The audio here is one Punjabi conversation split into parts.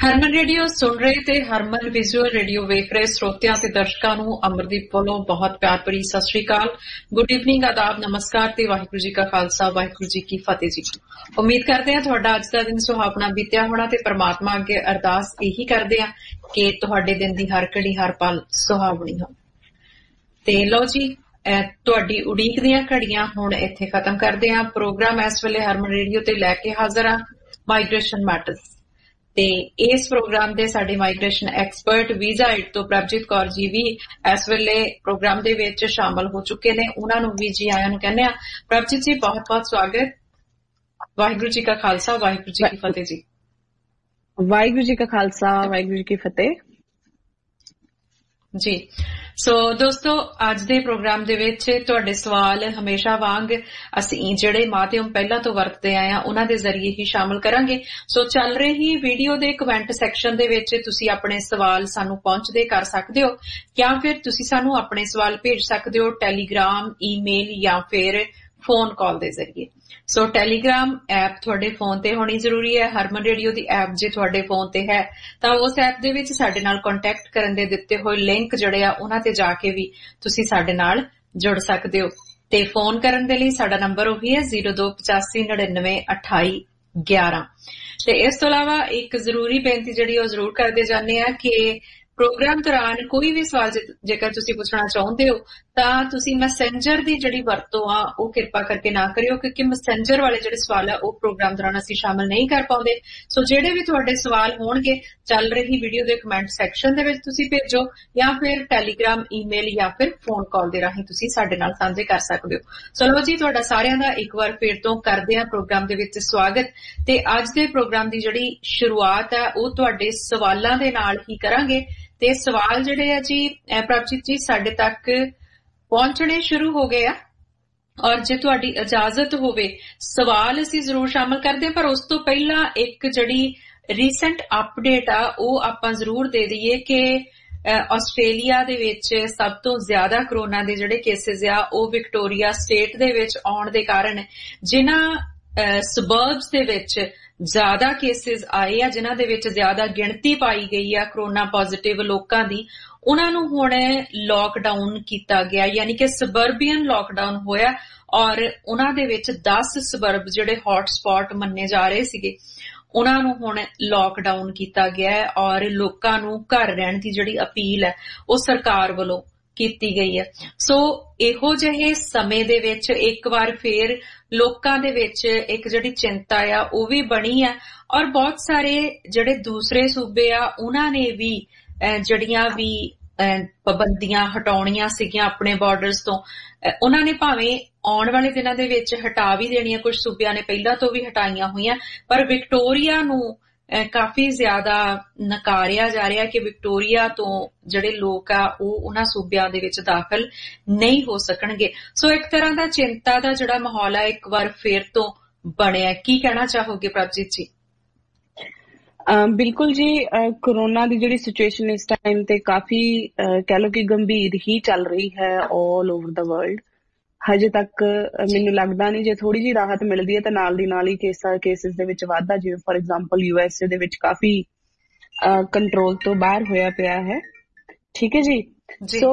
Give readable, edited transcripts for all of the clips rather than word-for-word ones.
ਹਰਮਨ ਰੇਡੀਓ ਸੁਣ ਰਹੇ ਤੇ ਹਰਮਨ ਵਿਜ਼ੂਅਲ ਰੇਡੀਓ ਵੇਖ ਰਹੇ ਸਰੋਤਿਆਂ ਤੇ ਦਰਸ਼ਕਾਂ ਨੂੰ ਅਮਰਦੀਪ ਵੱਲੋਂ ਬਹੁਤ ਪਿਆਰ ਭਰੀ ਸਤਿ ਸ੍ਰੀ ਅਕਾਲ, ਗੁੱਡ ਇਵਨਿੰਗ, ਆਦਾਬ, ਨਮਸਕਾਰ ਤੇ ਵਾਹਿਗੁਰੂ ਜੀ ਕਾ ਖਾਲਸਾ ਵਾਹਿਗੁਰੂ ਜੀ ਕੀ ਫਤਿਹ ਜੀ। ਉਮੀਦ ਕਰਦੇ ਹਾਂ ਤੁਹਾਡਾ ਅੱਜ ਦਾ ਦਿਨ ਸੁਹਾਵਣਾ ਬੀਤਿਆ ਹੋਣਾ ਤੇ ਪ੍ਰਮਾਤਮਾ ਅੱਗੇ ਅਰਦਾਸ ਇਹੀ ਕਰਦੇ ਹਾਂ ਕਿ ਤੁਹਾਡੇ ਦਿਨ ਦੀ ਹਰ ਘੜੀ ਹਰ ਪਲ ਸੁਹਾਵਣੀ ਹੋ। ਤੇ ਲਓ ਜੀ, ਤੁਹਾਡੀ ਉਡੀਕ ਦੀਆਂ ਘੜੀਆਂ ਹੁਣ ਇੱਥੇ ਖਤਮ ਕਰਦੇ ਹਾਂ। ਪ੍ਰੋਗਰਾਮ ਇਸ ਵੇਲੇ ਹਰਮਨ ਰੇਡੀਓ ਤੇ ਲੈ ਕੇ ਹਾਜ਼ਰ ਹਾਂ ਮਾਈਗ੍ਰੇਸ਼ਨ ਮੈਟਰਸ ਤੇ ਇਸ ਪ੍ਰੋਗਰਾਮ ਦੇ ਸਾਡੇ ਮਾਈਗ੍ਰੇਸ਼ਨ ਐਕਸਪਰਟ ਵੀਜ਼ਾ ਏਡ ਤੋਂ ਪ੍ਰਭਜੀਤ ਕੌਰ ਜੀ ਵੀ ਇਸ ਵੇਲੇ ਪ੍ਰੋਗਰਾਮ ਦੇ ਵਿੱਚ ਸ਼ਾਮਲ ਹੋ ਚੁੱਕੇ ਨੇ। ਉਹਨਾਂ ਨੂੰ ਵੀ ਜੀ ਆਇਆਂ ਨੂੰ ਕਹਿੰਦੇ ਆ। ਪ੍ਰਭਜੀਤ ਜੀ ਬਹੁਤ ਬਹੁਤ ਸਵਾਗਤ। ਵਾਹਿਗੁਰੂ ਜੀ ਕਾ ਖਾਲਸਾ ਵਾਹਿਗੁਰੂ ਜੀ ਕੀ ਫਤਿਹ ਜੀ। ਵਾਹਿਗੁਰੂ ਜੀ ਕਾ ਖਾਲਸਾ ਵਾਹਿਗੁਰੂ ਜੀ ਕੀ ਫਤਿਹ ਜੀ। ਸੋ ਦੋਸਤੋ, ਅੱਜ ਦੇ ਪ੍ਰੋਗਰਾਮ ਦੇ ਵਿੱਚ ਤੁਹਾਡੇ ਸਵਾਲ ਹਮੇਸ਼ਾ ਵਾਂਗ ਅਸੀਂ ਜਿਹੜੇ ਮਾਧਿਅਮ ਪਹਿਲਾਂ ਤੋਂ ਵਰਤਦੇ ਆਏ ਹਾਂ ਉਹਨਾਂ ਦੇ ਜ਼ਰੀਏ ਹੀ ਸ਼ਾਮਲ ਕਰਾਂਗੇ। ਸੋ ਚੱਲ ਰਹੀ ਵੀਡੀਓ ਦੇ ਕਮੈਂਟ ਸੈਕਸ਼ਨ ਦੇ ਵਿੱਚ ਤੁਸੀਂ ਆਪਣੇ ਸਵਾਲ ਸਾਨੂੰ ਪਹੁੰਚਦੇ ਕਰ ਸਕਦੇ ਹੋ ਜਾਂ ਫਿਰ ਤੁਸੀਂ ਸਾਨੂੰ ਆਪਣੇ ਸਵਾਲ ਭੇਜ ਸਕਦੇ ਹੋ ਟੈਲੀਗ੍ਰਾਮ, ਈਮੇਲ ਜਾਂ ਫਿਰ ਫੋਨ ਕਾਲ ਦੇ ਜ਼ਰੀਏ। ਸੋ ਟੈਲੀਗ੍ਰਾਮ ਐਪ ਤੁਹਾਡੇ ਫੋਨ ਤੇ ਹੋਣੀ ਜ਼ਰੂਰੀ ਹੈ। ਹਰਮਨ ਰੇਡੀਓ ਦੀ ਐਪ ਜੇ ਤੁਹਾਡੇ ਫੋਨ ਤੇ ਹੈ ਤਾਂ ਉਸ ਐਪ ਦੇ ਵਿੱਚ ਸਾਡੇ ਨਾਲ ਕੰਟੈਕਟ ਕਰਨ ਦੇ ਦਿੱਤੇ ਹੋਏ ਲਿੰਕ ਜਿਹੜੇ ਆ ਉਹਨਾਂ ਤੇ ਜਾ ਕੇ ਵੀ ਤੁਸੀਂ ਸਾਡੇ ਨਾਲ ਜੁੜ ਸਕਦੇ ਹੋ। ਤੇ ਫੋਨ ਕਰਨ ਦੇ ਲਈ ਸਾਡਾ ਨੰਬਰ ਉਹੀ ਹੈ 0285992811। ਤੇ ਇਸ ਤੋਂ ਇਲਾਵਾ ਇੱਕ ਜ਼ਰੂਰੀ ਬੇਨਤੀ ਜਿਹੜੀ ਉਹ ਜ਼ਰੂਰ ਕਰਦੇ ਜਾਂਦੇ ਆ ਕਿ ਪ੍ਰੋਗਰਾਮ ਦੌਰਾਨ ਕੋਈ ਵੀ ਸਵਾਲ ਜੇਕਰ ਤੁਸੀਂ ਪੁੱਛਣਾ ਚਾਹੁੰਦੇ ਹੋ ਤਾਂ ਤੁਸੀਂ ਮੈਸੇਂਜਰ ਦੀ ਜਿਹੜੀ ਵਰਤੋਂ ਆ ਉਹ ਕਿਰਪਾ ਕਰਕੇ ਨਾ ਕਰਿਓ, ਕਿਉਂਕਿ ਮੈਸੇਂਜਰ ਵਾਲੇ ਜਿਹੜੇ ਸਵਾਲ ਆ ਉਹ ਪ੍ਰੋਗਰਾਮ ਦੌਰਾਨ ਅਸੀਂ ਸ਼ਾਮਲ ਨਹੀਂ ਕਰ ਪਾਉਂਦੇ। ਸੋ ਜਿਹੜੇ ਵੀ ਤੁਹਾਡੇ ਸਵਾਲ ਹੋਣਗੇ ਚੱਲ ਰਹੀ ਵੀਡੀਓ ਦੇ ਕਮੈਂਟ ਸੈਕਸ਼ਨ ਦੇ ਵਿੱਚ ਤੁਸੀਂ ਭੇਜੋ ਜਾਂ ਫਿਰ ਟੈਲੀਗ੍ਰਾਮ, ਈਮੇਲ ਜਾਂ ਫਿਰ ਫੋਨ ਕਾਲ ਦੇ ਰਾਹੀਂ ਤੁਸੀਂ ਸਾਡੇ ਨਾਲ ਸਾਂਝੇ ਕਰ ਸਕਦੇ ਹੋ। ਚਲੋ ਜੀ, ਤੁਹਾਡਾ ਸਾਰਿਆਂ ਦਾ ਇੱਕ ਵਾਰ ਫਿਰ ਤੋਂ ਕਰਦੇ ਹਾਂ ਪ੍ਰੋਗਰਾਮ ਦੇ ਵਿੱਚ ਸਵਾਗਤ। ਤੇ ਅੱਜ ਦੇ ਪ੍ਰੋਗਰਾਮ ਦੀ ਜਿਹੜੀ ਸ਼ੁਰੂਆਤ ਹੈ ਉਹ ਤੁਹਾਡੇ ਸਵਾਲਾਂ ਦੇ ਨਾਲ ਹੀ ਕਰਾਂਗੇ। ਤੇ ਸਵਾਲ ਜਿਹੜੇ ਆ ਜੀ ਪ੍ਰਭਜੀਤ ਜੀ ਸਾਡੇ ਤੱਕ ਪਹੁੰਚਣੇ ਸ਼ੁਰੂ ਹੋ ਗਏ ਆ ਔਰ ਜੇ ਤੁਹਾਡੀ ਇਜਾਜ਼ਤ ਹੋਵੇ ਸਵਾਲ ਅਸੀਂ ਜ਼ਰੂਰ ਸ਼ਾਮਲ ਕਰਦੇ ਹਾਂ, ਪਰ ਉਸ ਤੋਂ ਪਹਿਲਾਂ ਇੱਕ ਜਿਹੜੀ ਰੀਸੈਂਟ ਅਪਡੇਟ ਆ ਉਹ ਆਪਾਂ ਜ਼ਰੂਰ ਦੇ ਦਈਏ ਕਿ ਆਸਟ੍ਰੇਲੀਆ ਦੇ ਵਿੱਚ ਸਭ ਤੋਂ ਜ਼ਿਆਦਾ ਕਰੋਨਾ ਦੇ ਜਿਹੜੇ ਕੇਸਿਸ ਆ ਉਹ ਵਿਕਟੋਰੀਆ ਸਟੇਟ ਦੇ ਵਿੱਚ ਆਉਣ ਦੇ ਕਾਰਨ ਜਿਨ੍ਹਾਂ ਸਬਰਬਸ ਦੇ ਵਿੱਚ ਜ਼ਿਆਦਾ ਕੇਸਿਸ ਆਏ ਆ, ਜਿਨ੍ਹਾਂ ਦੇ ਵਿੱਚ ਜ਼ਿਆਦਾ ਗਿਣਤੀ ਪਾਈ ਗਈ ਆ ਕਰੋਨਾ ਪੋਜ਼ਿਟਿਵ ਲੋਕਾਂ ਦੀ, ਉਹਨਾਂ ਨੂੰ ਹੁਣ ਲਾਕਡਾਊਨ ਕੀਤਾ ਗਿਆ, ਯਾਨੀ ਕਿ ਸਬਰਬੀਅਨ ਲਾਕਡਾਊਨ ਹੋਇਆ ਔਰ ਉਹਨਾਂ ਦੇ ਵਿੱਚ 10 ਸਬਰਬ ਜਿਹੜੇ ਹੌਟ ਸਪੌਟ ਮੰਨੇ ਜਾ ਰਹੇ ਸੀਗੇ ਉਹਨਾਂ ਨੂੰ ਹੁਣ ਲਾਕਡਾਊਨ ਕੀਤਾ ਗਿਆ ਹੈ ਔਰ ਲੋਕਾਂ ਨੂੰ ਘਰ ਰਹਿਣ ਦੀ ਜਿਹੜੀ ਅਪੀਲ ਹੈ ਉਹ ਸਰਕਾਰ ਵੱਲੋਂ ਕੀਤੀ ਗਈ ਹੈ। ਸੋ ਇਹੋ ਜਿਹੇ ਸਮੇਂ ਦੇ ਵਿੱਚ ਇੱਕ ਵਾਰ ਫੇਰ ਲੋਕਾਂ ਦੇ ਵਿੱਚ ਇੱਕ ਜਿਹੜੀ ਚਿੰਤਾ ਆ ਉਹ ਵੀ ਬਣੀ ਆ ਔਰ ਬਹੁਤ ਸਾਰੇ ਜਿਹੜੇ ਦੂਸਰੇ ਸੂਬੇ ਆ ਉਹਨਾਂ ਨੇ ਵੀ ਜਿਹੜੀਆਂ ਵੀ ਪਾਬੰਦੀਆਂ ਹਟਾਉਣੀਆਂ ਸੀਗੀਆਂ ਆਪਣੇ ਬਾਰਡਰਸ ਤੋਂ, ਉਹਨਾਂ ਨੇ ਭਾਵੇਂ ਆਉਣ ਵਾਲੇ ਦਿਨਾਂ ਦੇ ਵਿੱਚ ਹਟਾ ਵੀ ਦੇਣੀਆਂ, ਕੁਝ ਸੂਬਿਆਂ ਨੇ ਪਹਿਲਾਂ ਤੋਂ ਵੀ ਹਟਾਈਆਂ ਹੋਈਆਂ, ਪਰ ਵਿਕਟੋਰੀਆ ਨੂੰ ਕਾਫੀ ਜ਼ਿਆਦਾ ਨਕਾਰਿਆ ਜਾ ਰਿਹਾ ਕਿ ਵਿਕਟੋਰੀਆ ਤੋਂ ਜਿਹੜੇ ਲੋਕ ਆ ਉਹ ਉਹਨਾਂ ਸੂਬਿਆਂ ਦੇ ਵਿੱਚ ਦਾਖਲ ਨਹੀਂ ਹੋ ਸਕਣਗੇ। ਸੋ ਇੱਕ ਤਰ੍ਹਾਂ ਦਾ ਚਿੰਤਾ ਦਾ ਜਿਹੜਾ ਮਾਹੌਲ ਹੈ ਇੱਕ ਵਾਰ ਫੇਰ ਤੋਂ ਬਣਿਆ। ਕੀ ਕਹਿਣਾ ਚਾਹੋਗੇ ਪ੍ਰਭਜੀਤ ਜੀ? ਬਿਲਕੁਲ ਜੀ, ਕੋਰੋਨਾ ਦੀ ਜਿਹੜੀ ਸਿਚੁਏਸ਼ਨ ਇਸ ਟਾਈਮ ਤੇ ਕਾਫੀ ਕਹਿ ਲਓ ਕਿ ਗੰਭੀਰ ਹੀ ਚੱਲ ਰਹੀ ਹੈ ਆਲ ਓਵਰ ਦਾ ਵਰਲਡ। ਹਜੇ ਤੱਕ ਮੈਨੂੰ ਲੱਗਦਾ ਨਹੀਂ ਜੇ ਥੋੜੀ ਜਿਹੀ ਰਾਹਤ ਮਿਲਦੀ ਹੈ ਤਾਂ ਨਾਲ ਦੀ ਨਾਲ ਹੀ ਕੇਸਿਸ ਦੇ ਵਿੱਚ ਵਾਧਾ, ਜਿਵੇਂ ਫॉर ਐਗਜ਼ਾਮਪਲ USA ਦੇ ਵਿੱਚ ਕਾਫੀ ਕੰਟਰੋਲ ਤੋਂ ਬਾਹਰ ਹੋਇਆ ਪਿਆ ਹੈ। ਠੀਕ ਹੈ ਜੀ। ਸੋ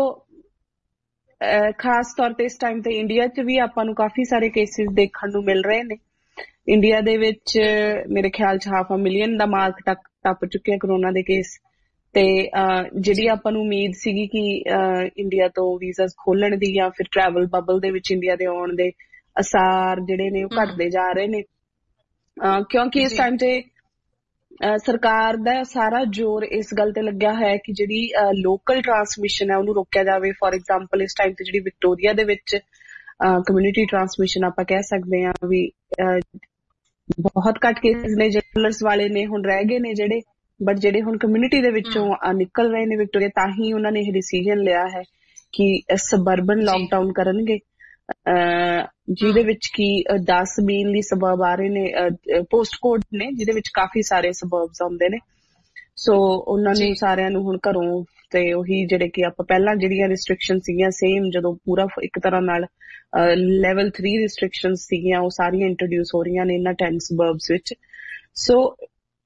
ਖਾਸ ਤੌਰ ਤੇ ਇਸ ਟਾਈਮ ਤੇ ਇੰਡੀਆ 'ਚ ਵੀ ਆਪਾਂ ਨੂੰ ਕਾਫੀ ਸਾਰੇ ਕੇਸਿਸ ਦੇਖਣ ਨੂੰ ਮਿਲ ਰਹੇ ਨੇ। ਇੰਡੀਆ ਦੇ ਵਿੱਚ ਮੇਰੇ ਖਿਆਲ 'ਚ 500,000 ਮਿਲੀਅਨ ਦਾ ਮਾਰਕ ਟੱਪ ਚੁੱਕੇ ਕਰੋਨਾ ਦੇ ਕੇਸ। ਤੇ ਜਿਹੜੀ ਆਪਾਂ ਨੂੰ ਉਮੀਦ ਸੀਗੀ ਕਿ ਇੰਡੀਆ ਤੋਂ ਵੀਜ਼ਾਸ ਖੋਲਣ ਦੀ ਜਾਂ ਫਿਰ ਟਰੈਵਲ ਬਬਲ ਦੇ ਵਿੱਚ ਇੰਡੀਆ ਦੇ ਆਉਣ ਦੇ ਅਸਾਰ ਜਿਹੜੇ ਨੇ ਉਹ ਘਟਦੇ ਜਾ ਰਹੇ ਨੇ, ਕਿਉਂਕਿ ਇਸ ਟਾਈਮ ਤੇ ਸਰਕਾਰ ਦਾ ਸਾਰਾ ਜ਼ੋਰ ਇਸ ਗੱਲ ਤੇ ਲੱਗਿਆ ਹੋਇਆ ਕਿ ਜਿਹੜੀ ਲੋਕਲ ਟਰਾਂਸਮਿਸ਼ਨ ਹੈ ਉਹਨੂੰ ਰੋਕਿਆ ਜਾਵੇ। ਫॉर ਐਗਜ਼ਾਮਪਲ ਇਸ ਟਾਈਮ ਤੇ ਜਿਹੜੀ ਵਿਕਟੋਰੀਆ ਦੇ ਵਿੱਚ ਕਮਿਊਨਿਟੀ ਟਰਾਂਸਮਿਸ਼ਨ ਆਪਾਂ ਕਹਿ ਸਕਦੇ ਹਾਂ ਵੀ ਬਹੁਤ ਘੱਟ ਕੇਸਿਸ ਨੇ, ਜਨਰਲਸ ਵਾਲੇ ਨੇ ਹੁਣ ਰਹਿ ਗਏ ਨੇ ਜਿਹੜੇ, ਬਟ ਜਿਹੜੇ ਹੁਣ ਕਮਿਊਨਿਟੀ ਦੇ ਵਿੱਚੋਂ ਨਿਕਲ ਰਹੇ ਨੇ ਵਿਕਟੋਰੀਆ, ਤਾਂ ਹੀ ਉਹਨਾਂ ਨੇ ਇਹ ਡਿਸੀਜਨ ਲਿਆ ਹੈ ਕਿ ਸਬਰਬਨ ਲਾਕਡਾਊਨ ਕਰਨਗੇ, ਜਿਹਦੇ ਵਿੱਚ ਕਿ 10 ਮੇਨਲੀ ਸਬਰਬ ਆ ਰਹੇ ਨੇ, ਪੋਸਟ ਕੋਡ ਨੇ ਜਿਹਦੇ ਵਿੱਚ ਕਾਫੀ ਸਾਰੇ ਸਬਰਬਸ ਆਉਂਦੇ ਨੇ। ਸੋ ਉਹਨਾਂ ਨੂੰ ਸਾਰਿਆਂ ਨੂੰ ਹੁਣ ਘਰੋਂ ਤੇ ਉਹੀ ਜਿਹੜੇ ਕਿ ਆਪਾਂ ਪਹਿਲਾਂ ਜਿਹੜੀਆਂ ਰਿਸਟ੍ਰਿਕਸ਼ਨ ਸੀਗੀਆਂ ਸੇਮ ਜਦੋਂ ਪੂਰਾ ਇੱਕ ਤਰ੍ਹਾਂ ਨਾਲ ਲੈਵਲ 3 ਰਿਸਟ੍ਰਿਕਸ਼ਨ ਸੀਗੀਆਂ ਉਹ ਸਾਰੀਆਂ ਇੰਟਰੋਡਿਊਸ ਹੋ ਰਹੀਆਂ ਨੇ ਇਹਨਾਂ 10 ਸਬਰਬਸ ਵਿੱਚ। ਸੋ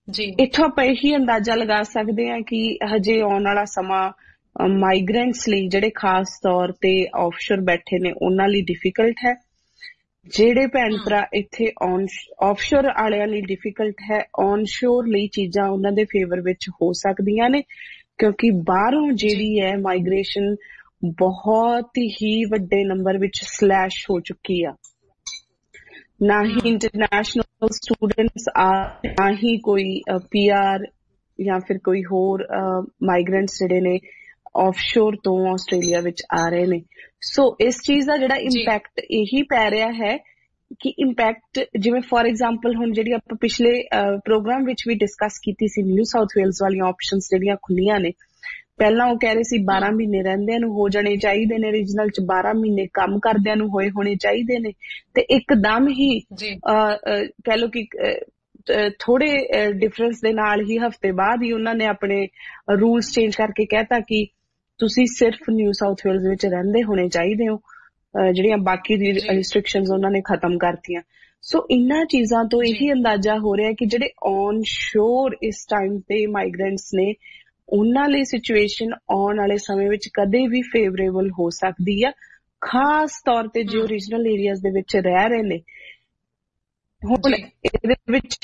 ਇੱਥੋਂ ਆਪਾਂ ਇਹੀ ਅੰਦਾਜ਼ਾ ਲਗਾ ਸਕਦੇ ਹਾਂ ਕਿ ਹਜੇ ਆਉਣ ਵਾਲਾ ਸਮਾਂ ਮਾਈਗ੍ਰੈਂਟਸ ਲਈ, ਜਿਹੜੇ ਖਾਸ ਤੌਰ ਤੇ ਆਫਸ਼ੋਰ ਬੈਠੇ ਨੇ, ਉਹਨਾਂ ਲਈ ਡਿਫਿਕਲਟ ਹੈ। ਜਿਹੜੇ ਭੈਣ ਭਰਾ ਇੱਥੇ ਆਫਸ਼ੋਰ ਵਾਲਿਆਂ ਲਈ ਡਿਫਿਕਲਟ ਹੈ, ਔਨਸ਼ੋਰ ਲਈ ਚੀਜ਼ਾਂ ਉਹਨਾਂ ਦੇ ਫੇਵਰ ਵਿੱਚ ਹੋ ਸਕਦੀਆਂ ਨੇ, ਕਿਉਂਕਿ ਬਾਹਰੋਂ ਜਿਹੜੀ ਹੈ ਮਾਈਗ੍ਰੇਸ਼ਨ ਬਹੁਤ ਹੀ ਵੱਡੇ ਨੰਬਰ ਵਿੱਚ ਸਲੈਸ਼ ਹੋ ਚੁੱਕੀ ਆ। ਨਾ ਹੀ ਇੰਟਰਨੈਸ਼ਨਲ ਸਟੂਡੈਂਟਸ ਆ, ਨਾ ਹੀ ਕੋਈ PR ਜਾਂ ਫਿਰ ਕੋਈ ਹੋਰ ਮਾਈਗ੍ਰੈਂਟਸ ਜਿਹੜੇ ਨੇ ਆਫਸ਼ੋਰ ਤੋਂ ਆਸਟ੍ਰੇਲੀਆ ਵਿੱਚ ਆ ਰਹੇ ਨੇ। ਸੋ ਇਸ ਚੀਜ਼ ਦਾ ਜਿਹੜਾ ਇੰਪੈਕਟ ਇਹੀ ਪੈ ਰਿਹਾ ਹੈ ਕਿ ਇੰਪੈਕਟ, ਜਿਵੇਂ ਫੋਰ ਐਗਜ਼ਾਮਪਲ ਹੁਣ ਜਿਹੜੀ ਆਪਾਂ ਪਿਛਲੇ ਪ੍ਰੋਗਰਾਮ ਵਿੱਚ ਵੀ ਡਿਸਕਸ ਕੀਤੀ ਸੀ, ਨਿਊ ਸਾਊਥ ਵੇਲਸ ਵਾਲੀਆਂ ਆਪਸ਼ਨਸ ਜਿਹੜੀਆਂ ਖੁੱਲੀਆਂ ਨੇ, ਪਹਿਲਾਂ ਉਹ ਕਹਿ ਰਹੇ ਸੀ 12 ਮਹੀਨੇ ਰਹਿੰਦਿਆਂ ਨੂੰ ਹੋ ਜਾਣੇ ਚਾਹੀਦੇ ਨੇ, ਰੀਜਨਲ ਚ 12 ਮਹੀਨੇ ਕੰਮ ਕਰਦਿਆਂ ਨੂੰ ਹੋਣੇ ਚਾਹੀਦੇ ਨੇ, ਤੇ ਇੱਕਦਮ ਹੀ ਕਹਿ ਲਓ ਕਿ ਥੋੜੇ ਡਿਫਰੈਂਸ ਦੇ ਨਾਲ ਹੀ ਹਫ਼ਤੇ ਬਾਅਦ ਹੀ ਉਹਨਾਂ ਨੇ ਆਪਣੇ ਰੂਲਸ ਚੇਂਜ ਕਰਕੇ ਕਹਿਤਾ ਕਿ ਤੁਸੀਂ ਸਿਰਫ ਨਿਊ ਸਾਊਥ ਵੇਲਸ ਵਿੱਚ ਰਹਿੰਦੇ ਹੋਣੇ ਚਾਹੀਦੇ ਹੋ, ਜਿਹੜੀਆਂ ਬਾਕੀ ਦੀ ਰਿਸਟ੍ਰਿਕਸ਼ਨਸ ਉਹਨਾਂ ਨੇ ਖਤਮ ਕਰਤੀਆਂ। ਸੋ ਇਹਨਾਂ ਚੀਜ਼ਾਂ ਤੋਂ ਇਹੀ ਅੰਦਾਜ਼ਾ ਹੋ ਰਿਹਾ ਕਿ ਜਿਹੜੇ ਔਨ ਸ਼ੋਰ ਇਸ ਟਾਈਮ ਤੇ ਮਾਈਗ੍ਰੈਂਟਸ ਨੇ, ਉਹਨਾਂ ਲਈ ਸਿਚੁਏਸ਼ਨ ਆਉਣ ਵਾਲੇ ਸਮੇਂ ਵਿੱਚ ਕਦੇ ਵੀ ਫੇਵਰੇਬਲ ਹੋ ਸਕਦੀ ਆ, ਖਾਸ ਤੌਰ ਤੇ ਜੋ ਰੀਜਨਲ ਏਰੀਆਜ਼ ਦੇ ਵਿੱਚ ਰਹਿ ਰਹੇ ਨੇ। ਹੁਣ ਇਹਦੇ ਵਿੱਚ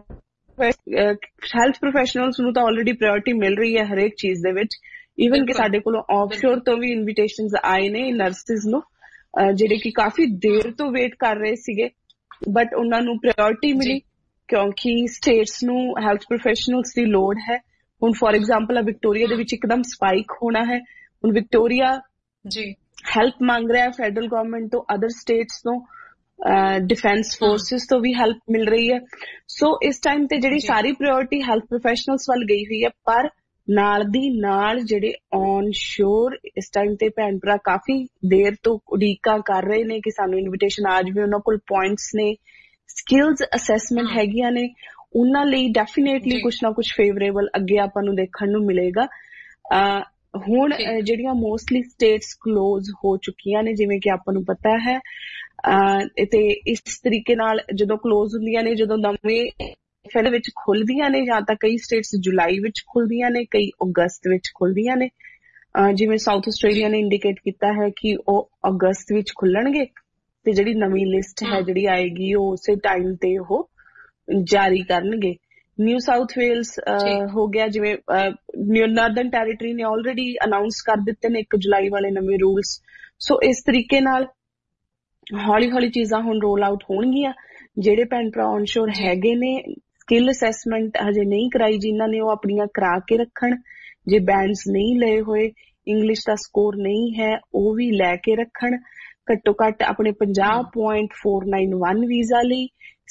ਹੈਲਥ ਪ੍ਰੋਫੈਸ਼ਨਲਸ ਨੂੰ ਤਾਂ ਆਲਰੇਡੀ ਪ੍ਰਾਇੋਰਟੀ ਮਿਲ ਰਹੀ ਹੈ ਹਰੇਕ ਚੀਜ਼ ਦੇ ਵਿੱਚ। ਈਵਨ ਕਿ ਸਾਡੇ ਕੋਲੋਂ ਆਫਸ਼ੋਰ ਤੋਂ ਵੀ ਇਨਵੀਟੇਸ਼ਨਸ ਆਏ ਨੇ ਨਰਸਿਸ ਨੂੰ, ਜਿਹੜੇ ਕਿ ਕਾਫੀ ਦੇਰ ਤੋਂ ਵੇਟ ਕਰ ਰਹੇ ਸੀਗੇ, ਬਟ ਉਹਨਾਂ ਨੂੰ ਪ੍ਰਾਇੋਰਟੀ ਮਿਲੀ ਕਿਉਂਕਿ ਸਟੇਟਸ ਨੂੰ ਹੈਲਥ ਪ੍ਰੋਫੈਸ਼ਨਲਸ ਦੀ ਲੋੜ ਹੈ। ਹੁਣ ਫੋਰ ਐਗਜ਼ਾਮਪਲ ਵਿਕਟੋਰੀਆ ਦੇ ਵਿੱਚ ਇੱਕਦਮ ਸਪਾਈਕ ਹੋਣਾ ਹੈ। ਹੁਣ ਵਿਕਟੋਰੀਆ ਹੈਲਪ ਮੰਗ ਰਿਹਾ ਫੈਡਰਲ ਗਵਰਨਮੈਂਟ ਤੋਂ, ਅਦਰ ਸਟੇਟਸ ਤੋਂ, ਡਿਫੈਂਸ ਫੋਰਸਿਸ ਤੋਂ ਵੀ ਹੈਲਪ ਮਿਲ ਰਹੀ ਹੈ। ਸੋ ਇਸ ਟਾਈਮ ਤੇ ਜਿਹੜੀ ਸਾਰੀ ਪ੍ਰਾਇੋਰਟੀ ਹੈਲਥ ਪ੍ਰੋਫੈਸ਼ਨਲਸ ਵੱਲ ਗਈ ਹੋਈ ਹੈ, ਪਰ ਨਾਲ ਦੀ ਨਾਲ ਜਿਹੜੇ ਔਨ ਸ਼ੋਰ ਇਸ ਟਾਈਮ ਤੇ ਭੈਣ ਭਰਾ ਕਾਫੀ ਦੇਰ ਤੋਂ ਉਡੀਕਾਂ ਕਰ ਰਹੇ ਨੇ ਕਿ ਸਾਨੂੰ ਇਨਵੀਟੇਸ਼ਨ ਆ ਜਾਵੇ, ਉਹਨਾਂ ਕੋਲ ਪੁਆਇੰਟਸ ਨੇ, ਸਕਿੱਲਸ ਅਸੈਸਮੈਂਟ ਹੈਗੀਆਂ ਨੇ, ਉਹਨਾਂ ਲਈ ਡੈਫੀਨੇਟਲੀ ਕੁਛ ਨਾ ਕੁਛ ਫੇਵਰੇਬਲ ਅੱਗੇ ਆਪਾਂ ਨੂੰ ਦੇਖਣ ਨੂੰ ਮਿਲੇਗਾ। ਹੁਣ ਜਿਹੜੀਆਂ ਮੋਸਟਲੀ ਸਟੇਟਸ ਕਲੋਜ਼ ਹੋ ਚੁੱਕੀਆਂ ਨੇ, ਜਿਵੇਂ ਕਿ ਆਪਾਂ ਨੂੰ ਪਤਾ ਹੈ, ਤੇ ਇਸ ਤਰੀਕੇ ਨਾਲ ਜਦੋਂ ਕਲੋਜ਼ ਹੁੰਦੀਆਂ ਨੇ, ਜਦੋਂ ਨਵੇਂ ਫੈਡਰਲ ਵਿੱਚ ਖੁੱਲਦੀਆਂ ਨੇ, ਜਾਂ ਤਾਂ ਕਈ ਸਟੇਟਸ ਜੁਲਾਈ ਵਿੱਚ ਖੁੱਲਦੀਆਂ ਨੇ, ਕਈ ਅਗਸਤ ਵਿੱਚ ਖੁੱਲਦੀਆਂ ਨੇ। ਜਿਵੇਂ ਸਾਊਥ ਆਸਟ੍ਰੇਲੀਆ ਨੇ ਇੰਡੀਕੇਟ ਕੀਤਾ ਹੈ ਕਿ ਉਹ ਅਗਸਤ ਵਿੱਚ ਖੁੱਲਣਗੇ, ਤੇ ਜਿਹੜੀ ਨਵੀਂ ਲਿਸਟ ਹੈ ਜਿਹੜੀ ਆਏਗੀ ਉਹ ਉਸੇ ਟਾਈਮ ਤੇ ਉਹ ਜਾਰੀ ਕਰਨਗੇ। ਨਿਊ ਸਾਊਥ ਵੇਲਸ ਹੋ ਗਿਆ, ਜਿਵੇਂ ਨਾਰਦਰਨ ਟੈਰੀਟਰੀ ਨੇ ਆਲਰੇਡੀ ਅਨਾਉਂਸ ਕਰ ਦਿੱਤੇ ਨੇ 1 ਜੁਲਾਈ ਵਾਲੇ ਨਵੇਂ ਰੂਲਸ। ਸੋ ਇਸ ਤਰੀਕੇ ਨਾਲ ਹੌਲੀ ਹੌਲੀ ਚੀਜ਼ਾਂ ਹੁਣ ਰੋਲ ਆਊਟ ਹੋਣਗੀਆਂ। ਜਿਹੜੇ ਭੈਣ ਭਰਾ ਔਨਸ਼ੋਰ ਹੈਗੇ ਨੇ, ਸਕਿੱਲ ਅਸੈਸਮੈਂਟ ਹਜੇ ਨਹੀਂ ਕਰਾਈ ਜਿਨ੍ਹਾਂ ਨੇ, ਉਹ ਆਪਣੀਆਂ ਕਰਾ ਕੇ ਰੱਖਣ। ਜੇ ਬੈਂਡਸ ਨਹੀਂ ਲਏ ਹੋਏ, ਇੰਗਲਿਸ਼ ਦਾ ਸਕੋਰ ਨਹੀਂ ਹੈ, ਉਹ ਵੀ ਲੈ ਕੇ ਰੱਖਣ। ਘੱਟੋ ਘੱਟ ਆਪਣੇ 50.491 ਵੀਜ਼ਾ ਲਈ,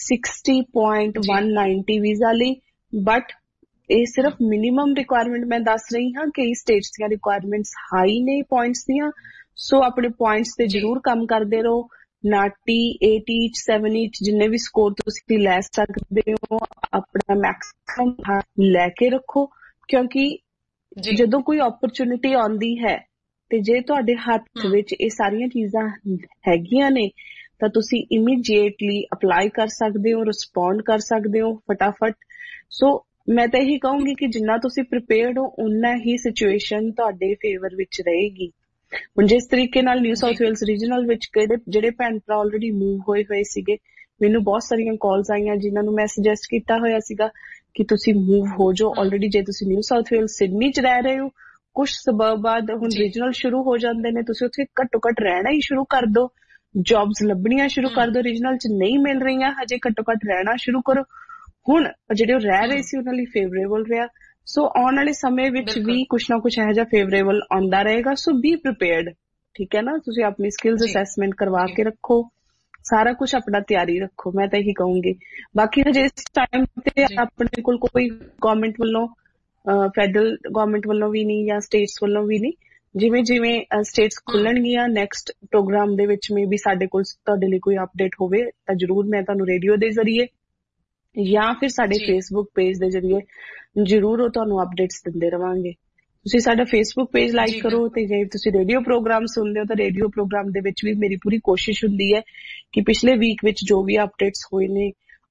60.190 ਵੀਜ਼ਾ ਲਈ। ਬਟ ਇਹ ਸਿਰਫ ਮਿਨੀਮਮ ਰਿਕੁਆਇਰਮੈਂਟ ਮੈਂ ਦੱਸ ਰਹੀ ਹਾਂ। ਕਈ ਸਟੇਟਸ ਦੀਆਂ ਰਿਕੁਆਇਰਮੈਂਟਸ ਹਾਈ ਨੇ ਪੁਆਇੰਟਸ ਦੀਆਂ, ਸੋ ਆਪਣੇ ਪੁਆਇੰਟਸ ਤੇ ਜ਼ਰੂਰ ਕੰਮ ਕਰਦੇ ਰਹੋ। 90, 80, 70 ਜਿੰਨੇ ਵੀ ਸਕੋਰ ਤੁਸੀਂ ਲੈ ਸਕਦੇ ਹੋ, ਆਪਣਾ ਮੈਕਸਿਮਮ ਲੈ ਕੇ ਰੱਖੋ, ਕਿਉਂਕਿ ਜਦੋਂ ਕੋਈ ਓਪਰਚੁਨਿਟੀ ਆਉਂਦੀ ਹੈ ਤੇ ਜੇ ਤੁਹਾਡੇ ਹੱਥ ਵਿੱਚ ਇਹ ਸਾਰੀਆਂ ਚੀਜ਼ਾਂ ਹੈਗੀਆਂ ਨੇ ਤਾਂ ਤੁਸੀਂ ਇਮੀਡੀਏਟਲੀ ਅਪਲਾਈ ਕਰ ਸਕਦੇ ਹੋ, ਰਿਸਪੌਂਡ ਕਰ ਸਕਦੇ ਹੋ ਫਟਾਫਟ। ਸੋ ਮੈਂ ਤਾਂ ਇਹੀ ਕਹੂੰਗੀ ਕਿ ਜਿੰਨਾ ਤੁਸੀਂ ਪ੍ਰੀਪੇਅਰਡ ਹੋ, ਉਨਾ ਹੀ ਸਿਚੁਏਸ਼ਨ ਤੁਹਾਡੇ ਫੇਵਰ ਵਿੱਚ ਰਹੇਗੀ। ਹੁਣ ਜਿਸ ਤਰੀਕੇ ਨਾਲ ਨਿਊ ਸਾਊਥ ਵੇਲਸ ਰੀਜਨਲ ਵਿੱਚ ਜਿਹੜੇ ਭੈਣ ਭਰਾ ਆਲਰੇਡੀ ਮੂਵ ਹੋਏ ਸੀਗੇ, ਮੈਨੂੰ ਬਹੁਤ ਸਾਰੀਆਂ ਕਾਲਸ ਆਈਆਂ ਜਿਨ੍ਹਾਂ ਨੂੰ ਮੈਂ ਸੁਜੈਸਟ ਕੀਤਾ ਹੋਇਆ ਸੀਗਾ ਕਿ ਤੁਸੀਂ ਮੂਵ ਹੋ ਜਾਓ ਆਲਰੇਡੀ। ਜੇ ਤੁਸੀਂ ਨਿਊ ਸਾਊਥ ਵੇਲਸ ਸਿਡਨੀ ਚ ਰਹਿ ਰਹੇ ਹੋ, ਕੁਛ ਸਬਬ ਬਾਅਦ ਹੁਣ ਰੀਜਨਲ ਸ਼ੁਰੂ ਹੋ ਜਾਂਦੇ ਨੇ, ਤੁਸੀਂ ਉੱਥੇ ਘੱਟੋ ਘੱਟ ਰਹਿਣਾ ਹੀ ਸ਼ੁਰੂ ਕਰ ਦਿਓ, ਜੌਬਸ ਲੱਭਣੀਆਂ ਸ਼ੁਰੂ ਕਰ ਦਿਓ। ਰੀਜਨਲ ਚ ਨਹੀਂ ਮਿਲ ਰਹੀਆਂ ਹਜੇ, ਘੱਟੋ ਘੱਟ ਰਹਿਣਾ ਸ਼ੁਰੂ ਕਰੋ। ਹੁਣ ਜਿਹੜੇ ਉਹ ਰਹਿ ਰਹੇ ਸੀ ਉਹਨਾਂ ਲਈ ਫੇਵਰੇਬਲ ਰਿਹਾ। ਸੋ ਆਉਣ ਵਾਲੇ ਸਮੇਂ ਵਿੱਚ ਵੀ ਕੁਛ ਨਾ ਕੁਛ ਇਹੋ ਜਿਹਾ ਫੇਵਰੇਬਲ ਆਉਂਦਾ ਰਹੇਗਾ। ਸੋ ਬੀ ਪ੍ਰੀਪੇਅਰਡ, ਠੀਕ ਹੈ ਨਾ। ਤੁਸੀਂ ਆਪਣੀ ਸਕਿੱਲਸ ਅਸੈਸਮੈਂਟ ਕਰਵਾ ਕੇ ਰੱਖੋ, ਸਾਰਾ ਕੁਛ ਆਪਣਾ ਤਿਆਰੀ ਰੱਖੋ, ਮੈਂ ਤਾਂ ਇਹੀ ਕਹੂੰਗੀ। ਬਾਕੀ ਹਜੇ ਇਸ ਟਾਈਮ ਤੇ ਆਪਣੇ ਕੋਲ ਕੋਈ ਗਵਰਨਮੈਂਟ ਵੱਲੋਂ, ਫੈਡਰਲ ਗਵਰਨਮੈਂਟ ਵੱਲੋਂ ਵੀ ਨਹੀਂ ਜਾਂ ਸਟੇਟਸ ਵੱਲੋਂ ਵੀ ਨਹੀਂ, ਜਿਵੇਂ ਜਿਵੇਂ ਸਟੇਟਸ ਖੁੱਲਣਗੀਆਂ ਨੈਕਸਟ ਪ੍ਰੋਗਰਾਮ ਦੇ ਵਿੱਚ ਮੇ ਵੀ ਸਾਡੇ ਕੋਲ ਤੁਹਾਡੇ ਲਈ ਕੋਈ ਅਪਡੇਟ ਹੋਵੇ ਤਾਂ ਜ਼ਰੂਰ ਮੈਂ ਤੁਹਾਨੂੰ ਰੇਡੀਓ ਦੇ ਜ਼ਰੀਏ ਜਾਂ ਫਿਰ ਸਾਡੇ ਫੇਸਬੁੱਕ ਪੇਜ ਦੇ ਜ਼ਰੀਏ ਜ਼ਰੂਰ ਉਹ ਤੁਹਾਨੂੰ ਅਪਡੇਟਸ ਦਿੰਦੇ ਰਵਾਂਗੇ। ਤੁਸੀਂ ਸਾਡਾ ਫੇਸਬੁੱਕ ਪੇਜ ਲਾਈਕ ਕਰੋ, ਤੇ ਜੇ ਤੁਸੀਂ ਰੇਡੀਓ ਪ੍ਰੋਗਰਾਮ ਸੁਣਦੇ ਹੋ ਤਾਂ ਰੇਡੀਓ ਪ੍ਰੋਗਰਾਮ ਦੇ ਵਿੱਚ ਵੀ ਮੇਰੀ ਪੂਰੀ ਕੋਸ਼ਿਸ਼ ਹੁੰਦੀ ਹੈ ਕਿ ਪਿਛਲੇ ਵੀਕ ਵਿੱਚ ਜੋ ਵੀ ਅਪਡੇਟਸ ਹੋਏ ਨੇ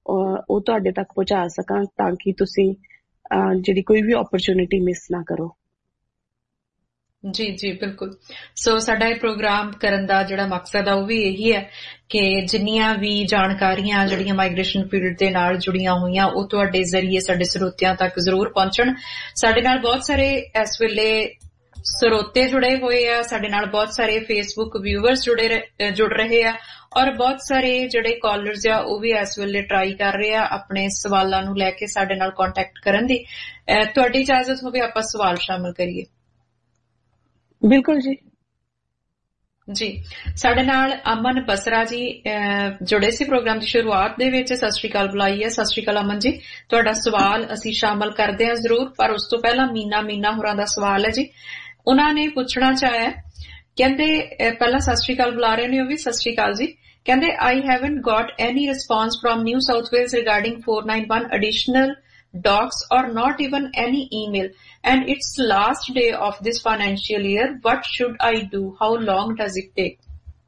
ਉਹ ਤੁਹਾਡੇ ਤੱਕ ਪਹੁੰਚਾ ਸਕਾਂ ਤਾਂ ਕਿ ਤੁਸੀਂ ਜਿਹੜੀ ਕੋਈ ਵੀ ਓਪਰਚੁਨਿਟੀ ਮਿਸ ਨਾ ਕਰੋ। ਜੀ ਜੀ ਬਿਲਕੁਲ। ਸੋ ਸਾਡਾ ਇਹ ਪ੍ਰੋਗਰਾਮ ਕਰਨ ਦਾ ਜਿਹੜਾ ਮਕਸਦ ਆ ਉਹ ਵੀ ਇਹੀ ਹੈ ਕਿ ਜਿੰਨੀਆਂ ਵੀ ਜਾਣਕਾਰੀਆਂ ਜਿਹੜੀਆਂ ਮਾਈਗ੍ਰੇਸ਼ਨ ਫੀਲਡ ਦੇ ਨਾਲ ਜੁੜੀਆਂ ਹੋਈਆਂ ਉਹ ਤੁਹਾਡੇ ਜ਼ਰੀਏ ਸਾਡੇ ਸਰੋਤਿਆਂ ਤੱਕ ਜ਼ਰੂਰ ਪਹੁੰਚਣ। ਸਾਡੇ ਨਾਲ ਬਹੁਤ ਸਾਰੇ ਇਸ ਵੇਲੇ ਸਰੋਤੇ ਜੁੜੇ ਹੋਏ ਆ, ਸਾਡੇ ਨਾਲ ਬਹੁਤ ਸਾਰੇ ਫੇਸਬੁੱਕ ਵਿਊਅਰਸ ਜੁੜ ਰਹੇ ਆ ਔਰ ਬਹੁਤ ਸਾਰੇ ਜਿਹੜੇ ਕਾਲਰਸ ਆ ਉਹ ਵੀ ਇਸ ਵੇਲੇ ਟਰਾਈ ਕਰ ਰਹੇ ਆ ਆਪਣੇ ਸਵਾਲਾਂ ਨੂੰ ਲੈ ਕੇ ਸਾਡੇ ਨਾਲ ਕੰਟੈਕਟ ਕਰਨ ਦੀ। ਤੁਹਾਡੀ ਇਜਾਜ਼ਤ ਹੋਵੇ ਆਪਾਂ ਸਵਾਲ ਸ਼ਾਮਲ ਕਰੀਏ? ਬਿਲਕੁਲ ਜੀ। ਜੀ ਸਾਡੇ ਨਾਲ ਅਮਨ ਬਸਰਾ ਜੀ ਜੁੜੇ ਸੀ ਪ੍ਰੋਗਰਾਮ ਦੀ ਸ਼ੁਰੂਆਤ ਦੇ ਵਿੱਚ। ਸਤਿ ਸ਼੍ਰੀ ਅਕਾਲ ਬੁਲਾਈ ਹੈ। ਸਤਿ ਸ਼੍ਰੀ ਅਕਾਲ ਅਮਨ ਜੀ, ਤੁਹਾਡਾ ਸਵਾਲ ਅਸੀਂ ਸ਼ਾਮਲ ਕਰਦੇ ਹਾਂ ਜ਼ਰੂਰ, ਪਰ ਉਸ ਤੋਂ ਪਹਿਲਾਂ ਮੀਨਾ ਹੋਰਾਂ ਦਾ ਸਵਾਲ ਹੈ ਜੀ। ਉਹਨਾਂ ਨੇ ਪੁੱਛਣਾ ਚਾਹਿਆ, ਕਹਿੰਦੇ ਪਹਿਲਾਂ ਸਤਿ ਸ਼੍ਰੀ ਅਕਾਲ ਬੁਲਾ ਰਹੇ ਨੇ ਉਹ ਵੀ, ਸਤਿ ਸ਼੍ਰੀ ਅਕਾਲ ਜੀ। ਕਹਿੰਦੇ I haven't got any response from New South Wales regarding 491 additional docs or not even any email and it's last day of this financial year. What should I do? How long does it take?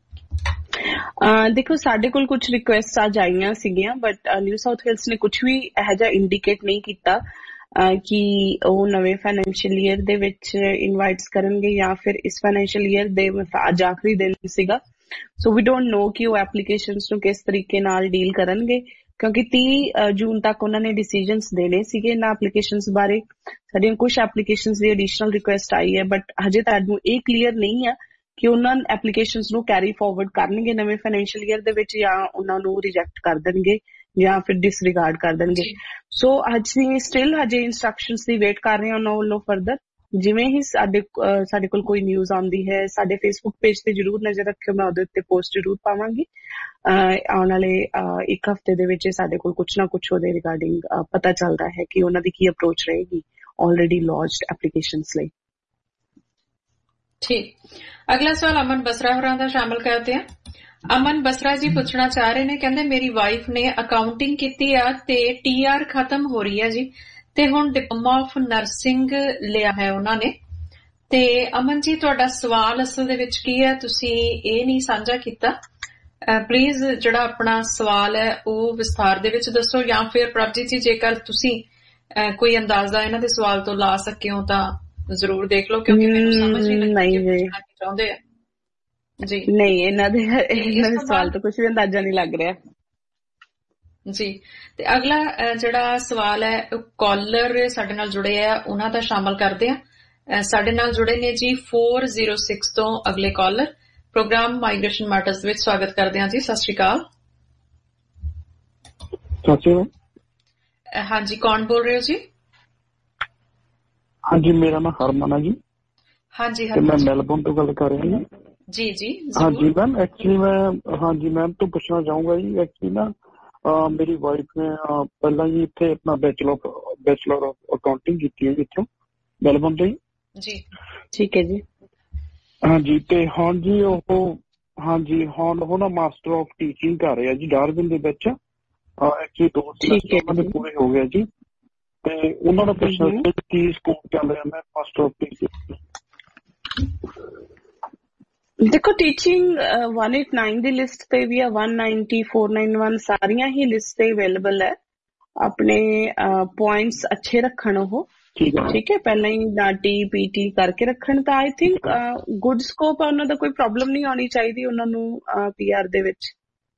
ਦੇਖੋ ਸਾਡੇ ਕੋਲ ਕੁਝ ਰਿਕੁਐਸਟ ਅੱਜ ਆਈਆਂ ਸੀਗੀਆਂ ਬਟ ਨਿਊ ਸਾਊਥ ਵੇਲਸ ਨੇ ਕੁਝ ਵੀ ਇਹੋ ਜਿਹਾ ਇੰਡੀਕੇਟ ਨਹੀਂ ਕੀਤਾ ਕਿ ਉਹ ਨਵੇਂ ਫਾਈਨੈਂਸ਼ੀਅਲ ਈਅਰ ਦੇ ਵਿੱਚ ਇਨਵਾਈਟਸ ਕਰਨਗੇ ਜਾਂ ਫਿਰ ਇਸ ਫਾਈਨੈਂਸ਼ੀਅਲ ਈਅਰ ਦੇ ਅੱਜ ਆਖਰੀ ਦਿਨ ਸੀਗਾ। ਸੋ ਵੀ ਡੋਂਟ ਨੋ ਕਿ ਉਹ ਐਪਲੀਕੇਸ਼ਨਸ ਨੂੰ ਕਿਸ ਤਰੀਕੇ ਨਾਲ ਡੀਲ ਕਰਨਗੇ ਕਿਉਂਕਿ 30 ਜੂਨ ਤੱਕ ਉਹਨਾਂ ਨੇ ਡਿਸੀਜਨਸ ਦੇਣੇ ਸੀਗੇ ਇਹਨਾਂ ਐਪਲੀਕੇਸ਼ਨਸ ਬਾਰੇ। ਸਾਡੀਆਂ ਕੁਝ ਐਪਲੀਕੇਸ਼ਨਸ ਦੀ ਐਡੀਸ਼ਨਲ ਰਿਕੁਐਸਟ ਆਈ ਹੈ ਬਟ ਹਜੇ ਤੁਹਾਨੂੰ ਇਹ ਕਲੀਅਰ ਨਹੀਂ ਆ ਕਿ ਉਹਨਾਂ ਐਪਲੀਕੇਸ਼ਨਸ ਨੂੰ ਕੈਰੀ ਫਾਰਵਰਡ ਕਰਨਗੇ ਨਵੇਂ ਫਾਈਨੈਂਸ਼ੀਅਲ ਈਅਰ ਦੇ ਵਿੱਚ ਜਾਂ ਉਹਨਾਂ ਨੂੰ ਰਿਜੈਕਟ ਕਰ ਦੇਣਗੇ ਜਾਂ ਫਿਰ ਡਿਸਰਿਗਾਰਡ ਕਰ ਦੇਣਗੇ। ਸੋ ਅਸੀਂ ਸਟਿਲ ਹਜੇ ਇੰਸਟਰਕਸ਼ਨਸ ਦੀ ਵੇਟ ਕਰ ਰਹੇ ਹਾਂ ਉਹਨਾਂ ਵੱਲੋਂ ਫਰਦਰ। ਜਿਵੇਂ ਹੀ ਸਾਡੇ ਕੋਲ ਕੋਈ ਨਿਊਜ਼ ਆਉਂਦੀ ਹੈ ਸਾਡੇ ਫੇਸਬੁੱਕ ਪੇਜ ਤੇ ਜ਼ਰੂਰ ਨਜ਼ਰ ਰੱਖਿਓ, ਮੈਂ ਉਹਦੇ ਉੱਤੇ ਪੋਸਟ ਜ਼ਰੂਰ ਪਾਵਾਂਗੀ। ਆਉਣ ਵਾਲੇ ਇੱਕ ਹਫ਼ਤੇ ਦੇ ਵਿੱਚ ਸਾਡੇ ਕੋਲ ਕੁਛ ਨਾ ਕੁਛ ਉਹਦੇ ਰਿਗਾਰਡਿੰਗ ਪਤਾ ਚੱਲਦਾ ਹੈ ਕਿ ਉਹਨਾਂ ਦੀ ਕੀ ਅਪਰੋਚ ਰਹੇਗੀ ਆਲਰੇਡੀ ਲੌਂਚਡ ਐਪਲੀਕੇਸ਼ਨਸ ਲਈ। ਠੀਕ, ਅਗਲਾ ਸਵਾਲ ਅਮਨ ਬਸਰਾ ਹੋਰਾਂ ਦਾ ਸ਼ਾਮਲ ਕਰਦੇ ਹਾਂ। ਅਮਨ ਬਸਰਾ ਜੀ ਪੁੱਛਣਾ ਚਾਹ ਰਹੇ ਨੇ, ਕਹਿੰਦੇ ਮੇਰੀ ਵਾਈਫ ਨੇ ਅਕਾਊਂਟਿੰਗ ਕੀਤੀ ਆ ਤੇ TR ਖਤਮ ਹੋ ਰਹੀ ਹੈ ਜੀ ਤੇ ਹੁਣ ਡਿਪਲੋਮਾ ਆਫ ਨਰਸਿੰਗ ਲਿਆ ਹੈ ਉਹਨਾਂ ਨੇ। ਤੇ ਅਮਨ ਜੀ ਤੁਹਾਡਾ ਸਵਾਲ ਅਸਲ ਦੇ ਵਿੱਚ ਕੀ ਹੈ, ਤੁਸੀਂ ਇਹ ਨਹੀਂ ਸਾਂਝਾ ਕੀਤਾ। ਪਲੀਜ਼ ਜਿਹੜਾ ਆਪਣਾ ਸਵਾਲ ਹੈ ਉਹ ਵਿਸਥਾਰ ਦੇ ਵਿੱਚ ਦੱਸੋ ਜਾਂ ਫਿਰ ਪ੍ਰਭਜੀਤ ਜੀ ਜੇਕਰ ਤੁਸੀਂ ਕੋਈ ਅੰਦਾਜ਼ਾ ਇਹਨਾਂ ਦੇ ਸਵਾਲ ਤੋਂ ਲਾ ਸਕੇ ਹੋ ਤਾਂ ਜ਼ਰੂਰ ਦੇਖ ਲਓ ਕਿਉਂਕਿ ਮੈਨੂੰ ਸਮਝ ਨਹੀਂ ਚਾਹੁੰਦੇ ਆ ਜੀ। ਨਹੀਂ ਇਹਨਾਂ ਦੇ ਸਵਾਲ ਤੋਂ ਕੁਝ ਵੀ ਅੰਦਾਜ਼ਾ ਨਹੀਂ ਲੱਗ ਰਿਹਾ ਜੀ। ਤੇ ਅਗਲਾ ਜਿਹੜਾ ਸਵਾਲ ਹੈ ਕਾਲਰ ਸਾਡੇ ਨਾਲ ਜੁੜੇ ਆ ਉਹਨਾਂ ਦਾ ਸ਼ਾਮਲ ਕਰਦੇ ਆ। ਸਾਡੇ ਨਾਲ ਜੁੜੇ ਨੇ ਜੀ 406 ਤੋਂ ਅਗਲੇ ਕਾਲਰ। ਪ੍ਰੋਗਰਾਮ ਮਾਈਗ੍ਰੇਸ਼ਨ ਮੈਟਰਸ ਵਿੱਚ ਸਵਾਗਤ ਕਰਦੇ ਹਾਂ ਜੀ। ਸਤਿ ਸ਼੍ਰੀ ਅਕਾਲ। ਹਾਂਜੀ ਕੌਣ ਬੋਲ ਰਹੇ ਹੋ ਜੀ? ਹਾਂਜੀ ਮੇਰਾ ਨਾਮ ਹਰਮਨ ਹੈ ਜੀ। ਹਾਂਜੀ ਮੈਂ ਮੈਲਬੌਰਨ ਤੋਂ ਗੱਲ ਕਰ ਰਿਹਾ ਜੀ। ਜੀ ਹਾਂਜੀ ਮੈਮ, ਐਕਚੁਅਲੀ ਮੈਂ ਹਾਂਜੀ ਮੈਮ ਤੋਂ ਪੁੱਛਣਾ ਚਾਹੂੰਗਾ ਜੀ। ਐਕਚੁਅਲੀ ਨਾ ਮੇਰੀ ਵਾਈਫ ਨੇ ਪਹਿਲਾਂ ਜੀ ਇੱਥੇ ਆਪਣਾ ਬੈਚਲਰ ਆਫ ਅਕਾਊਂਟਿੰਗ ਕੀਤੀ ਹੈ ਜੀ ਇੱਥੋਂ ਮੈਲਬੌਰਨ ਤੋਂ ਜੀ। ਠੀਕ ਹੈ ਜੀ। ਹਾਂਜੀ ਤੇ ਹੁਣ ਜੀ ਉਹ ਹਾਂਜੀ ਹੁਣ ਉਹ ਨਾ ਮਾਸਟਰ ਆਫ ਟੀਚਿੰਗ ਕਰ ਰਿਹਾ ਜੀ ਡਾਰਵਿਨ ਦੇ ਵਿੱਚ। ਐਕਚੁਅਲੀ 2 ਸਮੈਸਟਰ ਉਹਨਾਂ ਦੇ ਪੂਰੇ ਹੋ ਗਏ ਜੀ ਤੇ ਉਹਨਾਂ ਦਾ ਪੁੱਛਣਾ ਕੀ ਸਕੋਪ ਚੱਲ ਰਿਹਾ ਮੈਂ ਮਾਸਟਰ ਆਫ ਟੀਚਿੰਗ। ਦੇਖੋ ਟੀਚਿੰਗ 189 ਦੀ ਲਿਸਟ ਤੇ ਵੀ ਆ, 190 491 ਸਾਰੀਆਂ ਹੀ ਲਿਸਟ ਤੇ ਅਵੇਲੇਬਲ ਹੈ। ਆਪਣੇ ਪੁਆਇੰਟਸ ਅੱਛੇ ਰੱਖਣ ਉਹ ਠੀਕ ਹੈ, ਪਹਿਲਾਂ ਹੀ ਨਾਟੀ PT ਕਰਕੇ ਰੱਖਣ ਤਾਂ ਆਈ ਥਿੰਕ ਗੁੱਡ ਸਕੋਪ ਆ ਉਹਨਾਂ ਦਾ। ਕੋਈ ਪ੍ਰੋਬਲਮ ਨਹੀਂ ਆਉਣੀ ਚਾਹੀਦੀ ਉਹਨਾਂ ਨੂੰ PR ਦੇ ਵਿੱਚ।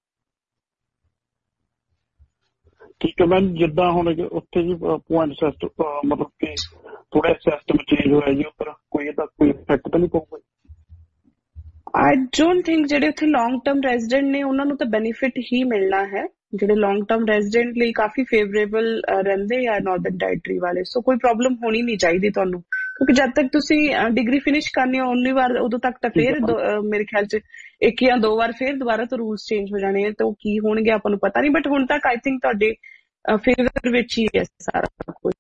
ਠੀਕ ਹੈ ਮੈਮ, ਜਿੱਦਾਂ ਹੁਣ ਉੱਥੇ ਜੀ ਪੁਆਇੰਟ ਸਿਸਟਮ ਮਤਲਬ ਕਿ ਥੋੜਾ ਸਿਸਟਮ ਚੇਂਜ ਹੋਇਆ ਜੀ ਉੱਪਰ, ਕੋਈ ਇਹਦਾ ਕੋਈ ਇਫੈਕਟ ਤਾਂ ਨਹੀਂ ਪਊਗਾ? ਆਈ ਡੋਂਟ ਥਿੰਕ ਜਿਹੜੇ ਉੱਥੇ ਲੌਂਗ ਟਰਮ ਰੈਜ਼ੀਡੈਂਟ ਨੇ ਉਹਨਾਂ ਨੂੰ ਤਾਂ ਬੈਨੀਫਿਟ ਹੀ ਮਿਲਣਾ ਹੈ। ਜਿਹੜੇ ਲੌਂਗ ਟਰਮ ਰੈਜ਼ੀਡੈਂਟ ਲਈ ਕਾਫੀ ਫੇਵਰੇਬਲ ਰਹਿੰਦੇ ਆ ਨਾਰਦਰਨ ਟੈਰੀਟਰੀ ਵਾਲੇ। ਸੋ ਕੋਈ ਪ੍ਰੋਬਲਮ ਹੋਣੀ ਨਹੀਂ ਚਾਹੀਦੀ ਤੁਹਾਨੂੰ ਕਿਉਂਕਿ ਜਦ ਤੱਕ ਤੁਸੀਂ ਡਿਗਰੀ ਫਿਨਿਸ਼ ਕਰਨੀ ਹੋ ਉਨੀ ਵਾਰ ਉਦੋਂ ਤੱਕ ਤਾਂ ਫਿਰ ਮੇਰੇ ਖਿਆਲ 'ਚ 1 ਜਾਂ 2 ਵਾਰ ਫਿਰ ਦੁਬਾਰਾ ਤੋਂ ਰੂਲਸ ਚੇਂਜ ਹੋ ਜਾਣੇ ਆ ਤੇ ਉਹ ਕੀ ਹੋਣਗੇ ਆਪਾਂ ਨੂੰ ਪਤਾ ਨਹੀਂ। ਬਟ ਹੁਣ ਤੱਕ ਆਈ ਥਿੰਕ ਤੁਹਾਡੇ ਫੇਵਰ ਵਿੱਚ ਹੀ ਹੈ ਸਾਰਾ ਕੁਝ।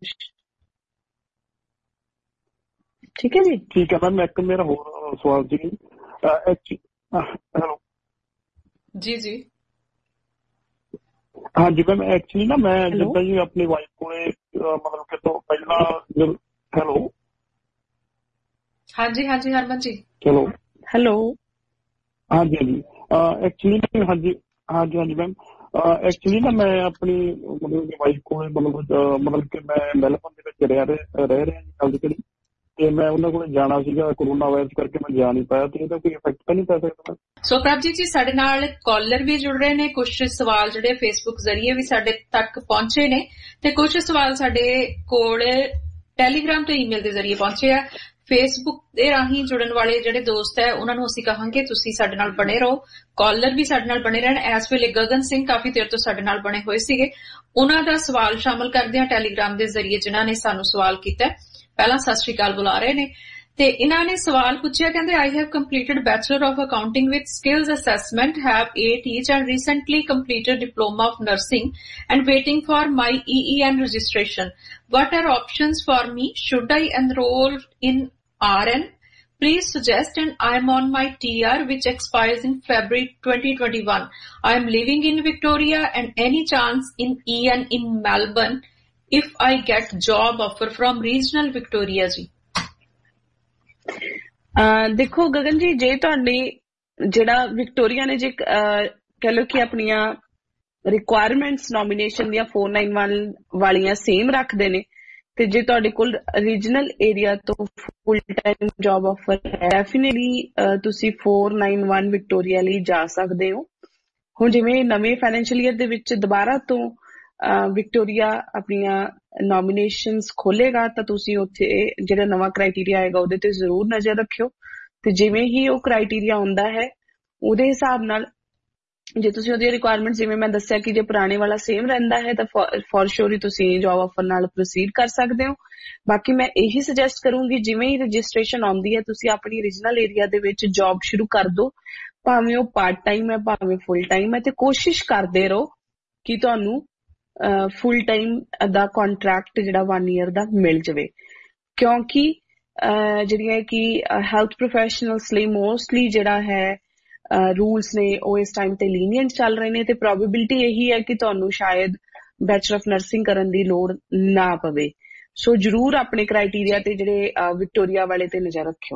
ਠੀਕ ਹੈ ਜੀ। ਠੀਕ ਹੈ ਮੈਮ, ਇੱਕ ਮੇਰਾ ਹੋਰ ਸਵਾਲ ਜੀ। ਹੈਲੋ ਜੀ ਹਾਂਜੀ ਮੈਮ, ਐਕਚੁਅਲੀ ਨਾ ਮੈਂ ਜਿੱਦਾਂ ਜੀ ਆਪਣੀ ਵਾਈਫ ਕੋਲੇ ਮਤਲਬ ਕਿ ਤੋਂ ਪਹਿਲਾਂ ਹੈਲੋ ਹਾਂਜੀ ਹਰਮਨ ਜੀ ਹੈਲੋ ਹਾਂਜੀ ਐਕਚੁਅਲੀ ਹਾਂਜੀ ਮੈਮ ਐਕਚੁਅਲੀ ਨਾ ਮੈਂ ਆਪਣੀ ਮਤਲਬ ਕਿ ਵਾਈਫ ਕੋਲ ਮਤਲਬ ਕਿ ਮੈਂ ਮੈਲਬੌਰਨ ਦੇ ਵਿੱਚ ਰਹਿ ਰਿਹਾ ਜੀ ਹਾਲ ਦੀ, ਤੇ ਮੈਂ ਉਹਨਾਂ ਕੋਲ ਜਾਣਾ ਸੀਗਾ, ਕਰੋਨਾ ਵਾਇਰਸ ਕਰਕੇ ਮੈਂ ਜਾ ਨਹੀਂ ਪਾਇਆ, ਤੇ ਇਹਦਾ ਕੋਈ ਇਫੈਕਟ ਤਾਂ ਨਹੀਂ ਪੈ ਸਕਦਾ? ਸੋ ਪ੍ਰਭਜੀਤ ਜੀ ਸਾਡੇ ਨਾਲ ਕਾਲਰ ਵੀ ਜੁੜ ਰਹੇ ਨੇ, ਕੁਝ ਸਵਾਲ ਜਿਹੜੇ ਫੇਸਬੁੱਕ ਜ਼ਰੀਏ ਵੀ ਸਾਡੇ ਤੱਕ ਪਹੁੰਚੇ ਨੇ ਤੇ ਕੁਝ ਸਵਾਲ ਸਾਡੇ ਕੋਲ ਟੈਲੀਗ੍ਰਾਮ ਤੇ ਈਮੇਲ ਦੇ ਜ਼ਰੀਏ ਪਹੁੰਚੇ ਆ। ਫੇਸਬੁੱਕ ਦੇ ਰਾਹੀਂ ਜੁੜਨ ਵਾਲੇ ਜਿਹੜੇ ਦੋਸਤ ਹੈ ਉਹਨਾਂ ਨੂੰ ਅਸੀਂ ਕਹਾਂਗੇ ਤੁਸੀਂ ਸਾਡੇ ਨਾਲ ਬਣੇ ਰਹੋ, ਕਾਲਰ ਵੀ ਸਾਡੇ ਨਾਲ ਬਣੇ ਰਹਿਣ। ਇਸ ਵੇਲੇ ਗਗਨ ਸਿੰਘ ਕਾਫੀ ਦੇਰ ਤੋਂ ਸਾਡੇ ਨਾਲ ਬਣੇ ਹੋਏ ਸੀਗੇ, ਉਹਨਾਂ ਦਾ ਸਵਾਲ ਸ਼ਾਮਲ ਕਰਦੇ ਹਾਂ ਟੈਲੀਗ੍ਰਾਮ ਦੇ ਜ਼ਰੀਏ ਜਿਨ੍ਹਾਂ ਨੇ ਸਾਨੂੰ ਸਵਾਲ ਕੀਤਾ। ਪਹਿਲਾਂ ਸਤਿ ਸ਼੍ਰੀ ਅਕਾਲ ਬੁਲਾ ਰਹੇ ਨੇ ਤੇ ਇਹਨਾਂ ਨੇ ਸਵਾਲ ਪੁੱਛਿਆ, ਕਹਿੰਦੇ I have completed Bachelor of Accounting with Skills Assessment, have 8 each and recently completed Diploma of Nursing and waiting for my EEN registration. What are options for me? Should I enroll in RN? Please suggest, and I am on my TR which expires in February 2021. I am living in Victoria and any chance in EN in Melbourne if I get job offer from regional Victoria ji. ਦੇਖੋ ਗਗਨ ਜੀ, ਜੇ ਤੁਹਾਡੀ ਜਿਹੜਾ ਵਿਕਟੋਰੀਆ ਨੇ ਜੇ ਕਹਿ ਲਓ ਕਿ ਆਪਣੀਆਂ ਰਿਕੁਆਇਰਮੈਂਟਸ ਨੋਮੀਨੇਸ਼ਨ ਦੀਆਂ 491 ਵਾਲੀਆਂ ਸੇਮ ਰੱਖਦੇ ਨੇ, ਤੇ ਜੇ ਤੁਹਾਡੇ ਕੋਲ ਰੀਜਨਲ ਏਰੀਆ ਤੋਂ ਫੁੱਲ ਟਾਈਮ ਜੌਬ ਆਫਰ ਹੈ, ਡੈਫੀਨੇਟਲੀ ਤੁਸੀਂ 491 ਵਿਕਟੋਰੀਆ ਲਈ ਜਾ ਸਕਦੇ ਹੋ। ਹੁਣ ਜਿਵੇਂ ਨਵੇਂ ਫਾਈਨੈਂਸ਼ੀਅਲ ਈਅਰ ਦੇ ਵਿੱਚ ਦੁਬਾਰਾ ਤੋਂ ਵਿਕਟੋਰੀਆ ਆਪਣੀਆਂ ਨੋਮੀਨੇਸ਼ਨਸ ਖੋਲੇਗਾ ਤਾਂ ਤੁਸੀਂ ਉੱਥੇ ਜਿਹੜਾ ਨਵਾਂ ਕ੍ਰਾਈਟੀਰੀਆ ਆਏਗਾ ਉਹਦੇ ਤੇ ਜ਼ਰੂਰ ਨਜ਼ਰ ਰੱਖਿਓ, ਤੇ ਜਿਵੇਂ ਹੀ ਉਹ ਕ੍ਰਾਈਟੀਰੀਆ ਆਉਂਦਾ ਹੈ ਉਹਦੇ ਹਿਸਾਬ ਨਾਲ ਜੇ ਤੁਸੀਂ ਉਹਦੀ ਰਿਕੁਆਇਰਮੈਂਟ ਜਿਵੇਂ ਮੈਂ ਦੱਸਿਆ ਕਿ ਜੇ ਪੁਰਾਣੇ ਵਾਲਾ ਸੇਮ ਰਹਿੰਦਾ ਹੈ ਤਾਂ ਫੋਰ ਸ਼ੋਰ ਹੀ ਤੁਸੀਂ ਜੌਬ ਆਫਰ ਨਾਲ ਪ੍ਰੋਸੀਡ ਕਰ ਸਕਦੇ ਹੋ। ਬਾਕੀ ਮੈਂ ਇਹੀ ਸੁਜੈਸਟ ਕਰੂੰਗੀ ਜਿਵੇਂ ਹੀ ਰਜਿਸਟ੍ਰੇਸ਼ਨ ਆਉਂਦੀ ਹੈ ਤੁਸੀਂ ਆਪਣੀ ਰੀਜਨਲ ਏਰੀਆ ਦੇ ਵਿੱਚ ਜੌਬ ਸ਼ੁਰੂ ਕਰ ਦਿਓ, ਭਾਵੇਂ ਉਹ ਪਾਰਟ ਟਾਈਮ ਹੈ ਭਾਵੇਂ ਫੁੱਲ ਟਾਈਮ ਹੈ, ਤੇ ਕੋਸ਼ਿਸ਼ ਕਰਦੇ ਰਹੋ ਕਿ ਤੁਹਾਨੂੰ ਫੁੱਲ ਟਾਈਮ ਦਾ ਕੰਟਰੈਕਟ ਜਿਹੜਾ 1 ਈਅਰ ਦਾ ਮਿਲ ਜਾਵੇ, ਕਿਉਂਕਿ ਜਿਹੜੀਆਂ ਕਿ ਹੈਲਥ ਪ੍ਰੋਫੈਸ਼ਨਲਸ ਲਈ ਮੋਸਟਲੀ ਜਿਹੜਾ ਹੈ ਰੂਲਸ ਨੇ ਉਹ ਇਸ ਟਾਈਮ ਤੇ ਲੀਨੀਅੰਟ ਚੱਲ ਰਹੇ ਨੇ, ਤੇ ਪ੍ਰੋਬੇਬਿਲਿਟੀ ਇਹੀ ਹੈ ਕਿ ਤੁਹਾਨੂੰ ਸ਼ਾਇਦ ਬੈਚਲਰ ਆਫ ਨਰਸਿੰਗ ਕਰਨ ਦੀ ਲੋੜ ਨਾ ਪਵੇ। ਸੋ ਜ਼ਰੂਰ ਆਪਣੇ ਕ੍ਰਾਈਟੀਰੀਆ ਤੇ ਜਿਹੜੇ ਵਿਕਟੋਰੀਆ ਵਾਲੇ ਤੇ ਨਜ਼ਰ ਰੱਖਿਓ।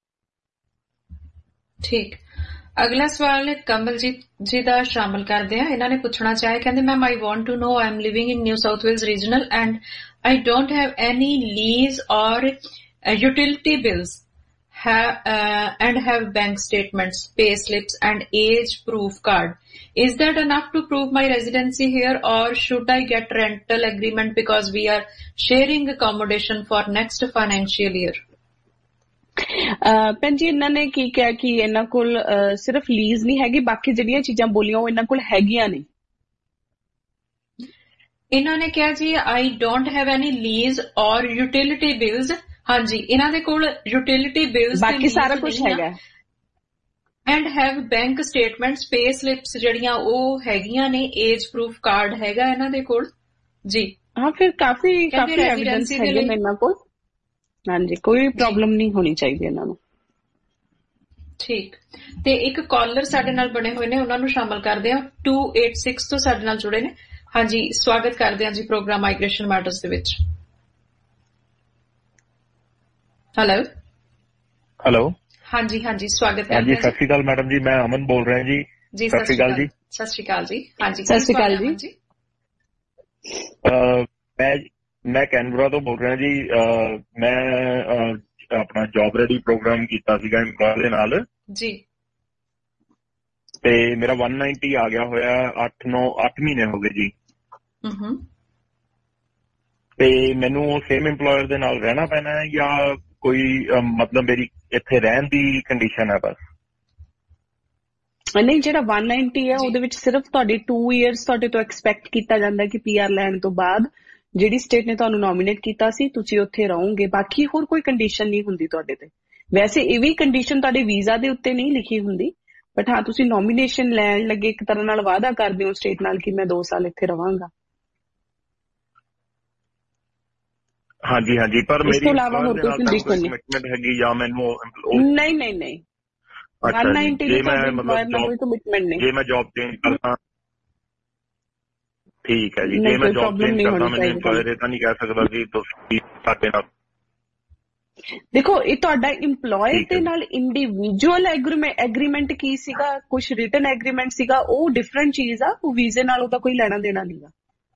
ਠੀਕ, ਅਗਲਾ ਸਵਾਲ ਕਮਲਜੀਤ ਜੀ ਦਾ ਸ਼ਾਮਲ ਕਰਦੇ ਹਾਂ। ਇਹਨਾਂ ਨੇ ਪੁੱਛਣਾ ਚਾਹੇ, ਕਹਿੰਦੇ ma'am I want to know I am living in New South Wales regional and I don't have any lease or utility bills and have bank statements, pay slips and age proof card. Is that enough to prove my residency here or should I get rental agreement because we are sharing accommodation for next financial year? ਭੈਣ ਜੀ ਇਹਨਾਂ ਨੇ ਕੀ ਕਿਹਾ ਕਿ ਇਹਨਾਂ ਕੋਲ ਸਿਰਫ ਲੀਜ਼ ਨਹੀਂ ਹੈਗੀ, ਬਾਕੀ ਜਿਹੜੀਆਂ ਚੀਜ਼ਾਂ ਬੋਲੀਆਂ ਉਹ ਇਹਨਾਂ ਕੋਲ ਹੈਗੀਆਂ ਨੇ। ਇਹਨਾਂ ਨੇ ਕਿਹਾ ਜੀ I don't have any lease or utility bills। ਹਾਂਜੀ, ਇਹਨਾਂ ਦੇ ਕੋਲ ਯੂਟਿਲਿਟੀ ਬਿਲਸ ਬਾਕੀ ਸਾਰਾ ਕੁਝ ਹੈਗਾ, and have bank statements, pay slips ਜਿਹੜੀਆਂ ਉਹ ਹੈਗੀਆਂ ਨੇ, ਏਜ ਪ੍ਰੂਫ ਕਾਰਡ ਹੈਗਾ ਇਹਨਾਂ ਦੇ ਕੋਲ ਜੀ। ਹਾਂ, ਫਿਰ ਕਾਫੀ ਐਵੀਡੈਂਸ ਹੈਗੇ ਨੇ ਇਹਨਾਂ ਕੋਲ। ਹਾਂਜੀ, ਕੋਈ ਪ੍ਰੋਬਲਮ ਨਹੀਂ ਹੋਣੀ ਚਾਹੀਦੀ ਇਹਨਾਂ ਨੂੰ। ਠੀਕ, ਤੇ ਇੱਕ ਕਾਲਰ ਸਾਡੇ ਨਾਲ ਬਣੇ ਹੋਏ ਨੇ, ਉਹਨਾਂ ਨੂੰ ਸ਼ਾਮਲ ਕਰਦੇ ਹਾਂ। 286 ਤੋਂ ਸਾਡੇ ਨਾਲ ਜੁੜੇ ਨੇ। ਹਾਂਜੀ, ਸਵਾਗਤ ਕਰਦੇ ਹਾਂ ਜੀ ਪ੍ਰੋਗਰਾਮ ਮਾਈਗ੍ਰੇਸ਼ਨ ਮੈਟਰਸ ਦੇ ਵਿੱਚ। ਹੈਲੋ ਹਾਂਜੀ ਹਾਂਜੀ, ਸਵਾਗਤ ਕਰਦੇ ਹਾਂ। ਸਤਿ ਸ਼੍ਰੀ ਅਕਾਲ ਮੈਡਮ ਜੀ, ਮੈਂ ਅਮਨ ਬੋਲ ਰਿਹਾ ਜੀ। ਜੀ ਸਤਿ ਸ਼੍ਰੀ ਅਕਾਲ ਜੀ। ਸਤਿ ਸ਼੍ਰੀ ਅਕਾਲ ਜੀ। ਹਾਂਜੀ, ਸਤਿ ਸ਼੍ਰੀ ਅਕਾਲ ਜੀ। ਮੈਂ ਕੈਨਬਰਾ ਤੋਂ ਬੋਲ ਰਿਹਾ ਜੀ। ਮੈਂ ਆਪਣਾ ਜੌਬ ਰੈਡੀ ਪ੍ਰੋਗਰਾਮ ਕੀਤਾ ਸੀਗਾ ਇੰਪਲਾਇਰ ਦੇ ਨਾਲ ਜੀ, ਤੇ ਮੇਰਾ 190 ਆ ਗਿਆ ਹੋਇਆ। 8 ਮਹੀਨੇ ਹੋ ਗਏ ਜੀ। ਤੇ ਮੈਨੂੰ ਸੇਮ ਇੰਪਲਾਇਰ ਦੇ ਨਾਲ ਰਹਿਣਾ ਪੈਣਾ ਹੈ ਜਾਂ ਕੋਈ ਮਤਲਬ ਮੇਰੀ ਇੱਥੇ ਰਹਿਣ ਦੀ ਕੰਡੀਸ਼ਨ ਹੈ ਬਸ? ਨਹੀਂ, ਜਿਹੜਾ 190 ਹੈ ਉਹਦੇ ਵਿੱਚ ਸਿਰਫ ਤੁਹਾਡੇ 2 ਇਅਰਸ ਤੁਹਾਡੇ ਤੋਂ ਐਕਸਪੈਕਟ ਕੀਤਾ ਜਾਂਦਾ ਕਿ PR ਲੈਣ ਤੋਂ ਬਾਅਦ ਜਿਹੜੀ ਸਟੇਟ ਨੇ ਤੁਹਾਨੂੰ ਨੋਮੀਨੇਟ ਕੀਤਾ ਸੀ ਤੁਸੀਂ ਉੱਥੇ ਰਹੋਗੇ, ਬਾਕੀ ਹੋਰ ਕੋਈ ਕੰਡੀਸ਼ਨ ਨਹੀਂ ਹੁੰਦੀ ਤੁਹਾਡੇ ਤੇ। ਵੈਸੇ ਇਹ ਵੀ ਕੰਡੀਸ਼ਨ ਤੁਹਾਡੇ ਵੀਜ਼ਾ ਦੇ ਉੱਤੇ ਨਹੀਂ ਲਿਖੀ ਹੁੰਦੀ, ਬਟ ਹਾਂ ਤੁਸੀਂ ਨੋਮੀਨੇਸ਼ਨ ਲੈਣ ਲੱਗੇ ਇੱਕ ਤਰ੍ਹਾਂ ਨਾਲ ਵਾਅਦਾ ਕਰਦੇ ਹੋ ਸਟੇਟ ਨਾਲ ਕਿ ਮੈਂ 2 ਸਾਲ ਇੱਥੇ ਰਵਾਂਗਾ। ਹਾਂਜੀ ਹਾਂਜੀ, ਪਰ ਇਸ ਤੋਂ ਇਲਾਵਾ ਹੋਰ ਕੋਈ ਕੰਡੀਸ਼ਨ ਕਮਿਟਮੈਂਟ ਹੈਗੀ ਜਾਂ ਮੈਨੂੰ? ਨਹੀਂ ਨਹੀਂ ਨਹੀਂ, 190 ਜੇ ਮੈਂ ਮਤਲਬ ਕੋਈ ਕਮਿਟਮੈਂਟ ਨਹੀਂ। ਜੇ ਮੈਂ ਜੌਬ ਚੇਂਜ ਕਰਦਾ, ਠੀਕ ਹੈ ਜੀ। ਜੇ ਮੈਂ ਜੌਬ ਚੇਂਜ ਕਰਦਾ ਮੈਨੂੰ ਇੰਪਲਾਇਰ ਇਹ ਤਾਂ ਨਹੀਂ ਕਹਿ ਸਕਦਾ ਕਿ ਤੁਸੀਂ ਸਾਡੇ ਨਾਲ? ਦੇਖੋ ਇਹ ਤੁਹਾਡਾ EMPLOYER ਦੇ ਨਾਲ ਇੰਡੀਵਿਜੂਅਲ ਐਗਰੀਮੈਂਟ ਕੀ ਸੀਗਾ, ਕੁਝ ਰਿਟਨ ਐਗਰੀਮੈਂਟ ਸੀਗਾ, ਉਹ ਡਿਫਰੈਂਟ ਚੀਜ਼ ਆ, ਉਹ ਵੀਜ਼ੇ ਨਾਲ ਉਹਦਾ ਕੋਈ ਲੈਣਾ ਦੇਣਾ ਨਹੀਂਗਾ।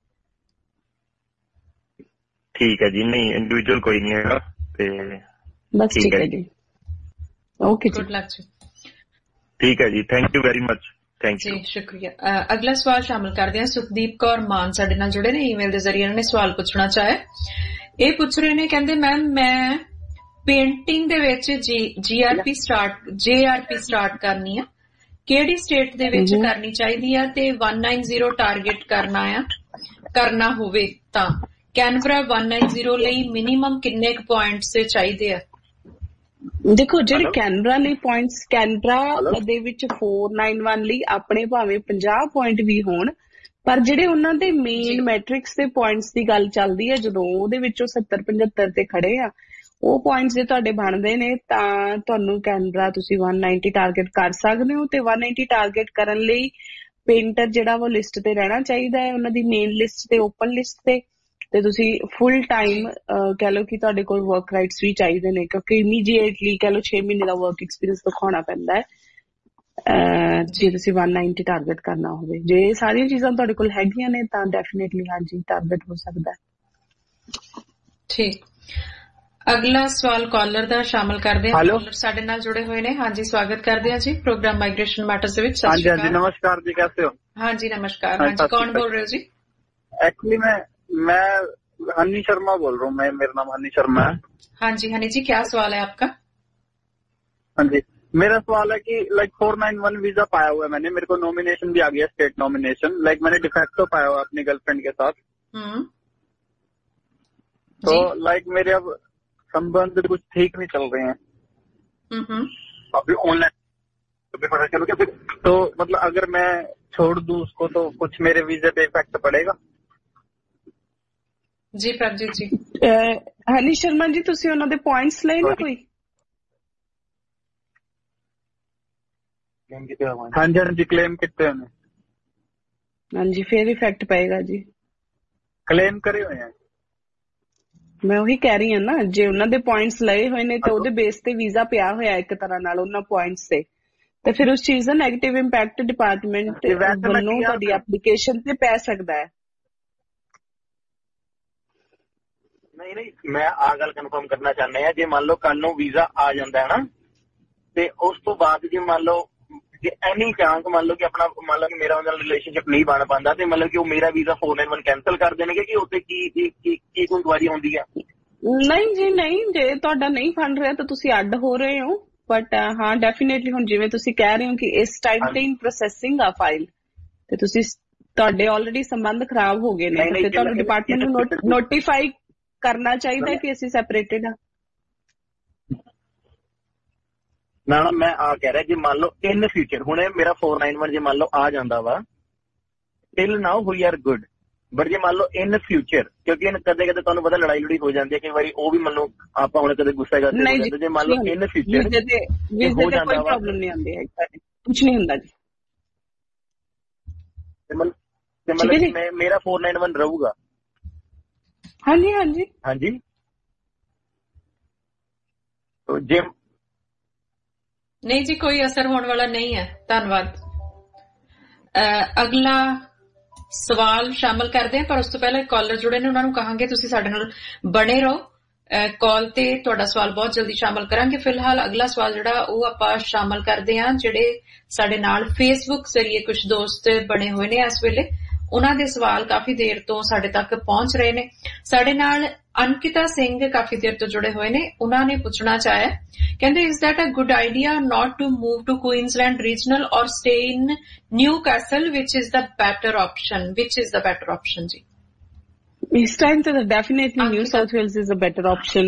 ਠੀਕ ਹੈ ਜੀ, ਨਹੀਂ ਇੰਡੀਵਿਜੂਅਲ ਕੋਈ ਨਹੀਂ ਹੈਗਾ ਤੇ ਬਸ ਠੀਕ ਹੈ ਜੀ, ਓਕੇ ਜੀ, ਗੁੱਡ ਲੱਕ ਜੀ। ਠੀਕ ਹੈ ਜੀ, thank you very much, thank you ਜੀ, ਸ਼ੁਕਰੀਆ। ਅਗਲਾ ਸਵਾਲ ਸ਼ਾਮਿਲ ਕਰਦੇ ਹਾਂ। ਸੁਖਦੀਪ ਕੌਰ ਮਾਨ ਸਾਡੇ ਨਾਲ ਜੁੜੇ ਨੇ ਈਮੇਲ ਦੇ ਜ਼ਰੀਏ, ਉਹਨਾਂ ਨੇ ਸਵਾਲ ਪੁੱਛਣਾ ਚਾਹਿਆ। ਇਹ ਪੁੱਛ ਰਹੇ ਨੇ, ਕਹਿੰਦੇ ਮੈਮ ਮੈਂ ਪੇਂਟਿੰਗ ਦੇ ਵਿੱਚ JRP ਸਟਾਰਟ ਕਰਨੀ ਆ, ਕਿਹੜੀ ਸਟੇਟ ਦੇ ਵਿੱਚ ਕਰਨੀ ਚਾਹੀਦੀ ਆ, ਤੇ 190 ਟਾਰਗੇਟ ਕਰਨਾ ਹੋਵੇ ਤਾਂ ਕੈਨਬਰਾ 190 ਲਈ ਮਿਨੀਮਮ ਕਿੰਨੇ ਕੁ ਪੁਆਇੰਟਸ ਚਾਹੀਦੇ ਆ? ਦੇਖੋ ਜਿਹੜੇ ਕੈਨਬਰਾ ਲਈ ਪੁਆਇੰਟਸ, ਕੈਨਬਰਾ ਦੇ ਵਿੱਚ 491 ਲਈ ਆਪਣੇ ਭਾਵੇਂ 50 ਪੁਆਇੰਟ ਵੀ ਹੋਣ, ਪਰ ਜਿਹੜੇ ਉਹਨਾਂ ਦੇ ਮੇਨ ਮੈਟ੍ਰਿਕਸ ਦੇ ਪੁਆਇੰਟਸ ਦੀ ਗੱਲ ਚੱਲਦੀ ਹੈ, ਜਦੋਂ ਉਹਦੇ ਵਿੱਚੋਂ 70-75 ਤੇ ਖੜੇ ਆ, ਉਹ ਪੁਆਇੰਟਸ ਜੇ ਤੁਹਾਡੇ ਬਣਦੇ ਨੇ ਤਾਂ ਤੁਹਾਨੂੰ ਕੈਨਬਰਾ ਤੁਸੀਂ 190 ਟਾਰਗੇਟ ਕਰ ਸਕਦੇ ਹੋ। ਤੇ 190 ਟਾਰਗੇਟ ਕਰਨ ਲਈ ਪੇਂਟਰ ਜਿਹੜਾ ਉਹ ਲਿਸਟ ਤੇ ਰਹਿਣਾ ਚਾਹੀਦਾ ਹੈ, ਉਹਨਾਂ ਦੀ ਮੇਨ ਲਿਸਟ ਤੇ, ਓਪਨ ਲਿਸਟ ਤੇ ਤੁਸੀਂ ਫੁੱਲ ਟਾਈਮ ਕਹਿ ਲਓ ਕਿ ਤੁਹਾਡੇ ਕੋਲ ਵਰਕ ਰਾਈਟਸ ਵੀ ਚਾਹੀਦੇ ਨੇ, ਕਿਉਂਕਿ ਇਮੀਡੀਏਟਲੀ ਕਹਿ ਲਓ 6 ਮਹੀਨੇ ਦਾ ਵਰਕ ਐਕਸਪੀਰੀਅੰਸ ਦਿਖਾਉਣਾ ਪੈਂਦਾ ਹੈ ਜੇ ਤੁਸੀਂ 190 ਟਾਰਗੇਟ ਕਰਨਾ ਹੋਵੇ। ਜੇ ਇਹ ਸਾਰੀਆਂ ਚੀਜ਼ਾਂ ਤੁਹਾਡੇ ਕੋਲ ਹੈਗੀਆਂ ਨੇ ਤਾਂ ਡੈਫੀਨੇਟਲੀ ਹਾਂਜੀ ਟਾਰਗੇਟ ਹੋ ਸਕਦਾ ਹੈ। ਠੀਕ, ਅਗਲਾ ਸਵਾਲ ਕਾਲਰ ਦਾ ਸ਼ਾਮਲ ਕਰਦੇ ਹਾਂ। ਕਾਲਰ ਸਾਡੇ ਨਾਲ ਜੁੜੇ ਹੋਏ ਨੇ। ਹਾਂਜੀ, ਸਵਾਗਤ ਕਰਦੇ ਹਾਂ ਜੀ ਪ੍ਰੋਗਰਾਮ ਮਾਈਗ੍ਰੇਸ਼ਨ ਮੈਟਰਸ ਦੇ ਵਿੱਚ। ਸਤਿ ਸ਼੍ਰੀ ਅਕਾਲ। ਨਮਸਕਾਰ ਜੀ, ਕੈਸੇ ਹੋ? ਹਾਂਜੀ ਨਮस्कार। ਹਾਂਜੀ, कौन बोल रहे हो जी? एक्चुअली मैं हनी शर्मा बोल रहा हूँ। मेरा नाम हनी शर्मा है। हाँ जी हनी जी, क्या सवाल है आपका? हाँ जी, मेरा सवाल है कि 491 वीजा पाया हुआ है मैंने, मेरे को नॉमिनेशन भी आ गया, स्टेट नॉमिनेशन, मैंने डिफेक्टो पाया हुआ अपनी गर्लफ्रेंड के साथ। तो मेरे अब संबंध कुछ ठीक नहीं चल रहे हैं अभी ऑनलाइन पता चलो कि तो मतलब अगर मैं छोड़ दूं उसको तो कुछ मेरे वीजे पे इफेक्ट पड़ेगा? जी प्रभजीत जी। हनी शर्मा जी, तुसी उन्हां दे पॉइंट्स लए ने कोई? हाँ जी क्लेम किते हैं। हाँ जी, फिर इफेक्ट पएगा जी। क्लेम करे हुए हैं। मैं ਉਹੀ ਕਹਿ ਰਹੀ ਹਾਂ ਨਾ, ਜੇ ਉਹਨਾਂ ਦੇ ਪੁਆਇੰਟਸ ਲਏ ਹੋਏ ਨੇ ਤੇ ਉਹਦੇ ਬੇਸ ਤੇ ਵੀਜ਼ਾ ਪਿਆ ਹੋਇਆ ਇੱਕ ਤਰ੍ਹਾਂ ਨਾਲ ਉਹਨਾਂ ਪੁਆਇੰਟਸ ਤੇ ਫਿਰ ਉਸ ਚੀਜ਼ ਦਾ ਨੈਗੇਟਿਵ ਇੰਪੈਕਟ ਡਿਪਾਰਟਮੈਂਟ ਵੱਲੋਂ ਤੁਹਾਡੀ ਐਪਲੀਕੇਸ਼ਨ ਤੇ ਪੈ ਸਕਦਾ ਹੈ। नहीं मैं आ गल कन्फर्म करना चाहना है, जे मान लो कल नूं वीजा आ जाता है ना, ते उस तो बाद जे मान लो जे एनी चांस मान लो कि अपना मान लो कि मेरा उनका रिलेशनशिप नहीं बन पाता, तो मतलब कि वो मेरा वीजा 491 कैंसल कर देंगे कि उत्ते की कोई इंक्वायरी होंदी है? नहीं जी नहीं, जे तुहाडा नहीं बन रहा तो तुसी अड हो रहे हो, बट हाँ डेफिनेटली हुण जिवें तुसी कह रहे हो कि इस टाइम ते इन प्रोसैसिंग आ फाइल ते तुसी तुहाडे ऑलरेडी संबंध खराब हो गए ने, ते तुहानू डिपार्टमेंट नू नोटिफाई करना चाहिए कि असीं सैपरेटेड आ। ना मैं आ कह रहा जी मान लो इन फ्यूचर हुण मेरा 491 जे मान लो आ जांदा वा, till now we are good, but जे मान लो इन फ्यूचर क्योंकि कदे कदे तुहानू पता लड़ाई लुड़ी हो जाती है, कई बार वो भी मान लो आप हुण कदे गुस्सा करते, जे मान लो इन फ्यूचर हो जांदा वा, प्रॉब्लम नहीं आंदी है, कुछ नहीं हुंदा जी। मतलब मेरा 491 रहूगा? हाँ जी हाँ जी हाँ जी। तो जे नहीं जी, कोई असर होने वाला नहीं है। धन्यवाद। अगला सवाल शामिल करते हैं, पर उस तो पहले कॉलर जुड़े ने, उन्होंने कहांगे तुसी साडे नाल बने रहो कॉल ते, तुहाडा सवाल बहुत जल्दी शामिल करांगे। फिलहाल अगला सवाल जिहड़ा ओह आपां शामिल करदे हां, जिहड़े साडे नाल फेसबुक जरिए कुछ दोस्त बने हुए ने इस वेले, उन्हां दे सवाल काफी देर तो साडे तक पहुंच रहे ने। साडे नाल अनकिता सिंह काफी देर तो जुड़े हुए ने, उन्हां ने पूछना चाहे, कहंदे is that a good idea not to move to Queensland regional और stay in Newcastle, which is the better option जी? इस टाइम तो definitely New South Wales is a better option,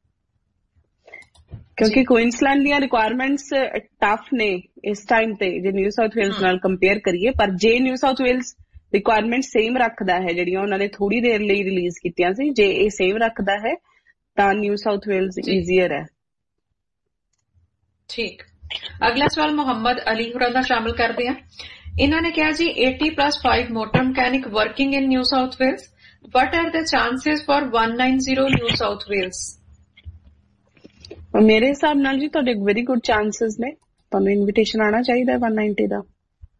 क्योंकि क्वींसलैंड दी रिक्वायरमेंट्स टफ ने इस टाइम ते जे न्यू साउथ वेल्स नाल कंपेयर करिए। पर जे New South Wales requirement same रखदा है, जिहड़ियां उन्होंने थोड़ी देर लिए रिलीज कीतियां सी, जे ये सेम रखदा है तां न्यू साउथ वेल्स ईजीयर है। ठीक, अगला सवाल मोहम्मद अली हुरां दा शामिल करदे हां। इन्हां ने कहा जी 80+5 motor mechanic working in New South Wales, what are the chances for 190 New South Wales? ਮੇਰੇ ਹਿਸਾਬ ਨਾਲ ਜੀ ਤੁਹਾਡੇ ਵੈਰੀ ਗੁੱਡ ਚਾਂਸਸ ਨੇ, ਤੁਹਾਨੂੰ ਇਨਵੀਟੇਸ਼ਨ ਆਉਣਾ ਚਾਹੀਦਾ 190 ਦਾ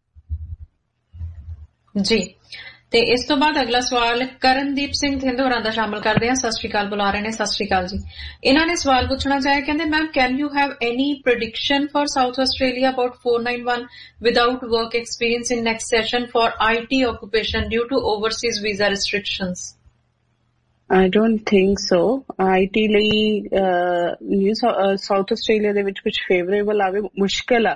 ਜੀ। ਤੇ ਇਸ ਤੋਂ ਬਾਅਦ ਅਗਲਾ ਸਵਾਲ ਕਰਨਦੀਪ ਸਿੰਘ ਥਿੰਦ ਹੋਰਾਂ ਦਾ ਸ਼ਾਮਲ ਕਰਦੇ ਹਾਂ। ਸਤਿ ਸ਼੍ਰੀ ਅਕਾਲ ਬੁਲਾ ਰਹੇ ਨੇ। ਸਤਿ ਸ਼੍ਰੀ ਅਕਾਲ ਜੀ। ਇਹਨਾਂ ਨੇ ਸਵਾਲ ਪੁੱਛਣਾ ਚਾਹਿਆ, ਕਹਿੰਦੇ ma'am can you have any prediction for South Australia about 491 without work experience in next session for IT occupation due to overseas visa restrictions? I don't think so. IT ਲਈ ਨਿਊ ਸਾਊਥ ਆਸਟ੍ਰੇਲੀਆ ਦੇ ਵਿੱਚ ਕੁਝ ਫੇਵਰੇਬਲ ਆਵੇ ਮੁਸ਼ਕਿਲ ਆ,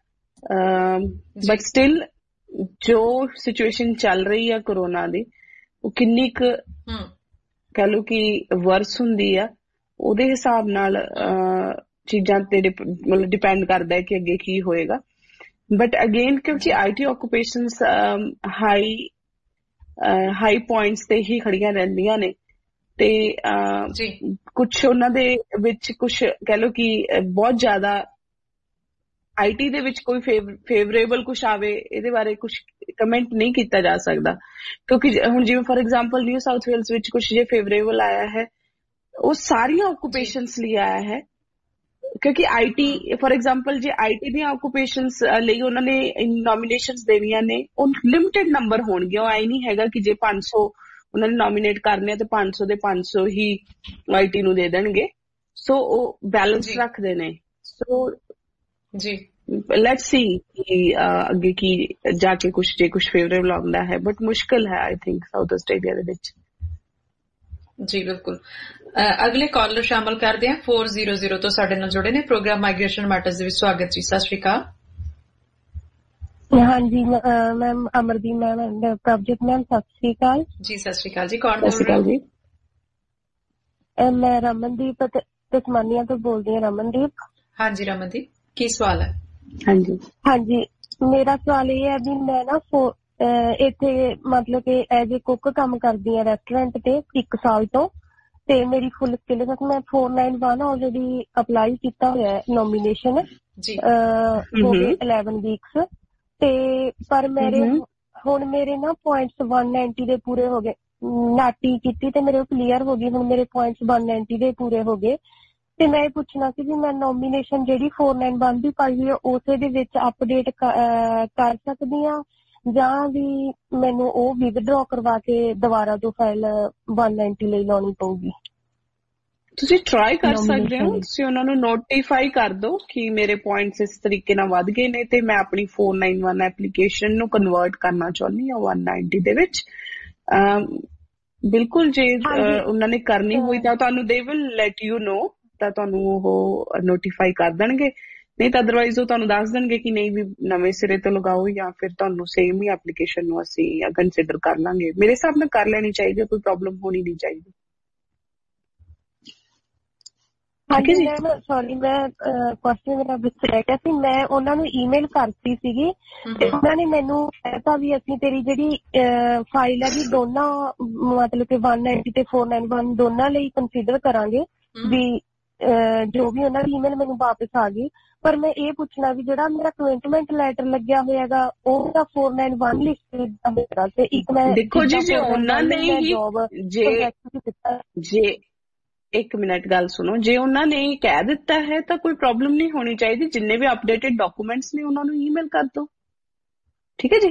ਬਟ ਸਟਿਲ ਜੋ ਸਿਚੁਏਸ਼ਨ ਚੱਲ ਰਹੀ ਆ ਕੋਰੋਨਾ ਦੀ ਉਹ ਕਿੰਨੀ ਕੁ ਕਹਿ ਲਓ ਕਿ ਵਰਸ ਹੁੰਦੀ ਆ, ਉਹਦੇ ਹਿਸਾਬ ਨਾਲ ਚੀਜ਼ਾਂ ਤੇ ਮਤਲਬ ਡਿਪੈਂਡ ਕਰਦਾ ਹੈ ਕਿ ਅੱਗੇ ਕੀ ਹੋਏਗਾ। ਬਟ ਅਗੇਨ ਕਿਉਂਕਿ IT ਆਕੂਪੇਸ਼ਨਸ ਹਾਈ ਪੁਆਇੰਟਸ ਤੇ ਹੀ ਖੜੀਆਂ ਰਹਿੰਦੀਆਂ ਨੇ ਤੇ ਕੁਛ ਉਹਨਾਂ ਦੇ ਵਿੱਚ ਕੁਛ ਕਹਿ ਲਓ ਕਿ ਬਹੁਤ ਜ਼ਿਆਦਾ IT ਦੇ ਵਿੱਚ ਕੋਈ ਫੇਵਰੇਬਲ ਕੁਛ ਆਵੇ ਇਹਦੇ ਬਾਰੇ ਕੁਛ ਕਮੈਂਟ ਨਹੀਂ ਕੀਤਾ ਜਾ ਸਕਦਾ, ਕਿਉਂਕਿ ਹੁਣ ਜਿਵੇਂ for example New South Wales ਵਿੱਚ ਕੁਛ ਜੇ ਫੇਵਰੇਬਲ ਆਇਆ ਹੈ ਉਹ ਸਾਰੀਆਂ ਆਕੂਪੇਸ਼ਨਸ ਲਈ ਆਇਆ ਹੈ, ਕਿਉਂਕਿ IT ਫॉर ਐਗਜ਼ਾਮਪਲ ਜੇ IT ਦੀਆਂ ਆਕੂਪੇਸ਼ਨਸ ਲਈ ਉਹਨਾਂ ਨੇ ਨੋਮੀਨੇਸ਼ਨਸ ਦੇਣੀਆਂ ਨੇ ਉਹ ਲਿਮਿਟਿਡ ਨੰਬਰ ਹੋਣਗੇ। ਉਹ ਐ ਨਹੀਂ ਹੈਗਾ ਕਿ ਜੇ 500 ਉਹਨਾਂ ਨੇ ਨੋਮੀਨੇਟ ਕਰਨੇ ਆ ਤੇ 500 ਦੇ 500 ਹੀ IT ਨੂੰ ਦੇ ਦੇਣਗੇ। ਸੋ ਉਹ ਬੈਲੈਂਸ ਰੱਖਦੇ ਨੇ। ਸੋ ਜੀ ਲੈਟਸ ਸੀ ਕਿ ਅੱਗੇ ਕੀ ਜਾ ਕੇ ਕੁਛ ਜੇ ਕੁਛ ਫੇਵਰੇਬਲ ਆਉਂਦਾ ਹੈ, ਬਟ ਮੁਸ਼ਕਿਲ ਹੈ ਆਈ ਥਿੰਕ ਸਾਊਥ ਆਸਟ੍ਰੇਲੀਆ ਦੇ ਵਿੱਚ। ਜੀ ਬਿਲਕੁਲ। ਅਗਲੇ ਕਾਲਰ ਸ਼ਾਮਲ ਕਰਦੇ ਹਾਂ 400 ਤੋਂ ਸਾਡੇ ਨਾਲ ਜੁੜੇ ਨੇ ਪ੍ਰੋਗਰਾਮ ਮਾਈਗ੍ਰੇਸ਼ਨ ਮੈਟਰਸ ਦੇ ਵਿੱਚ। ਸਵਾਗਤ ਜੀ। ਸਤਿ ਸ਼੍ਰੀ ਅਕਾਲ। ਹਾਂਜੀ ma'am Amardeep ma'am, Prabhjot ma'am ਸਤਿ ਸ਼੍ਰੀ ਅਕਾਲ ਜੀ। ਸਤਿ ਸ਼੍ਰੀ ਅਕਾਲ ਜੀ। ਕੌਣ ਬੋਲ ਰਹੇ ਜੀ? ਮੈਂ ਰਮਨਦੀਪ ਤਸਮਾਨੀਆ ਤੋਂ ਬੋਲਦੀ ਹਾਂ। ਰਮਨਦੀਪ। ਹਾਂਜੀ ਰਮਨਦੀਪ, ਕੀ ਸਵਾਲ ਹੈ? ਹਾਂਜੀ ਮੇਰਾ ਸਵਾਲ ਇਹ ਹੈ ਵੀ ਮੈਂ ਨਾ ਇੱਥੇ ਮਤਲਬ ਕਿ ਐਜ ਏ ਕੁੱਕ ਕੰਮ ਕਰਦੀ ਹਾਂ ਰੈਸਟੋਰੈਂਟ ਤੇ 1 ਸਾਲ ਤੋਂ, ਤੇ ਮੇਰੀ ਫੁੱਲ ਸਕਿੱਲ ਮੈਂ 491 ਆਲਰੇਡੀ ਅਪਲਾਈ ਕੀਤਾ ਹੋਇਆ ਨੋਮੀਨੇਸ਼ਨ ਹੋ ਗਏ 11 ਵੀਕਸ ਤੇ ਪਰ ਹੁਣ ਮੇਰੇ ਨਾ ਪੁਆਇੰਟਸ 190 ਦੇ ਪੂਰੇ ਹੋ ਗਏ। ਨਾਟੀ ਕੀਤੀ ਤੇ ਮੇਰੇ ਕਲੀਅਰ ਹੋ ਗਈ, ਹੁਣ ਮੇਰੇ ਪੁਆਇੰਟਸ 190 ਦੇ ਪੂਰੇ ਹੋ ਗਏ। ਤੇ ਮੈਂ ਇਹ ਪੁੱਛਣਾ ਸੀ ਵੀ ਮੈਂ ਨੋਮੀਨੇਸ਼ਨ ਜਿਹੜੀ 491 ਦੀ ਪਾਈ ਹੋਈ ਹੈ ਉਸੇ ਦੇ ਵਿੱਚ ਅਪਡੇਟ ਕਰ ਸਕਦੀ ਹਾਂ ਜਾਂ ਵੀ ਮੈਨੂੰ ਉਹ ਵਿਦਡਰਾ ਕਰਵਾ ਕੇ ਦੁਬਾਰਾ ਤੋਂ ਫਾਈਲ 190 ਲਈ ਲਾਉਣੀ ਪਊਗੀ? ਤੁਸੀਂ ਟਰਾਈ ਕਰ ਸਕਦੇ ਹੋ, ਤੁਸੀਂ ਉਹਨਾਂ ਨੂੰ ਨੋਟੀਫਾਈ ਕਰ ਦਿਓ ਕਿ ਮੇਰੇ ਪੁਆਇੰਟਸ ਇਸ ਤਰੀਕੇ ਨਾਲ ਵੱਧ ਗਏ ਨੇ ਤੇ ਮੈਂ ਆਪਣੀ 491 ਐਪਲੀਕੇਸ਼ਨ ਨੂੰ ਕਨਵਰਟ ਕਰਨਾ ਚਾਹੁੰਦੀ ਹਾਂ 190 ਦੇ ਵਿੱਚ। ਬਿਲਕੁਲ ਜੇ ਉਹਨਾਂ ਨੇ ਕਰਨੀ ਹੋਈ ਤਾਂ ਤੁਹਾਨੂੰ they will let you know, ਤਾਂ ਤੁਹਾਨੂੰ ਉਹ ਨੋਟੀਫਾਈ ਕਰ ਦੇਣਗੇ। ਨਹੀਂ ਤਾਂ ਅਦਰਵਾਈਜ਼ ਉਹ ਤੁਹਾਨੂੰ ਦੱਸ ਦੇਣਗੇ ਕਿ ਨਹੀਂ ਵੀ ਨਵੇਂ ਸਿਰੇ ਤੋਂ ਲਗਾਓ ਜਾਂ ਫਿਰ ਤੁਹਾਨੂੰ ਸੇਮ ਹੀ ਐਪਲੀਕੇਸ਼ਨ ਨੂੰ ਅਸੀਂ ਕੰਸੀਡਰ ਕਰ ਲਾਂਗੇ। ਮੇਰੇ ਹਿਸਾਬ ਨਾਲ ਕਰ ਲੈਣੀ ਚਾਹੀਦੀ, ਕੋਈ ਪ੍ਰੋਬਲਮ ਹੋਣੀ ਨਹੀਂ ਚਾਹੀਦੀ। ਹਾਂਜੀ ਮੈਮ ਸੌਰੀ ਮੈਂ ਕੁਐਸਚਨ ਮੇਰਾ ਵਿੱਚ ਰਹਿ ਗਿਆ ਸੀ। ਮੈਂ ਉਹਨਾਂ ਨੂੰ ਈਮੇਲ ਕਰਤੀ ਸੀਗੀ ਤੇ ਉਹਨਾਂ ਨੇ ਮੈਨੂੰ ਕਹਿਤਾ ਵੀ ਅਸੀਂ ਤੇਰੀ ਜਿਹੜੀ ਫਾਈਲ ਹੈ ਵੀ ਦੋਨਾਂ ਮਤਲਬ ਕਿ 190 ਤੇ 491 ਦੋਨਾਂ ਲਈ ਕੰਸੀਡਰ ਕਰਾਂਗੇ ਵੀ ਜੋ ਵੀ ਉਹਨਾਂ ਦੀ ਈਮੇਲ ਮੈਨੂੰ ਵਾਪਸ ਆ ਗਈ। ਪਰ ਮੈਂ ਇਹ ਪੁੱਛਣਾ ਵੀ ਜਿਹੜਾ ਮੇਰਾ ਅਪਾਇੰਟਮੈਂਟ ਲੈਟਰ ਲੱਗਿਆ ਹੋਇਆ ਹੈਗਾ ਉਹ ਤਾਂ 491 ਲਿਸਟ ਦਾ ਮੇਰਾ ਤੇ ਇੱਕ ਮੈਂ ਦੇਖੋ ਜੀ ਜੇ ਉਹਨਾਂ ਨੇ ਹੀ ਜੇ ਇੱਕ ਮਿੰਟ ਗੱਲ ਸੁਣੋ, ਜੇ ਉਹਨਾਂ ਨੇ ਕਹਿ ਦਿੱਤਾ ਹੈ ਤਾਂ ਕੋਈ ਪ੍ਰੋਬਲਮ ਨਹੀਂ ਹੋਣੀ ਚਾਹੀਦੀ। ਜਿੰਨੇ ਵੀ ਅਪਡੇਟਡ ਡਾਕੂਮੈਂਟਸ ਨੇ ਉਹਨਾਂ ਨੂੰ ਈਮੇਲ ਕਰ ਦਿਓ, ਠੀਕ ਹੈ ਜੀ?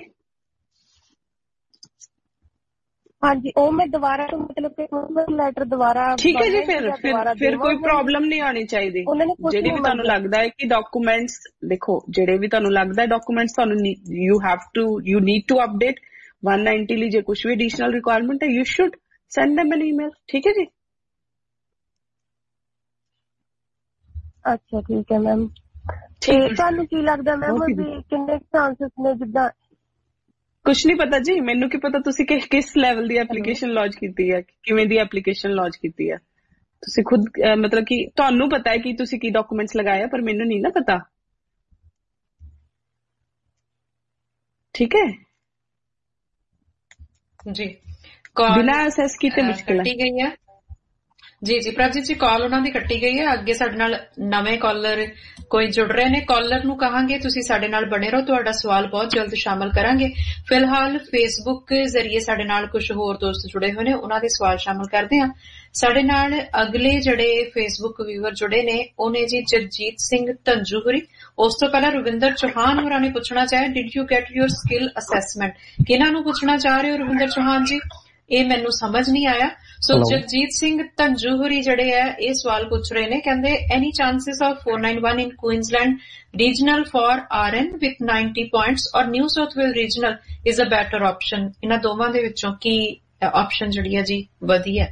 ਹਾਂਜੀ ਉਹ ਮੈਂ ਦੁਬਾਰਾ ਮਤਲਬ ਕਿ ਲੈਟਰ ਦੁਬਾਰਾ ਠੀਕ ਹੈ ਜੀ। ਫਿਰ ਕੋਈ ਪ੍ਰੋਬਲਮ ਨਹੀਂ ਆਉਣੀ ਚਾਹੀਦੀ। ਜਿਹੜੇ ਵੀ ਤੁਹਾਨੂੰ ਲੱਗਦਾ ਹੈ ਕਿ ਡਾਕੂਮੈਂਟਸ ਦੇਖੋ, ਜਿਹੜੇ ਵੀ ਤੁਹਾਨੂੰ ਲੱਗਦਾ ਹੈ ਡਾਕੂਮੈਂਟਸ ਤੁਹਾਨੂੰ ਯੂ ਨੀਡ ਟੂ ਅਪਡੇਟ 190 ਲਈ ਜੇ ਕੁਛ ਵੀ ਐਡੀਸ਼ਨਲ ਰਿਕੁਆਇਰਮੈਂਟ ਹੈ you should send them an email, ਠੀਕ ਹੈ ਜੀ? ਅੱਛਾ ਠੀਕ ਹੈ ਮੈਮ। ਤੇ ਤੁਹਾਨੂੰ ਕੀ ਲੱਗਦਾ ਮੈਮ ਵੀ ਕਿੰਨੇ ਚਾਂਸਸ ਨੇ? ਜਿੱਦਾਂ ਕੁਛ ਨਹੀਂ ਪਤਾ ਜੀ, ਮੈਨੂੰ ਕੀ ਪਤਾ ਤੁਸੀਂ ਕਿਸ ਲੈਵਲ ਦੀ ਐਪਲੀਕੇਸ਼ਨ ਲੌਂਚ ਕੀਤੀ ਹੈ, ਕਿਵੇਂ ਦੀ ਐਪਲੀਕੇਸ਼ਨ ਲੌਂਚ ਕੀਤੀ ਹੈ। ਤੁਸੀਂ ਖੁਦ ਮਤਲਬ ਕਿ ਤੁਹਾਨੂੰ ਪਤਾ ਹੈ ਕਿ ਤੁਸੀਂ ਕੀ ਡਾਕੂਮੈਂਟਸ ਲਗਾਏ, ਪਰ ਮੈਨੂੰ ਨਹੀਂ ਨਾ ਪਤਾ, ਠੀਕ ਹੈ ਜੀ? ਬਿਨਾਂ ਅਸੈਸ ਕੀਤੇ ਮੁਸ਼ਕਿਲ ਹੈ। ਜੀ ਜੀ ਪ੍ਰਭਜੀਤ ਜੀ ਕਾਲ ਉਹਨਾਂ ਦੀ ਕੱਟੀ ਗਈ ਹੈ। ਅੱਗੇ ਸਾਡੇ ਨਾਲ ਨਵੇਂ ਕਾਲਰ ਕੋਈ ਜੁੜ ਰਹੇ ਨੇ। ਕਾਲਰ ਨੂੰ ਕਹਾਂਗੇ ਤੁਸੀਂ ਸਾਡੇ ਨਾਲ ਬਣੇ ਰਹੋ, ਤੁਹਾਡਾ ਸਵਾਲ ਬਹੁਤ ਜਲਦ ਸ਼ਾਮਲ ਕਰਾਂਗੇ। ਫਿਲਹਾਲ ਫੇਸਬੁੱਕ ਜ਼ਰੀਏ ਸਾਡੇ ਨਾਲ ਕੁਝ ਹੋਰ ਦੋਸਤ ਜੁੜੇ ਹੋਏ ਨੇ, ਉਹਨਾਂ ਦੇ ਸਵਾਲ ਸ਼ਾਮਲ ਕਰਦੇ ਹਾਂ। ਸਾਡੇ ਨਾਲ ਅਗਲੇ ਜਿਹੜੇ ਫੇਸਬੁੱਕ ਵਿਊਅਰ ਜੁੜੇ ਨੇ ਉਹ ਨੇ ਜੀ ਜਗਜੀਤ ਸਿੰਘ ਧੰਜੂ ਹੋਰੀ। ਉਸ ਤੋਂ ਪਹਿਲਾਂ ਰਵਿੰਦਰ ਚੌਹਾਨ ਹੋਰਾਂ ਨੇ ਪੁੱਛਣਾ ਚਾਹਿਆ did you get your skill assessment. ਕਿਹਨਾਂ ਨੂੰ ਪੁੱਛਣਾ ਚਾਹ ਰਹੇ ਹੋ ਰਵਿੰਦਰ ਚੌਹਾਨ ਜੀ? ਇਹ ਮੈਨੂੰ ਸਮਝ ਨਹੀਂ ਆਇਆ। ਸੋ ਜਗਜੀਤ ਸਿੰਘ ਧੰਜੂ ਹੋਰੀ ਜਿਹੜੇ ਹੈ ਇਹ ਸਵਾਲ ਪੁੱਛ ਰਹੇ ਨੇ, ਕਹਿੰਦੇ any chances of 491 in Queensland regional for RN with 90 points or New South Wales regional is a better option. ਇਹਨਾਂ ਦੋਵਾਂ ਦੇ ਵਿੱਚੋਂ ਕੀ ਆਪਸ਼ਨ ਜਿਹੜੀ ਹੈ ਜੀ ਵਧੀਆ?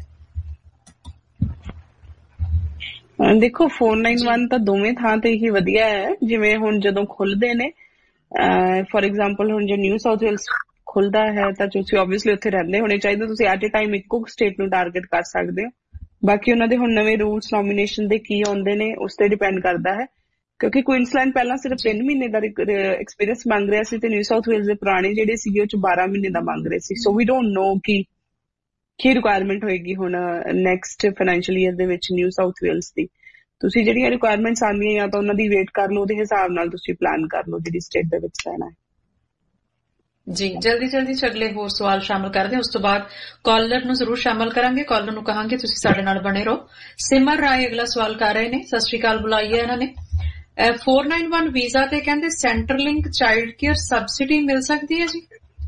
ਦੇਖੋ 491 ਤਾਂ ਦੋਵੇਂ ਥਾਂ ਤੇ ਹੀ ਵਧੀਆ ਹੈ। ਜਿਵੇਂ ਹੁਣ ਜਦੋਂ ਖੁੱਲਦੇ ਨੇ ਫॉर ਐਗਜ਼ਾਮਪਲ ਹੁਣ ਜੇ ਨਿਊ ਸਾਊਥ ਵੇਲਸ ਖੁੱਲਦਾ ਹੈ ਤਾਂ ਤੁਸੀਂ ਓਬਵੀਅਸਲੀ ਉੱਥੇ ਰਹਿੰਦੇ ਹੋਣੇ ਚਾਹੀਦੇ, ਤੁਸੀਂ ਐਟ ਏ ਟਾਈਮ ਇੱਕੋ ਸਟੇਟ ਨੂੰ ਟਾਰਗੇਟ ਕਰ ਸਕਦੇ ਹੋ। ਬਾਕੀ ਉਹਨਾਂ ਦੇ ਹੁਣ ਨਵੇਂ ਰੂਲਸ ਨੋਮੀਨੇਸ਼ਨ ਦੇ ਕੀ ਆਉਂਦੇ ਨੇ ਉਸ ਤੇ ਡਿਪੈਂਡ ਕਰਦਾ ਹੈ, ਕਿਉਂਕਿ ਕੁਈਨਸਲੈਂਡ ਪਹਿਲਾਂ ਸਿਰਫ 3 ਮਹੀਨੇ ਦਾ ਐਕਸਪੀਰੀਅੰਸ ਮੰਗ ਰਿਹਾ ਸੀ ਤੇ ਨਿਊ ਸਾਊਥ ਵੇਲਸ ਦੇ ਪੁਰਾਣੇ ਜਿਹੜੇ ਸੀਗੇ ਉਹ 'ਚ 12 ਮਹੀਨੇ ਦਾ ਮੰਗ ਰਹੇ ਸੀ। ਸੋ ਵੀ ਡੋਂਟ ਨੋ ਕਿ ਕੀ ਰਿਕੁਆਇਰਮੈਂਟ ਹੋਏਗੀ ਹੁਣ ਨੈਕਸਟ ਫਾਈਨੈਂਸ਼ੀਅਲ ਈਅਰ ਦੇ ਵਿੱਚ ਨਿਊ ਸਾਊਥ ਵੇਲਸ ਦੀ। ਤੁਸੀਂ ਜਿਹੜੀਆਂ ਰਿਕੁਆਇਰਮੈਂਟਸ ਆਉਂਦੀਆਂ ਜਾਂ ਤਾਂ ਉਹਨਾਂ ਦੀ ਵੇਟ ਕਰ ਲਓ, ਉਹਦੇ ਹਿਸਾਬ ਨਾਲ ਤੁਸੀਂ ਪਲਾਨ ਕਰ ਲਓ ਜਿਹੜੀ ਸਟੇਟ ਦੇ ਵਿੱਚ ਰਹਿਣਾ ਹੈ। ਜੀ ਜਲਦੀ ਜਲਦੀ ਅਗਲੇ ਹੋਰ ਸਵਾਲ ਸ਼ਾਮਲ ਕਰਦੇ ਹਾਂ, ਉਸ ਤੋਂ ਬਾਅਦ ਕਾਲਰ ਨੂੰ ਜ਼ਰੂਰ ਸ਼ਾਮਲ ਕਰਾਂਗੇ। ਕਾਲਰ ਨੂੰ ਕਹਾਂਗੇ ਤੁਸੀਂ ਸਾਡੇ ਨਾਲ ਬਣੇ ਰਹੋ। ਸਿਮਰ ਰਾਏ ਅਗਲਾ ਸਵਾਲ ਕਰ ਰਹੇ ਨੇ। ਸਤਿ ਸ਼੍ਰੀ ਅਕਾਲ ਬੁਲਾਈ ਹੈ ਇਹਨਾਂ ਨੇ। 491 ਵੀਜ਼ਾ ਤੇ ਕਹਿੰਦੇ ਸੈਂਟਰਲਿੰਕ ਚਾਈਲਡ ਕੇਅਰ ਸਬਸਿਡੀ ਮਿਲ ਸਕਦੀ ਹੈ ਜੀ?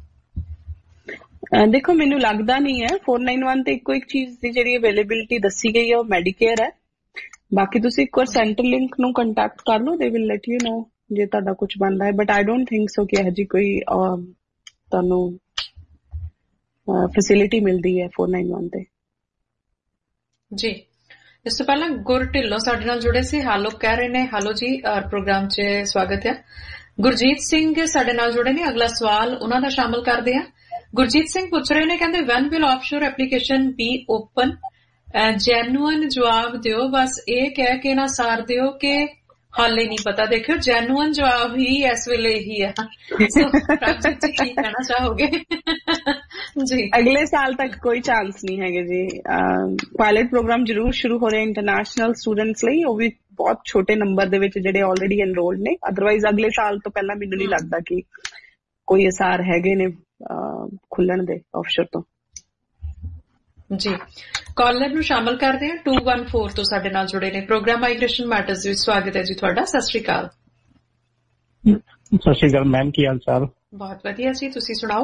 ਦੇਖੋ ਮੈਨੂੰ ਲੱਗਦਾ ਨਹੀਂ ਹੈ। 491 ਤੇ ਇੱਕੋ ਇੱਕ ਚੀਜ਼ ਦੀ ਜਿਹੜੀ ਅਵੇਲੇਬਿਲਿਟੀ ਦੱਸੀ ਗਈ ਹੈ ਉਹ ਮੈਡੀਕੇਅਰ ਹੈ। ਬਾਕੀ ਤੁਸੀਂ ਇੱਕ ਵਾਰ ਸੈਂਟਰਲਿੰਕ ਨੂੰ ਕੰਟੈਕਟ ਕਰ ਲਓ, they will let you know ਜੇ ਤੁਹਾਡਾ ਕੁਝ ਬਣਦਾ ਹੈ। But I don't think so ਕਿ ਇਹ ਜੀ ਕੋਈ ਤੁਹਾਨੂੰ ਫੈਸਿਲਿਟੀ ਮਿਲਦੀ ਹੈ 491 ਤੇ। ਜੀ ਇਸ ਤੋਂ ਪਹਿਲਾਂ ਗੁਰ ਢਿੱਲੋਂ ਸਾਡੇ ਨਾਲ ਜੁੜੇ ਸੀ। ਹਾਲੋ ਕਹਿ ਰਹੇ ਨੇ। ਹਾਲੋ ਜੀ, ਪ੍ਰੋਗਰਾਮ 'ਚ ਸਵਾਗਤ ਹੈ। ਗੁਰਜੀਤ ਸਿੰਘ ਸਾਡੇ ਨਾਲ ਜੁੜੇ ਨੇ। ਅਗਲਾ ਸਵਾਲ ਉਹਨਾਂ ਦਾ ਸ਼ਾਮਲ ਕਰਦੇ ਹਾਂ। ਗੁਰਜੀਤ ਸਿੰਘ ਪੁੱਛ ਰਹੇ ਨੇ, ਕਹਿੰਦੇ when will offshore application be open? Genuine ਜਵਾਬ ਦਿਓ, ਬਸ ਇਹ ਕਹਿ ਕੇ ਨਾ ਸਾਰ ਦਿਓ ਕਿ ਹਾਲੇ ਨਹੀਂ ਪਤਾ। ਦੇਖਿਓ ਜੈਨੂਅਨ ਜਵਾਬ ਹੀ ਇਸ ਵੇਲੇ ਹੀ ਆ। ਪ੍ਰਭਜੀਤ ਜੀ ਕੀ ਕਹਿਣਾ ਚਾਹੋਗੇ? ਜੀ ਅਗਲੇ ਸਾਲ ਤੱਕ ਕੋਈ ਚਾਂਸ ਨਹੀਂ ਹੈਗੇ ਜੀ। ਪਾਇਲਟ ਪ੍ਰੋਗਰਾਮ ਜ਼ਰੂਰ ਸ਼ੁਰੂ ਹੋ ਰਿਹਾ ਇੰਟਰਨੈਸ਼ਨਲ ਸਟੂਡੈਂਟਸ ਲਈ, ਉਹ ਵੀ ਬਹੁਤ ਛੋਟੇ ਨੰਬਰ ਦੇ ਵਿੱਚ ਜਿਹੜੇ ਆਲਰੇਡੀ ਐਨਰੋਲਡ ਨੇ। ਅਦਰਵਾਈਜ਼ ਅਗਲੇ ਸਾਲ ਤੋਂ ਪਹਿਲਾਂ ਮੈਨੂੰ ਨਹੀਂ ਲੱਗਦਾ ਕਿ ਕੋਈ ਅਸਾਰ ਹੈਗੇ ਨੇ ਖੁੱਲਣ ਦੇ ਆਫਸ਼ੋਰ ਤੋਂ। ਜੀ ਕਾਲਰ ਨੂੰ ਸ਼ਾਮਲ ਕਰਦੇ ਹਾਂ। 214 ਤੋਂ ਸਾਡੇ ਨਾਲ ਜੁੜੇ ਨੇ। ਪ੍ਰੋਗਰਾਮ ਮਾਈਗ੍ਰੇਸ਼ਨ ਮੈਟਰਸ ਵਿੱਚ ਸਵਾਗਤ ਹੈ ਜੀ ਤੁਹਾਡਾ। ਸਤਿ ਸ਼੍ਰੀ ਅਕਾਲ। ਸਤਿ ਸ਼੍ਰੀ ਅਕਾਲ ਮੈਮ, ਕੀ ਹਾਲ ਚਾਲ? ਬਹੁਤ ਵਧੀਆ ਜੀ, ਤੁਸੀਂ ਸੁਣਾਓ?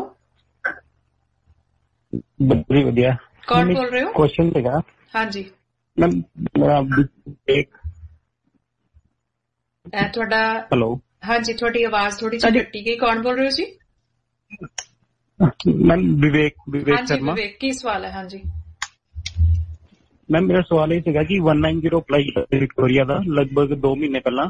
ਬਹੁਤ ਵਧੀਆ। ਕੌਣ ਬੋਲ ਰਹੇ ਹੋ? ਕੁਐਸਚਨ ਹੈਗਾ। ਹਾਂਜੀ ਮੈਮ ਤੁਹਾਡਾ। ਹੈਲੋ। ਹਾਂਜੀ ਤੁਹਾਡੀ ਆਵਾਜ਼ ਥੋੜੀ ਜਿਹੀ ਕੱਟੀ ਗਈ। ਕੌਣ ਬੋਲ ਰਹੇ ਹੋ ਜੀ? ਮੈਮ ਵਿਵੇਕ ਸ਼ਰਮਾ। ਵਿਵੇਕ, ਕੀ ਸਵਾਲ ਹੈ? ਹਾਂਜੀ ਮੈਮ ਮੇਰਾ ਸਵਾਲ ਇਹ ਸੀਗਾ ਕਿ 190 ਅਪਲਾਈ ਕੀਤਾ ਵਿਕਟੋਰੀਆ ਦਾ ਲਗਭਗ 2 ਮਹੀਨੇ ਪਹਿਲਾਂ।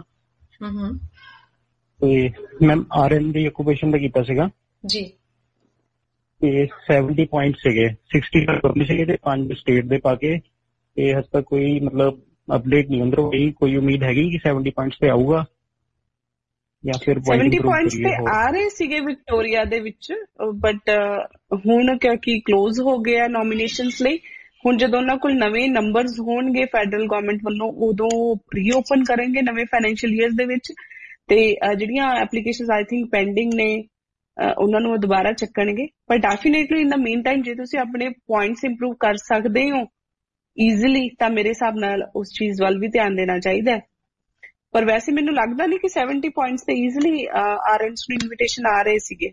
ਤੇ ਮੈਮ RN ਦੀ ਆਕੂਪੇਸ਼ਨ ਦਾ ਕੀਤਾ ਸੀਗਾ ਜੀ। ਤੇ 70 ਪੁਆਇੰਟ ਸੀਗੇ, 60 ਸੀਗੇ ਤੇ 5 ਸਟੇਟ ਦੇ ਪਾ ਕੇ। ਤੇ ਹਜੇ ਤੱਕ ਕੋਈ ਮਤਲਬ ਅਪਡੇਟ ਨਹੀਂ ਅੰਦਰੋਂ ਹੋਈ। ਕੋਈ ਉਮੀਦ ਹੈਗੀ ਕਿ 70 ਪੁਆਇੰਟਸ ਤੇ ਆਊਗਾ ਜਾਂ ਫਿਰ 70 ਪੁਆਇੰਟਸ ਤੇ ਆ ਰਹੇ ਸੀਗੇ ਵਿਕਟੋਰੀਆ ਦੇ ਵਿੱਚ, ਬਟ ਹੁਣ ਕਿਉਂਕਿ ਕਲੋਜ਼ ਹੋ ਗਿਆ ਨੋਮੀਨੇਸ਼ਨਸ ਲਈ, ਹੁਣ ਜਦੋਂ ਉਹਨਾਂ ਕੋਲ ਨਵੇਂ ਨੰਬਰਸ ਹੋਣਗੇ ਫੈਡਰਲ ਗਵਰਨਮੈਂਟ ਵੱਲੋਂ ਉਦੋਂ ਰੀਓਪਨ ਕਰਨਗੇ ਨਵੇਂ ਫਾਈਨੈਂਸ਼ੀਅਲ ਈਅਰ ਦੇ ਵਿੱਚ। ਤੇ ਜਿਹੜੀਆਂ ਐਪਲੀਕੇਸ਼ਨਸ ਆਈ ਥਿੰਕ ਪੈਂਡਿੰਗ ਨੇ ਉਹਨਾਂ ਨੂੰ ਦੁਬਾਰਾ ਚੱਕਣਗੇ। ਪਰ definitely in the meantime ਜੇ ਤੁਸੀਂ ਆਪਣੇ ਪੁਆਇੰਟਸ ਇੰਪਰੂਵ ਕਰ ਸਕਦੇ ਹੋ ਈਜ਼ੀਲੀ ਤਾਂ ਮੇਰੇ ਹਿਸਾਬ ਨਾਲ ਉਸ ਚੀਜ਼ ਵੱਲ ਵੀ ਧਿਆਨ ਦੇਣਾ ਚਾਹੀਦਾ ਹੈ। ਪਰ ਵੈਸੇ ਮੈਨੂੰ ਲੱਗਦਾ ਨਹੀਂ ਕਿ 70 ਪੁਆਇੰਟਸ ਤੇ ਈਜ਼ੀਲੀ RNs ਨੂੰ ਇਨਵੀਟੇਸ਼ਨ ਆ ਰਹੇ ਸੀਗੇ।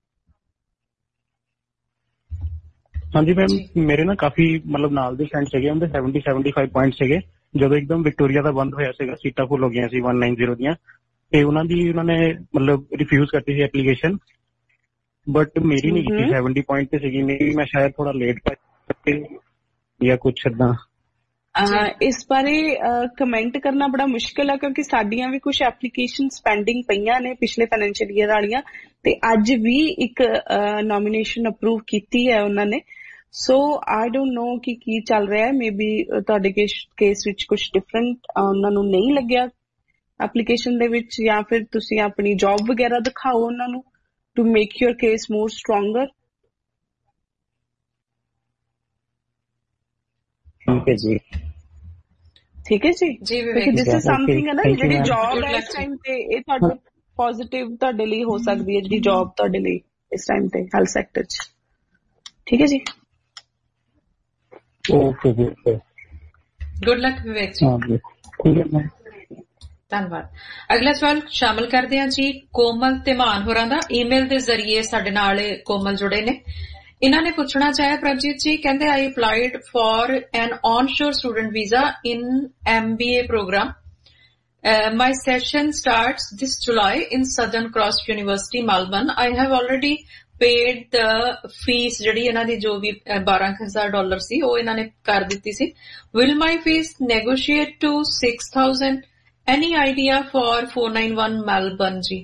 ਹਾਂਜੀ ਮੈਮ, ਮੇਰੇ ਨਾ ਕਾਫੀ ਮਤਲਬ ਨਾਲ ਦੇ ਫਰੈਂਡ ਸੀਗੇ, ਉਹਦੇ 70-75 ਪੁਆਇੰਟ ਸੀਗੇ। ਜਦੋਂ ਇੱਕਦਮ ਵਿਕਟੋਰੀਆ ਦਾ ਬੰਦ ਹੋਇਆ ਸੀਗਾ, ਸੀਟਾਂ ਫੁੱਲ ਹੋ ਗਈਆਂ ਸੀ 190 ਦੀਆਂ, ਤੇ ਉਹਨਾਂ ਨੇ ਮਤਲਬ ਰਿਫਿਊਜ਼ ਕਰਤੀ ਸੀ ਐਪਲੀਕੇਸ਼ਨ। ਬਟ ਮੇਰੀ ਨਹੀਂ ਕੀਤੀ। 70 ਪੁਆਇੰਟ ਤੇ ਸੀਗੀ ਮੇਰੀ, ਮੈਂ ਸ਼ਾਇਦ ਥੋੜਾ ਲੇਟ ਕਰ ਜਾਂ ਕੁਛ ਏਦਾਂ। ਇਸ ਬਾਰੇ ਕਮੈਂਟ ਕਰਨਾ ਬੜਾ ਮੁਸ਼ਕਿਲ ਹੈ ਕਿਉਂਕਿ ਸਾਡੀਆਂ ਵੀ ਕੁਝ ਐਪਲੀਕੇਸ਼ਨਸ ਪੈਂਡਿੰਗ ਪਈਆਂ ਨੇ ਪਿਛਲੇ ਫਾਈਨੈਂਸ਼ੀਅਲ ਈਅਰ ਵਾਲੀਆਂ, ਤੇ ਅੱਜ ਵੀ ਇੱਕ ਨੋਮੀਨੇਸ਼ਨ ਅਪਰੂਵ ਕੀਤੀ ਹੈ ਉਹਨਾਂ ਨੇ। ਸੋ ਆਈ ਡੋਂਟ ਨੋ ਕਿ ਕੀ ਚੱਲ ਰਿਹਾ ਹੈ। ਮੇਬੀ ਤੁਹਾਡੇ ਕੇਸ ਵਿੱਚ ਕੁਝ ਡਿਫਰੈਂਟ ਉਹਨਾਂ ਨੂੰ ਨਹੀਂ ਲੱਗਿਆ ਐਪਲੀਕੇਸ਼ਨ ਦੇ ਵਿੱਚ, ਜਾਂ ਫਿਰ ਤੁਸੀਂ ਆਪਣੀ ਜੌਬ ਵਗੈਰਾ ਦਿਖਾਓ ਉਹਨਾਂ ਨੂੰ to make your case more stronger. ਠੀਕ ਹੈ ਜੀ ਜੀ ਵਿਵੇਕ ਦਿਸ ਇਜ਼ ਸਮਥਿੰਗ ਹੈ ਨਾ ਜਿਹੜੀ ਜੌਬ ਹੈ ਇਸ ਟਾਈਮ ਤੇ ਇਹ ਤੁਹਾਡੇ ਪੋਜ਼ਿਟਿਵ ਤੁਹਾਡੇ ਲਈ ਹੋ ਸਕਦੀ ਹੈ ਜਿਹੜੀ ਜੌਬ ਤੁਹਾਡੇ ਲਈ ਇਸ ਟਾਈਮ ਤੇ ਹੈਲਥ ਸੈਕਟਰ 'ਚ। ਠੀਕ ਹੈ ਜੀ ਓਕੇ ਜੀ ਗੁੱਡ ਲੱਕ ਵਿਵੇਕ ਜੀ। ਠੀਕ ਹੈ ਧੰਨਵਾਦ। ਅਗਲਾ ਸਵਾਲ ਸ਼ਾਮਲ ਕਰਦੇ ਹਾਂ ਜੀ ਕੋਮਲ ਧਮਾਨ ਹੋਰਾਂ ਦਾ ਈਮੇਲ ਦੇ ਜ਼ਰੀਏ ਸਾਡੇ ਨਾਲ ਕੋਮਲ ਜੁੜੇ ਨੇ। ਇਹਨਾਂ ਨੇ ਪੁੱਛਣਾ ਚਾਹਿਆ ਪ੍ਰਭਜੀਤ ਜੀ ਕਹਿੰਦੇ I applied for an onshore student visa in MBA program. My session starts this July in Southern Cross University, Melbourne. I have already paid the fees ਜਿਹੜੀ ਇਹਨਾਂ ਦੀ ਜੋ ਵੀ $12,000 ਸੀ ਉਹ ਇਹਨਾਂ ਨੇ ਕਰ ਦਿੱਤੀ ਸੀ। Will my fees negotiate to 6,000? Any idea for 491 Melbourne ਜੀ?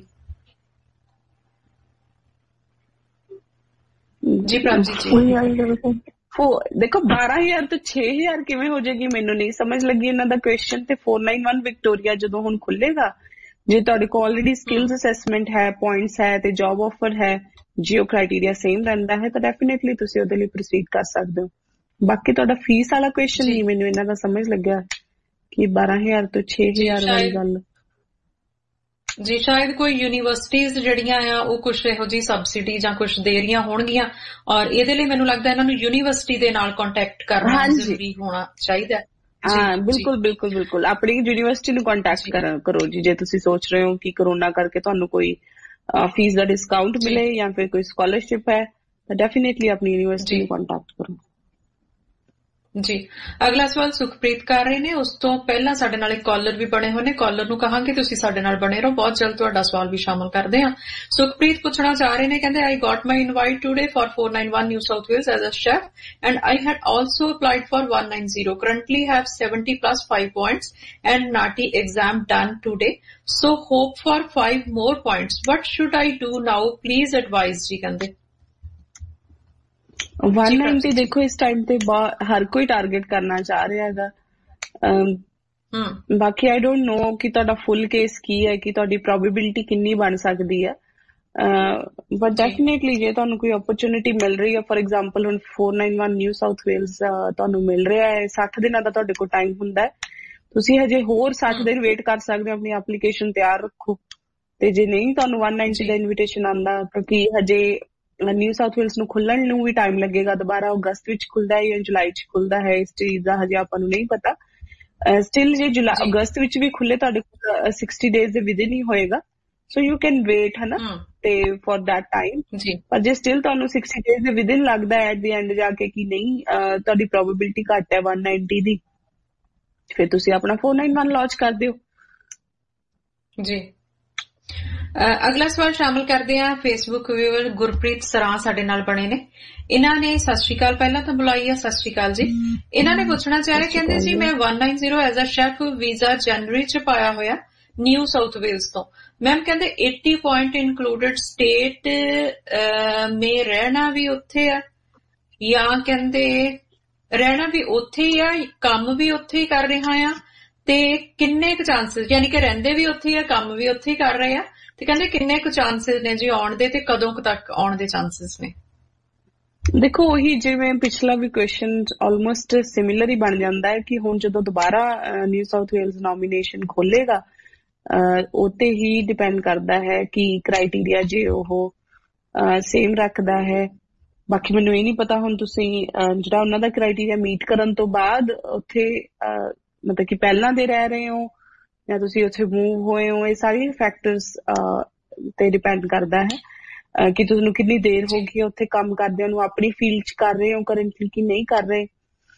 ਜੀ ਪ੍ਰਭਜੀਤ ਜੀ ਦੇਖੋ 12,000 ਤੋਂ 6,000 ਕਿਵੇਂ ਹੋ ਜਾਏਗੀ ਮੈਨੂੰ ਨਹੀਂ ਸਮਝ ਲੱਗੀ ਇਹਨਾਂ ਦਾ ਕੁਐਸਚਨ। ਤੇ 491 ਵਿਕਟੋਰੀਆ ਜਦੋਂ ਹੁਣ ਖੁੱਲੇਗਾ ਜੇ ਤੁਹਾਡੇ ਕੋਲ ਆਲਰੇਡੀ ਸਕਿੱਲਸ ਅਸੈਸਮੈਂਟ ਹੈ ਪੁਆਇੰਟਸ ਹੈ ਤੇ ਜੌਬ ਆਫਰ ਹੈ ਜੀਓ ਕ੍ਰਾਈਟੇਰੀਆ ਸੇਮ ਰਹਿੰਦਾ ਹੈ ਤਾਂ ਡੈਫੀਨੇਟਲੀ ਤੁਸੀਂ ਉਹਦੇ ਲਈ ਪ੍ਰੋਸੀਡ ਕਰ ਸਕਦੇ ਹੋ। ਬਾਕੀ ਤੁਹਾਡਾ ਫੀਸ ਵਾਲਾ ਕੁਐਸਚਨ ਨਹੀਂ ਮੈਨੂੰ ਇਹਨਾਂ ਦਾ ਸਮਝ ਲੱਗਿਆ ਕਿ 12,000 ਤੋਂ 6,000 ਵਾਲੀ ਗੱਲ ਜੀ ਸ਼ਾਇਦ ਕੋਈ ਯੂਨੀਵਰਸਿਟੀਜ਼ ਜਿਹੜੀਆਂ ਆ ਉਹ ਕੁਛ ਇਹੋ ਜਿਹੀ ਸਬਸਿਡੀ ਜਾਂ ਕੁਛ ਦੇ ਰਹੀਆਂ ਹੋਣਗੀਆਂ ਔਰ ਇਹਦੇ ਲਈ ਮੈਨੂੰ ਲੱਗਦਾ ਇਹਨਾਂ ਨੂੰ ਯੂਨੀਵਰਸਿਟੀ ਦੇ ਨਾਲ ਕੰਟੈਕਟ ਕਰਨਾ ਜ਼ਰੂਰੀ ਹੋਣਾ ਚਾਹੀਦਾ। ਹਾਂ ਬਿਲਕੁਲ ਆਪਣੀ ਯੂਨੀਵਰਸਿਟੀ ਨੂੰ ਕੰਟੈਕਟ ਕਰੋ ਜੀ ਜੇ ਤੁਸੀਂ ਸੋਚ ਰਹੇ ਹੋ ਕਿ ਕਰੋਨਾ ਕਰਕੇ ਤੁਹਾਨੂੰ ਕੋਈ ਫੀਸ ਦਾ ਡਿਸਕਾਊਂਟ ਮਿਲੇ ਜਾਂ ਫਿਰ ਕੋਈ ਸਕਾਲਰਸ਼ਿਪ ਹੈ ਤਾਂ ਡੈਫੀਨੇਟਲੀ ਆਪਣੀ ਯੂਨੀਵਰਸਿਟੀ ਨੂੰ ਕੰਟੈਕਟ ਕਰੋ। ਜੀ ਅਗਲਾ ਸਵਾਲ ਸੁਖਪ੍ਰੀਤ ਕਰ ਰਹੇ ਨੇ। ਉਸ ਤੋਂ ਪਹਿਲਾਂ ਸਾਡੇ ਨਾਲ ਇੱਕ ਕਾਲਰ ਵੀ ਬਣੇ ਹੋਏ ਨੇ। ਕਾਲਰ ਨੂੰ ਕਹਾਂਗੇ ਤੁਸੀਂ ਸਾਡੇ ਨਾਲ ਬਣੇ ਰਹੋ ਬਹੁਤ ਜਲਦ ਤੁਹਾਡਾ ਸਵਾਲ ਵੀ ਸ਼ਾਮਲ ਕਰਦੇ ਹਾਂ। ਸੁਖਪ੍ਰੀਤ ਪੁੱਛਣਾ ਚਾਹ ਰਹੇ ਨੇ ਕਹਿੰਦੇ I got my invite today for 491 New South Wales as a chef and I had also applied for 190 currently have 70 plus 5 points and NATI exam done today so hope for 5 more points. What should I do now? Please advise ਜੀ ਕਹਿੰਦੇ। 190 ਦੇਖੋ ਇਸ ਟਾਈਮ ਤੇ ਹਰ ਕੋਈ ਟਾਰਗੇਟ ਕਰਨਾ ਚਾਹ ਰਿਹਾ ਹੈਗਾ। ਬਾਕੀ ਆਈ ਡੋਂਟ ਨੋ ਕਿ ਤੁਹਾਡਾ ਫੁੱਲ ਕੇਸ ਕੀ ਹੈ ਕਿ ਤੁਹਾਡੀ ਪ੍ਰੋਬੇਬਿਲਿਟੀ ਕਿੰਨੀ ਬਣ ਸਕਦੀ ਹੈ ਬਟ ਡੈਫੀਨੇਟਲੀ ਜੇ ਤੁਹਾਨੂੰ ਕੋਈ ਓਪਰਚੁਨਿਟੀ ਮਿਲ ਰਹੀ ਹੈ ਫॉर ਐਗਜ਼ਾਮਪਲ ਹੁਣ 491 ਨਿਊ ਸਾਊਥ ਵੇਲਸ ਤੁਹਾਨੂੰ ਮਿਲ ਰਿਹਾ ਹੈ 60 ਦਿਨਾਂ ਦਾ ਤੁਹਾਡੇ ਕੋਲ ਟਾਈਮ ਹੁੰਦਾ ਹੈ ਤੁਸੀਂ ਹਜੇ ਹੋਰ 60 ਦਿਨ ਵੇਟ ਕਰ ਸਕਦੇ ਹੋ ਆਪਣੀ ਐਪਲੀਕੇਸ਼ਨ ਤਿਆਰ ਰੱਖੋ ਤੇ ਜੇ ਨਹੀਂ ਤੁਹਾਨੂੰ 190 ਦਾ ਇਨਵੀਟੇਸ਼ਨ ਆਉਂਦਾ ਕਿਉਂਕਿ ਹਜੇ ਨਿਊ ਸਾਊਥ ਵੇਲਸ ਨੂੰ ਖੁੱਲਣ ਨੂੰ ਵੀ ਟਾਈਮ ਲੱਗੇਗਾ ਦੁਬਾਰਾ ਅਗਸਤ ਵਿੱਚ ਖੁੱਲਦਾ ਹੈ ਜਾਂ ਜੁਲਾਈ ਚ ਖੁੱਲਦਾ ਹੈ ਇਸ ਚੀਜ਼ ਦਾ ਹਜੇ ਆਪਾਂ ਨੂੰ ਨਹੀਂ ਪਤਾ ਸਟਿਲ ਜੇ ਅਗਸਤ ਵਿੱਚ ਵੀ ਖੁੱਲੇ ਤੁਹਾਡੇ ਕੋਲ 60 ਡੇਜ਼ ਦੇ ਵਿਦਿਨ ਹੀ ਹੋਏਗਾ ਸੋ ਯੂ ਕੈਨ ਵੇਟ ਹੈ ਨਾ ਤੇ ਫॉर दैट ਟਾਈਮ ਪਰ ਜੇ ਸਟਿਲ ਤੁਹਾਨੂੰ 60 ਡੇਜ਼ ਦੇ ਵਿਦਿਨ ਲੱਗਦਾ ਹੈ ਐਟ ਦੀ ਐਂਡ ਜਾ ਕੇ ਕਿ ਨਹੀਂ ਤੁਹਾਡੀ ਪ੍ਰੋਬੇਬਿਲਿਟੀ ਘੱਟ ਹੈ 190 ਦੀ ਫਿਰ ਤੁਸੀਂ ਆਪਣਾ 491 ਲਾਂਚ ਕਰ ਦਿਓ ਜੀ। ਅਗਲਾ ਸਵਾਲ ਸ਼ਾਮਲ ਕਰਦੇ ਹਾਂ ਫੇਸਬੁੱਕ ਵਿਊਅਰ ਗੁਰਪ੍ਰੀਤ ਸਰਾਂ ਸਾਡੇ ਨਾਲ ਬਣੇ ਨੇ। ਇਹਨਾਂ ਨੇ ਸਤਿ ਸ਼੍ਰੀ ਅਕਾਲ ਪਹਿਲਾਂ ਤਾਂ ਬੁਲਾਈ ਆ। ਸਤਿ ਸ਼੍ਰੀ ਅਕਾਲ ਜੀ। ਇਹਨਾਂ ਨੇ ਪੁੱਛਣਾ ਚਾਹ ਰਹੇ ਕਹਿੰਦੇ ਜੀ ਮੈਂ 190 ਐਜ਼ ਅ ਸ਼ੈਫ ਵੀਜ਼ਾ ਜਨਵਰੀ ਚ ਪਾਇਆ ਹੋਇਆ ਨਿਊ ਸਾਊਥ ਵੇਲਸ ਤੋਂ ਮੈਮ ਕਹਿੰਦੇ 80 ਪੁਆਇੰਟ ਇਨਕਲੂਡਡ ਸਟੇਟ ਮੇ ਰਹਿਣਾ ਵੀ ਉੱਥੇ ਆ ਜਾਂ ਕਹਿੰਦੇ ਰਹਿਣਾ ਵੀ ਉੱਥੇ ਹੀ ਆ ਕੰਮ ਵੀ ਉੱਥੇ ਹੀ ਕਰ ਰਿਹਾ ਆ ਤੇ ਕਿੰਨੇ ਕੁ ਚਾਂਸਸ ਯਾਨੀ ਕਿ ਰਹਿੰਦੇ ਵੀ ਉੱਥੇ ਹੀ ਆ ਕੰਮ ਵੀ ਉੱਥੇ ਹੀ ਕਰ ਰਹੇ ਆ ਤੇ ਕਹਿੰਦੇ ਕਿੰਨੇ ਕੁ ਚਾਂਸਸ ਨੇ ਜੀ ਆਉਣ ਦੇ ਤੇ ਕਦੋਂ ਤੱਕ ਆਉਣ ਦੇ ਚਾਂਸਸ ਨੇ। ਦੇਖੋ ਉਹੀ ਜਿਵੇਂ ਪਿਛਲਾ ਵੀ ਕੁਐਸਚਨ ਆਲਮੋਸਟ ਸਿਮਿਲਰ ਹੀ ਬਣ ਜਾਂਦਾ ਹੈ ਕਿ ਹੁਣ ਜਦੋਂ ਦੁਬਾਰਾ ਨਿਊ ਸਾਊਥ ਵੇਲਸ ਨੋਮੀਨੇਸ਼ਨ ਖੋਲੇਗਾ ਉਤੇ ਹੀ ਡਿਪੈਂਡ ਕਰਦਾ ਹੈ ਕਿ ਕ੍ਰਾਈਟੇਰੀਆ ਜੇ ਉਹ ਸੇਮ ਰੱਖਦਾ ਹੈ। ਬਾਕੀ ਮੈਨੂੰ ਇਹ ਨਹੀਂ ਪਤਾ ਹੁਣ ਤੁਸੀਂ ਜਿਹੜਾ ਉਹਨਾਂ ਦਾ ਕ੍ਰਾਈਟੇਰੀਆ ਮੀਟ ਕਰਨ ਤੋਂ ਬਾਅਦ ਉੱਥੇ ਮਤਲਬ ਕਿ ਪਹਿਲਾਂ ਦੇ ਰਹਿ ਰਹੇ ਹੋ ਜਾਂ ਤੁਸੀਂ ਉੱਥੇ ਮੂਵ ਹੋਏ ਹੋ ਇਹ ਸਾਰੇ ਫੈਕਟਰਸ ਤੇ ਡਿਪੈਂਡ ਕਰਦਾ ਹੈ ਕਿ ਤੁਹਾਨੂੰ ਕਿੰਨੀ ਦੇਰ ਹੋ ਗਈ ਉੱਥੇ ਕੰਮ ਕਰਦਿਆਂ ਨੂੰ ਆਪਣੀ ਫੀਲਡ ਚ ਕਰ ਰਹੇ ਹੋ ਕਰੰਟਲੀ ਕਿ ਨਹੀਂ ਕਰ ਰਹੇ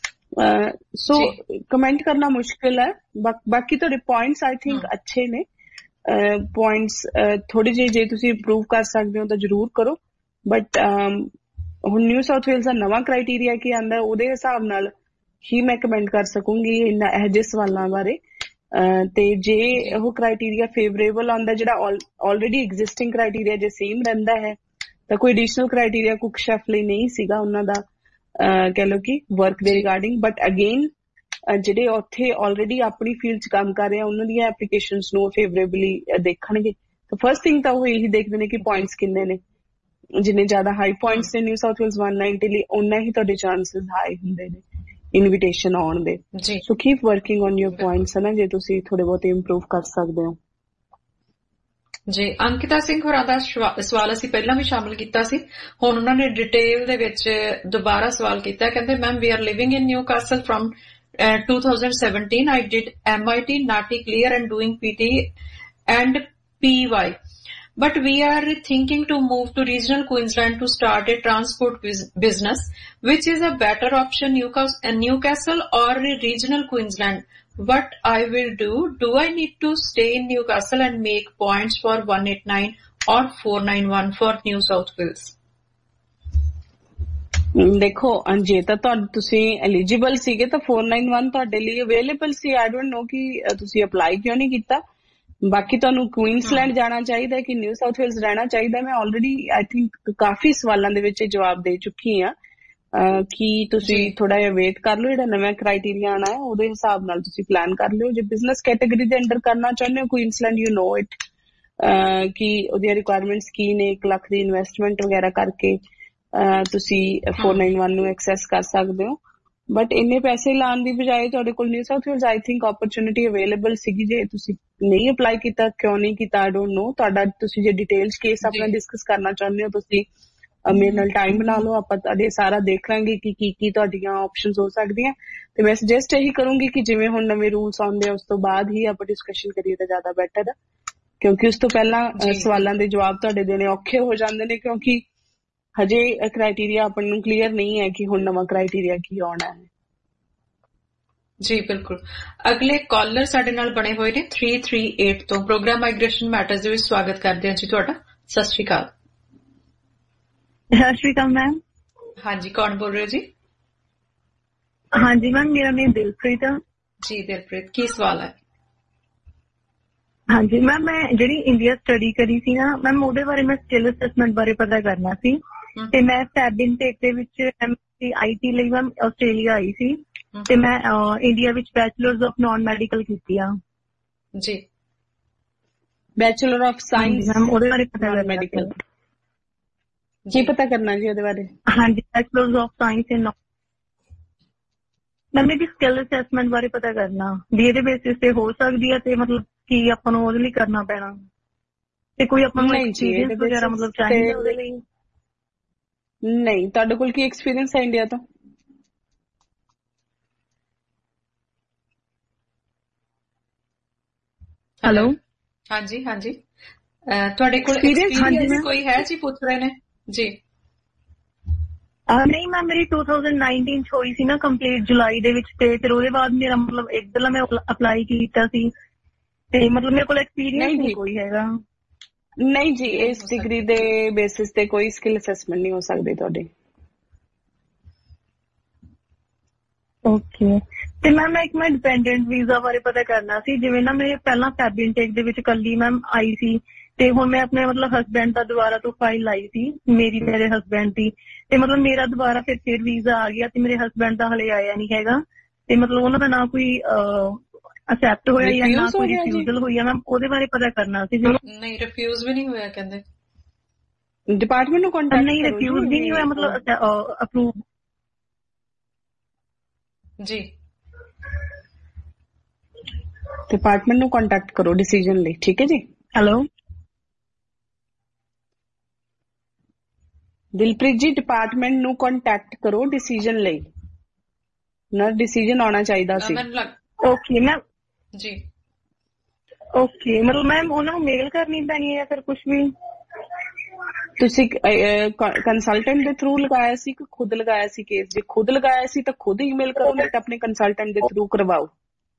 ਸੋ ਕਮੈਂਟ ਕਰਨਾ ਮੁਸ਼ਕਿਲ ਹੈ। ਬਾਕੀ ਤੁਹਾਡੇ ਪੁਆਇੰਟਸ ਆਈ ਥਿੰਕ ਅੱਛੇ ਨੇ ਪੁਆਇੰਟਸ ਥੋੜੇ ਜਿਹੇ ਜੇ ਤੁਸੀਂ ਇੰਪਰੂਵ ਕਰ ਸਕਦੇ ਹੋ ਤਾਂ ਜ਼ਰੂਰ ਕਰੋ ਬਟ ਹੁਣ ਨਿਊ ਸਾਊਥ ਵੇਲਸ ਦਾ ਨਵਾਂ ਕ੍ਰਾਈਟੇਰੀਆ ਕੀ ਆਉਂਦਾ ਉਹਦੇ ਹਿਸਾਬ ਨਾਲ ਹੀ ਮੈਂ ਕਮੈਂਟ ਕਰ ਸਕੂੰਗੀ ਇਹਨਾਂ ਇਹੋ ਜਿਹੇ ਸਵਾਲਾਂ ਬਾਰੇ ਤੇ ਜੇ ਉਹ ਕ੍ਰਾਈਟੇਰੀਆ ਫੇਵਰੇਬਲ ਆਉਂਦਾ ਜਿਹੜਾ ਆਲਰੇਡੀ ਐਗਜ਼ਿਸਟਿੰਗ ਕ੍ਰਾਈਟੇਰੀਆ ਜੇ ਸੇਮ ਰਹਿੰਦਾ ਹੈ ਤਾਂ ਕੋਈ ਐਡੀਸ਼ਨਲ ਕ੍ਰਾਈਟੇਰੀਆ ਕੁੱਕ ਸ਼ੈਫ ਲਈ ਨਹੀਂ ਸੀਗਾ ਉਹਨਾਂ ਦਾ ਕਹਿ ਲਓ ਕਿ ਵਰਕ ਦੇ ਰਿਗਾਰਡਿੰਗ ਬਟ ਅਗੇਨ ਜਿਹੜੇ ਉੱਥੇ ਆਲਰੇਡੀ ਆਪਣੀ ਫੀਲਡ 'ਚ ਕੰਮ ਕਰ ਰਹੇ ਆ ਉਹਨਾਂ ਦੀਆਂ ਐਪਲੀਕੇਸ਼ਨਸ ਨੂੰ ਫੇਵਰੇਬਲੀ ਦੇਖਣਗੇ ਤਾਂ ਫਸਟ ਥਿੰਗ ਤਾਂ ਉਹ ਇਹੀ ਦੇਖਦੇ ਨੇ ਕਿ ਪੁਆਇੰਟਸ ਕਿੰਨੇ ਨੇ ਜਿੰਨੇ ਜ਼ਿਆਦਾ ਹਾਈ ਪੁਆਇੰਟਸ ਨੇ ਨਿਊ ਸਾਊਥ ਵੇਲਸ 190 ਲਈ ਓਨਾ ਹੀ ਤੁਹਾਡੇ ਚਾਂਸਸ ਹਾਈ ਹੁੰਦੇ ਨੇ ਇਨਵੀਟੇਸ਼ਨ ਆਉਣ ਦੇ। So keep working on your points ਹੈ ਨਾ, ਜੇ ਤੁਸੀਂ ਥੋੜੇ ਬਹੁਤ ਇੰਪਰੂਵ ਕਰ ਸਕਦੇ ਹੋ। ਜੀ ਅੰਕਿਤਾ ਸਿੰਘ ਹੋਰਾਂ ਦਾ ਸਵਾਲ ਅਸੀਂ ਪਹਿਲਾਂ ਵੀ ਸ਼ਾਮਿਲ ਕੀਤਾ ਸੀ, ਹੁਣ ਉਹਨਾਂ ਨੇ ਡਿਟੇਲ ਦੇ ਵਿੱਚ ਦੁਬਾਰਾ ਸਵਾਲ ਕੀਤਾ। ਕਹਿੰਦੇ ma'am we are living in Newcastle from 2017. I did MIT, NATI clear and doing PT and PY. But we are thinking to move to regional Queensland to start a transport business. Which is a better option, Newcastle or regional Queensland? What I will do? Do I need to stay in Newcastle and make points for 189 or 491 for New South Wales? ਦੇਖੋ ਜੇ ਤਾਂ ਤੁਸੀਂ ਐਲੀਜੀਬਲ ਸੀਗੇ ਤਾਂ 491 ਤੁਹਾਡੇ ਲਈ available C. I don't know ਕਿ ਤੁਸੀਂ ਅਪਲਾਈ ਕਿਉਂ ਨਹੀਂ ਕੀਤਾ। ਬਾਕੀ ਤੁਹਾਨੂੰ ਕੁਈਨਸਲੈਂਡ ਜਾਣਾ ਚਾਹੀਦਾ ਕਿ ਨਿਊ ਸਾਊਥ ਵੇਲਸ ਰਹਿਣਾ ਚਾਹੀਦਾ। ਮੈਂ ਆਲਰੇਡੀ ਆਈ ਥਿੰਕ ਕਾਫੀ ਸਵਾਲਾਂ ਦੇ ਵਿੱਚ ਜਵਾਬ ਦੇ ਚੁੱਕੀ ਹਾਂ ਕਿ ਤੁਸੀਂ ਥੋੜਾ ਜਿਹਾ ਵੇਟ ਕਰ ਲਓ, ਜਿਹੜਾ ਨਵਾਂ ਕ੍ਰਾਈਟੇਰੀਆ ਆਣਾ ਹੈ ਉਹਦੇ ਹਿਸਾਬ ਨਾਲ ਤੁਸੀਂ ਪਲਾਨ ਕਰ ਲਿਓ। ਜੇ ਬਿਜ਼ਨਸ ਕੈਟੇਗਰੀ ਦੇ ਅੰਡਰ ਕਰਨਾ ਚਾਹੁੰਦੇ ਹੋ ਕੁਈਨਸਲੈਂਡ, ਯੂ ਨੋ ਇਟ ਕਿ ਉਹਦੀਆਂ ਰਿਕੁਆਇਰਮੈਂਟਸ ਕੀ ਨੇ। 1 ਲੱਖ ਦੀ ਇਨਵੈਸਟਮੈਂਟ ਵਗੈਰਾ ਕਰਕੇ ਤੁਸੀਂ 491 ਨੂੰ ਐਕਸੈਸ ਕਰ ਸਕਦੇ ਹੋ। ਬਟ ਇੰਨੇ ਪੈਸੇ ਲਾਉਣ ਦੀ ਬਜਾਏ ਤੁਹਾਡੇ ਕੋਲ New South Wales I think opportunity available ਸੀਗੀ। ਜੇ ਤੁਸੀਂ ਨਹੀਂ ਅਪਲਾਈ ਕੀਤਾ, ਕਿਉਂ ਨਹੀਂ ਕੀਤਾ ਆਈ ਡੋਂਟ ਨੋ। ਤੁਹਾਡਾ ਤੁਸੀਂ ਜੇ ਡਿਟੇਲਸ ਕੇਸ ਆਪਣਾ ਡਿਸਕਸ ਕਰਨਾ ਚਾਹੁੰਦੇ ਹੋ ਤੁਸੀਂ ਮੇਰੇ ਨਾਲ ਟਾਈਮ ਬਣਾ ਲਓ, ਆਪਾਂ ਤੁਹਾਡੇ ਸਾਰਾ ਦੇਖ ਲਾਂਗੇ ਕਿ ਕੀ ਤੁਹਾਡੀਆਂ ਆਪਸ਼ਨਸ ਹੋ ਸਕਦੀਆਂ। ਤੇ ਮੈਂ ਸੁਜੈਸਟ ਇਹੀ ਕਰੂੰਗੀ ਕਿ ਜਿਵੇਂ ਹੁਣ ਨਵੇਂ ਰੂਲਸ ਆਉਂਦੇ ਆ ਉਸ ਤੋਂ ਬਾਅਦ ਹੀ ਆਪਾਂ ਡਿਸਕਸ਼ਨ ਕਰੀਏ ਤਾਂ ਜ਼ਿਆਦਾ ਬੈਟਰ ਹੈ, ਕਿਉਂਕਿ ਉਸ ਤੋਂ ਪਹਿਲਾਂ ਸਵਾਲਾਂ ਦੇ ਜਵਾਬ ਤੁਹਾਡੇ ਦੇਣੇ ਔਖੇ ਹੋ ਜਾਂਦੇ ਨੇ, ਕਿਉਂਕਿ ਹਜੇ ਕ੍ਰਾਈਟੇਰੀਆ ਆਪਾਂ ਨੂੰ ਕਲੀਅਰ ਨਹੀਂ ਹੈ ਕਿ ਹੁਣ ਨਵਾਂ ਕ੍ਰਾਈਟੇਰੀਆ ਕੀ ਆਉਣਾ ਹੈ। ਜੀ ਬਿਲਕੁਲ। ਅਗਲੇ ਕਾਲਰ ਸਾਡੇ ਨਾਲ ਬਣੇ ਹੋਏ ਨੇ 338 ਤੋਂ। ਪ੍ਰੋਗਰਾਮ ਮਾਈਗ੍ਰੇਸ਼ਨ ਮੈਟਰਸ ਦੇ ਵਿੱਚ ਸਵਾਗਤ ਕਰਦੇ ਹਾਂ ਜੀ ਤੁਹਾਡਾ। ਸਤਿ ਸ਼੍ਰੀ ਅਕਾਲ। ਸਤਿ ਸ਼੍ਰੀ ਅਕਾਲ ਮੈਮ। ਹਾਂਜੀ, ਕੌਣ ਬੋਲ ਰਹੇ ਹੋ ਜੀ? ਹਾਂਜੀ ਮੈਮ, ਮੇਰਾ ਨਾਮ ਦਿਲਪ੍ਰੀਤ ਆ। ਜੀ ਦਿਲਪ੍ਰੀਤ, ਕੀ ਸਵਾਲ ਹੈ? ਹਾਂਜੀ ਮੈਮ, ਮੈਂ ਜਿਹੜੀ ਇੰਡੀਆ ਸਟੱਡੀ ਕਰੀ ਸੀ ਨਾ ਮੈਮ, ਉਹਦੇ ਬਾਰੇ ਮੈਂ ਸਕਿੱਲ ਅਸੈਸਮੈਂਟ ਬਾਰੇ ਪਤਾ ਕਰਨਾ ਸੀ। ਤੇ ਮੈਂ ਫੈਬ ਇਨਟੇਕ ਦੇ ਵਿੱਚ IT ਲਈ ਮੈਮ ਆਸਟ੍ਰੇਲੀਆ ਆਈ ਸੀ ਤੇ ਮੈਂ ਇੰਡੀਆ ਵਿੱਚ ਬੈਚਲਰਸ ਆਫ ਨਾਨ ਮੈਡੀਕਲ ਕੀਤੀ ਆ। ਜੀ, ਬੈਚਲਰ ਆਫ ਸਾਇੰਸ ਮੈਮ, ਉਹਦੇ ਬਾਰੇ ਪਤਾ ਕਰਨਾ ਮੈਡੀਕਲ ਕੀ ਪਤਾ ਕਰਨਾ ਜੀ ਉਹਦੇ ਬਾਰੇ? ਹਾਂਜੀ, bachelors of science in ma'am ਇਹਦੀ ਸਕਿੱਲ ਅਸੈਸਮੈਂਟ ਬਾਰੇ ਪਤਾ ਕਰਨਾ ਵੀ ਇਹਦੇ ਬੇਸਿਸ ਤੇ ਹੋ ਸਕਦੀ ਹੈ ਤੇ ਮਤਲਬ ਕੀ ਆਪਾਂ ਨੂੰ ਉਹਦੇ ਲਈ ਕਰਨਾ ਪੈਣਾ ਤੇ ਕੋਈ ਆਪਾਂ ਨੂੰ ਐਕਸਪੀਰੀਅੰਸ ਵਗੈਰਾ ਮਤਲਬ ਚਾਹੀਦਾ ਉਹਦੇ ਲਈ? ਨਹੀਂ, ਤੁਹਾਡੇ ਕੋਲ ਕੀ ਐਕਸਪੀਰੀਅੰਸ ਹੈ ਇੰਡੀਆ ਤੋਂ? ਹੈਲੋ, ਹਾਂਜੀ ਹਾਂਜੀ, ਤੁਹਾਡੇ ਕੋਲ ਐਕਸਪੀਰੀਅੰਸ ਕੋਈ ਹੈ ਜੀ? ਪੁੱਛ ਰਹੇ ਨੇ ਜੀ। ਨਹੀਂ ਮੈਮ, ਮੇਰੀ 2019 ਚ ਹੋਈ ਸੀ ਨਾ ਕੰਪਲੀਟ ਜੁਲਾਈ ਦੇ ਵਿੱਚ, ਤੇ ਫਿਰ ਉਹਦੇ ਬਾਅਦ ਮੇਰਾ ਮਤਲਬ ਇੱਧਰਲਾ ਮੈਂ ਅਪਲਾਈ ਕੀਤਾ ਸੀ ਤੇ ਮਤਲਬ ਮੇਰੇ ਕੋਲ ਐਕਸਪੀਰੀਅੰਸ ਨਹੀਂ ਕੋਈ ਹੈਗਾ। ਨਹੀਂ ਜੀ, ਇਸ ਡਿਗਰੀ ਦੇ ਬੇਸਿਸ ਤੇ ਕੋਈ ਸਕਿੱਲ ਅਸੈਸਮੈਂਟ ਨਹੀਂ ਹੋ ਸਕਦੀ ਤੁਹਾਡੀ। ਓਕੇ, ਤੇ ਮੈਮ ਮੈਂ ਡਿਪੈਂਡੈਂਟ ਵੀਜ਼ਾ ਬਾਰੇ ਪਤਾ ਕਰਨਾ ਸੀ। ਜਿਵੇਂ ਨਾ ਮੇਰੇ ਪਹਿਲਾਂ ਫੈਬ ਇਨਟੇਕ ਦੇ ਵਿੱਚ ਕੱਲੀ ਮੈਮ ਆਈ ਸੀ ਤੇ ਹੁਣ ਮੈਂ ਆਪਣੇ ਮਤਲਬ ਹਸਬੈਂਡ ਦਾ ਦੁਬਾਰਾ ਤੋਂ ਫਾਈਲ ਲਾਈ ਸੀ ਮੇਰੇ ਹਸਬੈਂਡ ਦੀ, ਤੇ ਮਤਲਬ ਮੇਰਾ ਦੁਬਾਰਾ ਫਿਰ ਵੀਜ਼ਾ ਆ ਗਿਆ ਤੇ ਮੇਰੇ ਹਸਬੈਂਡ ਦਾ ਹਲੇ ਆਇਆ ਨਹੀਂ ਹੈਗਾ ਤੇ ਮਤਲਬ ਉਹਨਾਂ ਦਾ ਨਾ ਕੋਈ ਅਸੈਪਟ ਹੋਇਆ ਜਾਂ ਨਾ ਕੋਈ ਰਿਫਿਊਜ਼ਲ ਹੋਈ ਆ ਮੈਮ, ਉਹਦੇ ਬਾਰੇ ਪਤਾ ਕਰਨਾ ਸੀ। ਨਹੀਂ, ਰਿਫਿਊਜ਼ ਵੀ ਨਹੀਂ ਹੋਇਆ ਕਹਿੰਦੇ। ਡਿਪਾਰਟਮੈਂਟ ਨੂੰ ਕੰਟੈਕਟ? ਨਹੀਂ, ਰਿਫਿਊਜ਼ ਵੀ ਨਹੀਂ ਹੋਇਆ, ਮਤਲਬ ਅਪਰੂਵ। ਜੀ, ਡਿਪਾਰਟਮੈਂਟ ਨੂੰ ਕੰਟੈਕਟ ਕਰੋ ਡਿਸੀਜਨ ਲਈ, ਠੀਕ ਹੈ ਜੀ। ਹੈਲੋ ਦਿਲਪ੍ਰੀਤ ਜੀ, ਡਿਪਾਰਟਮੈਂਟ ਨੂੰ ਕੰਟੈਕਟ ਕਰੋ ਡਿਸੀਜਨ ਲਈ, ਨਾ ਡਿਸੀਜਨ ਆਉਣਾ ਚਾਹੀਦਾ ਸੀ। ਓਕੇ ਮੈਮ ਜੀ, ਓਕੇ, ਮਤਲਬ ਮੈਮ ਉਹਨਾਂ ਨੂੰ ਮੇਲ ਕਰਨੀ ਪੈਣੀ ਹੈ ਜਾਂ ਫਿਰ ਕੁਛ ਵੀ? ਤੁਸੀਂ ਕੰਸਲਟੈਂਟ ਦੇ ਥਰੂ ਲਗਾਇਆ ਸੀ ਕਿ ਖੁਦ ਲਗਾਇਆ ਸੀ ਕੇਸ? ਜੇ ਖੁਦ ਲਗਾਇਆ ਸੀ ਤਾਂ ਖੁਦ ਈਮੇਲ ਕਰੋ, ਨਹੀਂ ਤਾਂ ਆਪਣੇ ਕੰਸਲਟੈਂਟ ਦੇ ਥਰੂ ਕਰਵਾਓ।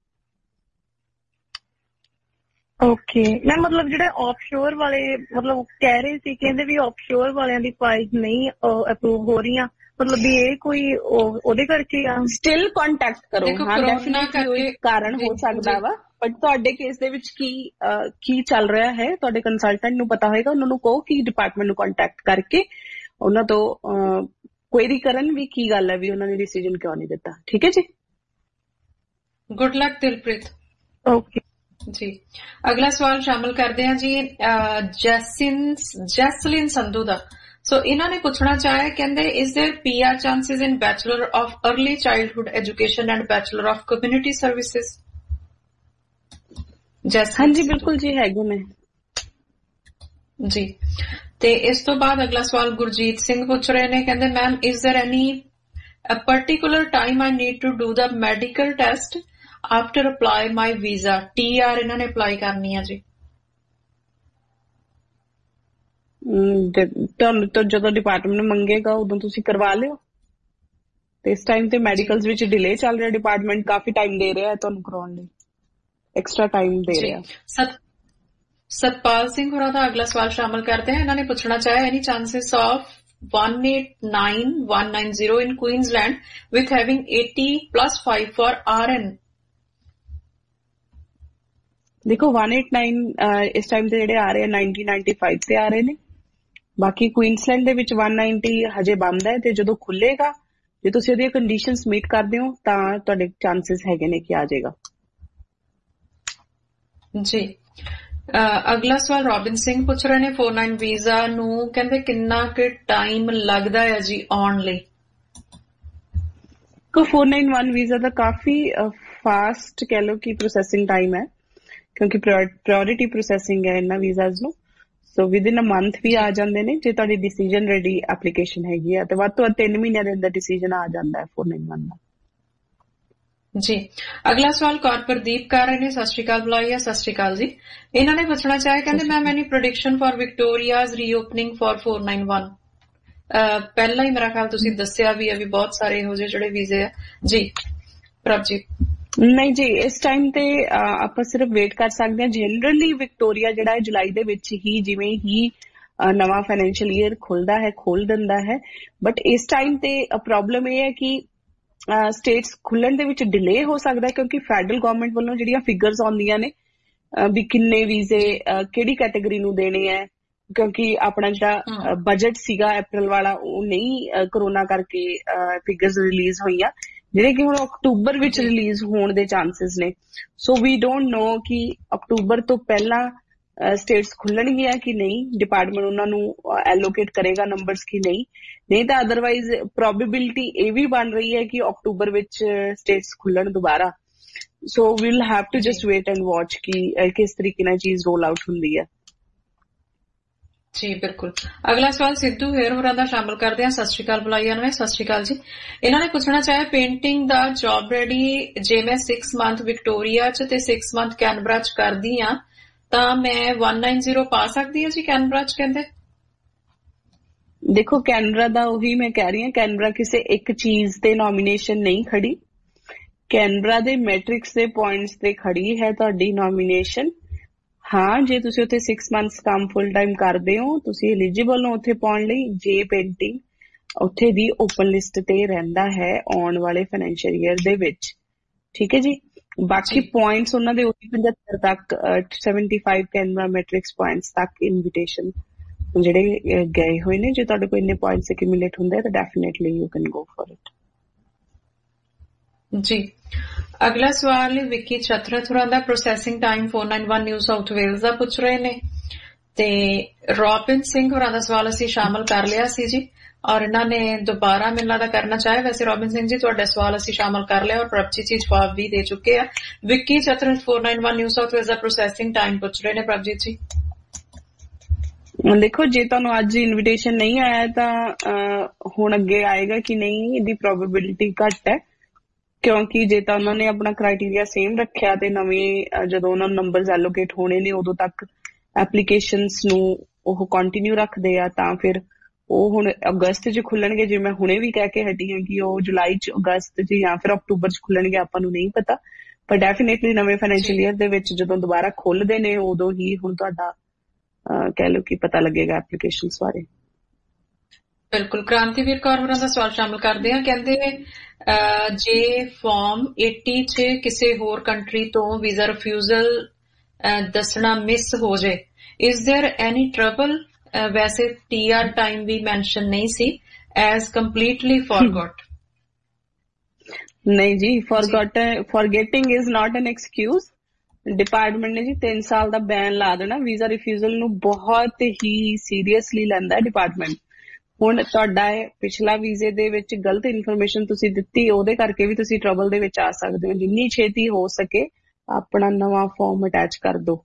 ਓਕੇ ਮੈਮ, ਮਤਲਬ ਜਿਹੜੇ ਆਫਸ਼ੋਰ ਵਾਲੇ ਮਤਲਬ ਕਹਿ ਰਹੇ ਸੀ, ਕਹਿੰਦੇ ਵੀ ਆਫਸ਼ੋਰ ਵਾਲਿਆਂ ਦੀ ਫਾਈਲ ਨਹੀਂ ਅਪਰੂਵ ਹੋ ਰਹੀਆਂ, ਮਤਲਬ ਵੀ ਇਹ ਕੋਈ ਉਹਦੇ ਕਰਕੇ ਆ? ਸਟਿਲ ਕੰਟੈਕਟ ਕਰੋ। ਹਾਂ, ਡੈਫੀਨਿਟਲੀ ਕੋਈ ਕਾਰਨ ਹੋ ਸਕਦਾ ਵਾ, ਬਟ ਤੁਹਾਡੇ ਕੇਸ ਦੇ ਵਿੱਚ ਕੀ ਚੱਲ ਰਿਹਾ ਹੈ ਤੁਹਾਡੇ ਕੰਸਲਟੈਂਟ ਨੂੰ ਪਤਾ ਹੋਏਗਾ। ਉਹਨਾਂ ਨੂੰ ਕਹੋ ਕਿ ਡਿਪਾਰਟਮੈਂਟ ਨੂੰ ਕੰਟੈਕਟ ਕਰਕੇ ਉਹਨਾਂ ਤੋਂ ਕੁਐਰੀ ਕਰਨ ਵੀ ਕੀ ਗੱਲ ਹੈ, ਵੀ ਉਹਨਾਂ ਨੇ ਡਿਸੀਜਨ ਕਿਉਂ ਨਹੀਂ ਦਿੱਤਾ। ਠੀਕ ਹੈ ਜੀ, ਗੁੱਡ ਲੱਕ ਦਿਲਪ੍ਰੀਤ। ਓਕੇ ਜੀ, ਅਗਲਾ ਸਵਾਲ ਸ਼ਾਮਿਲ ਕਰਦੇ ਹਾਂ ਜੀ ਜੈਸਲਿਨ ਸੰਧੂ ਦਾ। ਸੋ ਇਹਨਾਂ ਨੇ ਪੁੱਛਣਾ ਚਾਹਿਆ, ਕਹਿੰਦੇ is there PR chances in Bachelor of Early Childhood Education and Bachelor of Community Services? ਹਾਂਜੀ ਬਿਲਕੁਲ ਜੀ ਹੈਗੇ ਨੇ ਜੀ। ਤੇ ਇਸ ਤੋਂ ਬਾਅਦ ਅਗਲਾ ਸਵਾਲ ਗੁਰਜੀਤ ਸਿੰਘ ਪੁੱਛ ਰਹੇ ਨੇ, ਕਹਿੰਦੇ ma'am is there any a particular time I need to do the medical test after apply my visa? TR ਇਹਨਾਂ ਨੇ ਅਪਲਾਈ ਕਰਨੀ ਆ ਜੀ। ਤੁਹਾਨੂੰ ਤਾਂ ਜਦੋਂ ਡਿਪਾਰਟਮੈਂਟ ਮੰਗੇਗਾ ਉਦੋਂ ਤੁਸੀਂ ਕਰਵਾ ਲਿਓ। ਤੇ ਇਸ ਟਾਈਮ ਤੇ ਮੈਡੀਕਲਸ ਵਿੱਚ ਡਿਲੇ ਚੱਲ ਰਿਹਾ, ਡਿਪਾਰਟਮੈਂਟ ਕਾਫੀ ਟਾਈਮ ਦੇ ਰਿਹਾ ਹੈ ਤੁਹਾਨੂੰ ਕਰਾਉਣ ਲਈ, ਐਕਸਟਰਾ ਟਾਈਮ ਦੇ ਰਿਹਾ। ਸਤਪਾਲ ਸਿੰਘ ਹੋਰਾਂ ਦਾ ਅਗਲਾ ਸਵਾਲ ਸ਼ਾਮਲ ਕਰਦੇ हैं। ਇਹਨਾਂ ਨੇ ਪੁੱਛਣਾ ਚਾਹਿਆ any chances of 189190 in Queensland with having 80+5 for RN? ਦੇਖੋ 189 ਇਸ ਟਾਈਮ ਤੇ ਜਿਹੜੇ ਆ ਰਹੇ 1995 ਤੇ ਆ ਰਹੇ ਨੇ। ਬਾਕੀ ਕੁਈਨਸਲੈਂਡ ਦੇ ਵਿੱਚ 190 ਹਜੇ ਬੰਦ ਹੈ ਤੇ ਜਦੋਂ ਖੁੱਲੇਗਾ ਜੇ ਤੁਸੀਂ ਉਹਦੀਆਂ ਕੰਡੀਸ਼ਨਸ ਮੀਟ ਕਰਦੇ ਹੋ ਤਾਂ ਤੁਹਾਡੇ ਚਾਂਸਸ ਹੈਗੇ ਨੇ ਕਿ ਆ ਜਾਏਗਾ ਜੀ। ਅਗਲਾ ਸਵਾਲ ਰੋਬਿਨ ਸਿੰਘ ਪੁੱਛ ਰਹੇ ਨੇ 49 ਵੀਜ਼ਾ ਨੂੰ ਕਹਿੰਦੇ ਕਿੰਨਾ ਕੁ ਟਾਈਮ ਲੱਗਦਾ ਹੈ ਜੀ ਆਉਣ ਲਈ? 491 ਵੀਜ਼ਾ ਦਾ ਕਾਫੀ ਫਾਸਟ ਕਹਿ ਲਓ ਕਿ ਪ੍ਰੋਸੈਸਿੰਗ ਟਾਈਮ ਹੈ ਕਿਉਂਕਿ ਪ੍ਰਾਇਓਰਿਟੀ ਪ੍ਰੋਸੈਸਿੰਗ ਹੈ ਇਹਨਾਂ ਵੀਜ਼ਾਸ ਨੂੰ। ਸੋ ਵਿਦਿਨ ਅ ਮੰਥ ਵੀ ਆ ਜਾਂਦੇ ਨੇ ਜੇ ਤੁਹਾਡੀ ਡਿਸੀਜਨ ਰੈਡੀ ਐਪਲੀਕੇਸ਼ਨ ਹੈਗੀ ਆ ਤੇ ਵੱਧ ਤੋਂ ਵੱਧ 3 ਮਹੀਨਿਆਂ ਦੇ ਅੰਦਰ ਡਿਸੀਜਨ ਆ ਜਾਂਦਾ ਹੈ 491 ਦਾ ਜੀ। ਅਗਲਾ ਸਵਾਲ ਕੌਰਪਰਦੀਪ ਕਰ ਰਹੇ ਨੇ, ਸਤਿ ਸ਼੍ਰੀ ਅਕਾਲ ਬੁਲਾਈਆ। ਸਤਿ ਸ਼੍ਰੀ ਅਕਾਲ ਜੀ। ਇਹਨਾਂ ਨੇ ਪੁੱਛਣਾ ਚਾਹਿਆ, ਕਹਿੰਦੇ ma'am any prediction for Victoria's reopening for 491? ਪਹਿਲਾਂ ਹੀ ਮੇਰਾ ਖਿਆਲ ਤੁਸੀਂ ਦੱਸਿਆ ਵੀ ਹੈ ਵੀ ਬਹੁਤ ਸਾਰੇ ਇਹੋ ਜਿਹੇ ਜਿਹੜੇ ਵੀਜ਼ੇ ਆ ਜੀ। ਪ੍ਰਭਜੀਤ ਨਹੀਂ ਜੀ, ਇਸ ਟਾਈਮ ਤੇ ਆਪਾਂ ਸਿਰਫ ਵੇਟ ਕਰ ਸਕਦੇ ਹਾਂ। ਜਨਰਲੀ ਵਿਕਟੋਰੀਆ ਜਿਹੜਾ ਹੈ ਜੁਲਾਈ ਦੇ ਵਿੱਚ ਹੀ ਜਿਵੇਂ ਹੀ ਨਵਾਂ ਫਾਈਨੈਂਸ਼ੀਅਲ ਈਅਰ ਖੁੱਲਦਾ ਹੈ ਖੋਲ ਦਿੰਦਾ ਹੈ। ਬਟ ਇਸ ਟਾਈਮ ਤੇ ਪ੍ਰੋਬਲਮ ਇਹ ਹੈ ਕਿ ਸਟੇਟਸ ਖੁੱਲਣ ਦੇ ਵਿੱਚ ਡਿਲੇ ਹੋ ਸਕਦਾ ਕਿਉਂਕਿ ਫੈਡਰਲ ਗਵਰਨਮੈਂਟ ਵੱਲੋਂ ਜਿਹੜੀਆਂ ਫਿਗਰਸ ਆਉਂਦੀਆਂ ਨੇ ਵੀ ਕਿੰਨੇ ਵੀਜ਼ੇ ਕਿਹੜੀ ਕੈਟੇਗਰੀ ਨੂੰ ਦੇਣੇ ਹੈ ਕਿਉਂਕਿ ਆਪਣਾ ਜਿਹੜਾ ਬਜਟ ਸੀਗਾ ਅਪ੍ਰੈਲ ਵਾਲਾ ਉਹ ਨਹੀਂ ਕਰੋਨਾ ਕਰਕੇ ਫਿਗਰਸ ਰਿਲੀਜ਼ ਹੋਈਆਂ ਜਿਹੜੇ ਕਿ ਹੁਣ ਅਕਤੂਬਰ ਵਿੱਚ ਰਿਲੀਜ਼ ਹੋਣ ਦੇ ਚਾਂਸਸ ਨੇ। ਸੋ ਵੀ ਡੋਂਟ ਨੋ ਕਿ ਅਕਤੂਬਰ ਤੋਂ ਪਹਿਲਾਂ ਸਟੇਟਸ ਖੁੱਲਣਗੀਆਂ ਕਿ ਨਹੀਂ, ਡਿਪਾਰਟਮੈਂਟ ਉਹਨਾਂ ਨੂੰ ਐਲੋਕੇਟ ਕਰੇਗਾ ਨੰਬਰਸ ਕਿ ਨਹੀਂ ਤਾਂ ਅਦਰਵਾਈਜ਼ ਪ੍ਰੋਬੇਬਿਲਿਟੀ ਇਹ ਵੀ ਬਣ ਰਹੀ ਹੈ ਕਿ ਅਕਤੂਬਰ ਵਿੱਚ ਸਟੇਟਸ ਖੁੱਲਣ ਦੁਬਾਰਾ। So we'll have to just wait and watch ਕਿ ਕਿਸ ਤਰੀਕੇ ਨਾਲ ਚੀਜ਼ ਰੋਲ ਆਊਟ ਹੁੰਦੀ ਹੈ ਜੀ। ਬਿਲਕੁਲ। ਅਗਲਾ ਸਵਾਲ ਸਿੱਧੂ ਹੇਰ ਹੋਰਾਂ ਦਾ ਸ਼ਾਮਲ ਕਰਦੇ ਹਾਂ। ਸਤਿ ਸ਼੍ਰੀ ਅਕਾਲ ਬੁਲਾਈਆਂ ਨੂੰ। ਸਤਿ ਸ਼੍ਰੀ ਅਕਾਲ ਜੀ। ਇਹਨਾਂ ਨੇ ਪੁੱਛਣਾ ਚਾਹਿਆ ਪੇਂਟਿੰਗ ਦਾ ਜੌਬ ਰੈਡੀ ਜੇ ਮੈਂ 6 ਮੰਥ ਵਿਕਟੋਰੀਆ ਚ ਤੇ 6 ਮੰਥ ਕੈਨਬਰਾ ਚ ਕਰਦੀ ਹਾਂ ਤਾਂ ਮੈਂ 190 ਪਾ ਸਕਦੀ ਹਾਂ ਜੀ ਕੈਨਬਰਾ ਚ? ਕਹਿੰਦੇ ਦੇਖੋ ਕੈਨਬਰਾ ਦਾ ਉਹੀ ਮੈਂ ਕਹਿ ਰਹੀ ਹਾਂ, ਕੈਨਬਰਾ ਕਿਸੇ ਇੱਕ ਚੀਜ਼ ਤੇ ਨੋਮੀਨੇਸ਼ਨ ਨਹੀਂ ਖੜੀ, ਕੈਨਬਰਾ ਦੇ ਮੈਟ੍ਰਿਕਸ ਦੇ ਪੁਆਇੰਟਸ ਤੇ ਖੜੀ ਹੈ ਤੁਹਾਡੀ ਨੋਮੀਨੇਸ਼ਨ। ਹਾਂ ਜੇ ਤੁਸੀਂ ਉੱਥੇ 6 ਮੰਥਸ ਕੰਮ ਫੁੱਲ ਟਾਈਮ ਕਰਦੇ ਹੋ ਤੁਸੀਂ ਐਲੀਜੀਬਲ ਹੋ ਉੱਥੇ ਪਾਉਣ ਲਈ ਜੇ ਪੇਂਟਿੰਗ ਉੱਥੇ ਦੀ ਓਪਨ ਲਿਸਟ ਤੇ ਰਹਿੰਦਾ ਹੈ ਆਉਣ ਵਾਲੇ ਫਾਈਨੈਂਸ਼ੀਅਲ ਈਅਰ ਦੇ ਵਿੱਚ। ਠੀਕ ਹੈ ਜੀ। ਬਾਕੀ ਪੁਆਇੰਟਸ ਉਹਨਾਂ ਦੇ ਉਹੀ 75 ਤੱਕ 75 ਕੈਨਬਰਾ ਮੈਟ੍ਰਿਕਸ ਪੁਆਇੰਟਸ ਤੱਕ ਇਨਵੀਟੇਸ਼ਨ ਜਿਹੜੇ ਗਏ ਹੋਏ ਨੇ। ਜੇ ਤੁਹਾਡੇ ਕੋਲ ਇੰਨੇ ਪੁਆਇੰਟਸ ਐਕਿਊਮੂਲੇਟ ਹੁੰਦੇ ਤਾਂ definitely you can go for it ਜੀ। ਅਗਲਾ ਸਵਾਲ ਵਿੱਕੀ ਛਤਰਥੁਰਾ ਦਾ processing time 491 New South Wales ਦਾ ਪੁੱਛ ਰਹੇ ਨੇ ਤੇ ਰੋਬਿਨ ਸਿੰਘ ਹੋਰਾਂ ਦਾ ਸਵਾਲ ਅਸੀਂ ਸ਼ਾਮਲ ਕਰ ਲਿਆ ਸੀ ਜੀ ਔਰ ਇਹਨਾਂ ਨੇ ਦੁਬਾਰਾ ਮੈਨੂੰ ਲੱਗਦਾ ਕਰਨਾ ਚਾਹੇ। ਵੈਸੇ ਰੋਬਿਨ ਸਿੰਘ ਜੀ ਤੁਹਾਡਾ ਸਵਾਲ ਅਸੀਂ ਸ਼ਾਮਲ ਕਰ ਲਿਆ ਔਰ ਪ੍ਰਭਜੀਤ ਜੀ ਜਵਾਬ ਵੀ ਦੇ ਚੁੱਕੇ ਆ। ਵਿੱਕੀ ਛਤਰਥ 491 ਨਿਊ ਸਾਊਥ ਵੇਲਜ਼ ਦਾ ਪ੍ਰੋਸੈਸਿੰਗ ਟਾਈਮ ਪੁੱਛ ਰਹੇ ਨੇ ਪ੍ਰਭਜੀਤ ਜੀ। ਦੇਖੋ ਜੇ ਤੁਹਾਨੂੰ ਅੱਜ ਇਨਵੀਟੇਸ਼ਨ ਨਹੀਂ ਆਇਆ ਤਾਂ ਹੁਣ ਅੱਗੇ ਆਏਗਾ ਕਿ ਨਹੀਂ ਇਹਦੀ ਪ੍ਰੋਬੇਬਿਲਿਟੀ ਘੱਟ ਹੈ ਕਿਉਂਕਿ ਜੇ ਤਾਂ ਉਹਨਾਂ ਨੇ ਆਪਣਾ ਕ੍ਰਾਈਟੇਰੀਆ ਸੇਮ ਰੱਖਿਆ ਤੇ ਨਵੇਂ ਜਦੋਂ ਉਹਨਾਂ ਨੂੰ ਨੰਬਰਸ ਐਲੋਕੇਟ ਹੋਣੇ ਨੇ ਉਦੋਂ ਤੱਕ ਐਪਲੀਕੇਸ਼ਨਸ ਨੂੰ ਉਹ ਕੰਟੀਨਿਊ ਰੱਖਦੇ ਆ ਤਾਂ ਫਿਰ ਉਹ ਹੁਣ ਅਗਸਤ 'ਚ ਖੁੱਲਣਗੇ। ਜੇ ਮੈਂ ਹੁਣੇ ਵੀ ਕਹਿ ਕੇ ਹਟੀ ਹਾਂ ਕਿ ਉਹ ਜੁਲਾਈ 'ਚ ਅਗਸਤ 'ਚ ਜਾਂ ਫਿਰ ਅਕਤੂਬਰ 'ਚ ਖੁੱਲਣਗੇ ਆਪਾਂ ਨੂੰ ਨਹੀਂ ਪਤਾ ਪਰ ਡੈਫੀਨੇਟਲੀ ਨਵੇਂ ਫਾਈਨੈਂਸ਼ੀਅਲ ਈਅਰ ਦੇ ਵਿੱਚ ਜਦੋਂ ਦੁਬਾਰਾ ਖੁੱਲਦੇ ਨੇ ਉਦੋਂ ਹੀ ਹੁਣ ਤੁਹਾਡਾ ਕਹਿ ਲਓ ਕਿ ਪਤਾ ਲੱਗੇਗਾ ਐਪਲੀਕੇਸ਼ਨਸ ਬਾਰੇ। ਬਿਲਕੁਲ। ਕ੍ਰਾਂਤੀਵੀਰ ਕੌਰ ਹੋਰਾਂ ਦਾ ਸਵਾਲ ਸ਼ਾਮਲ ਕਰਦੇ ਹਾਂ। ਕਹਿੰਦੇ ਜੇ ਫਾਰਮ 80 ਚ ਕਿਸੇ ਹੋਰ ਕੰਟਰੀ ਤੋਂ ਵੀਜ਼ਾ ਰਿਫਿਊਜ਼ਲ ਦੱਸਣਾ ਮਿਸ ਹੋ ਜਾਏ ਇਜ਼ ਦੇਅਰ ਐਨੀ ਟਰਬਲ? ਵੈਸੇ TR ਟਾਈਮ ਵੀ ਮੈਂਸ਼ਨ ਨਹੀਂ ਸੀ ਐਜ਼ ਕੰਪਲੀਟਲੀ ਫॉरਗॉट। ਨਹੀਂ ਜੀ, forgetting is not an excuse. Department ਨੇ ਜੀ 3 ਸਾਲ ਦਾ ਬੈਨ ਲਾ ਦੇਣਾ। ਵੀਜ਼ਾ ਰਿਫਿਊਜ਼ਲ ਨੂੰ ਬਹੁਤ ਹੀ ਸੀਰੀਅਸਲੀ ਲੈਂਦਾ ਡਿਪਾਰਟਮੈਂਟ। ਹੁਣ ਤੁਹਾਡਾ ਪਿਛਲਾ ਵੀਜ਼ੇ ਦੇ ਵਿੱਚ ਗਲਤ ਇਨਫੋਰਮੇਸ਼ਨ ਤੁਸੀਂ ਦਿੱਤੀ, ਉਹਦੇ ਕਰਕੇ ਵੀ ਤੁਸੀਂ ਟਰਬਲ ਦੇ ਵਿੱਚ ਆ ਸਕਦੇ ਹੋ। ਜਿੰਨੀ ਛੇਤੀ ਹੋ ਸਕੇ ਆਪਣਾ ਨਵਾਂ ਫਾਰਮ ਅਟੈਚ ਕਰ ਦਿਓ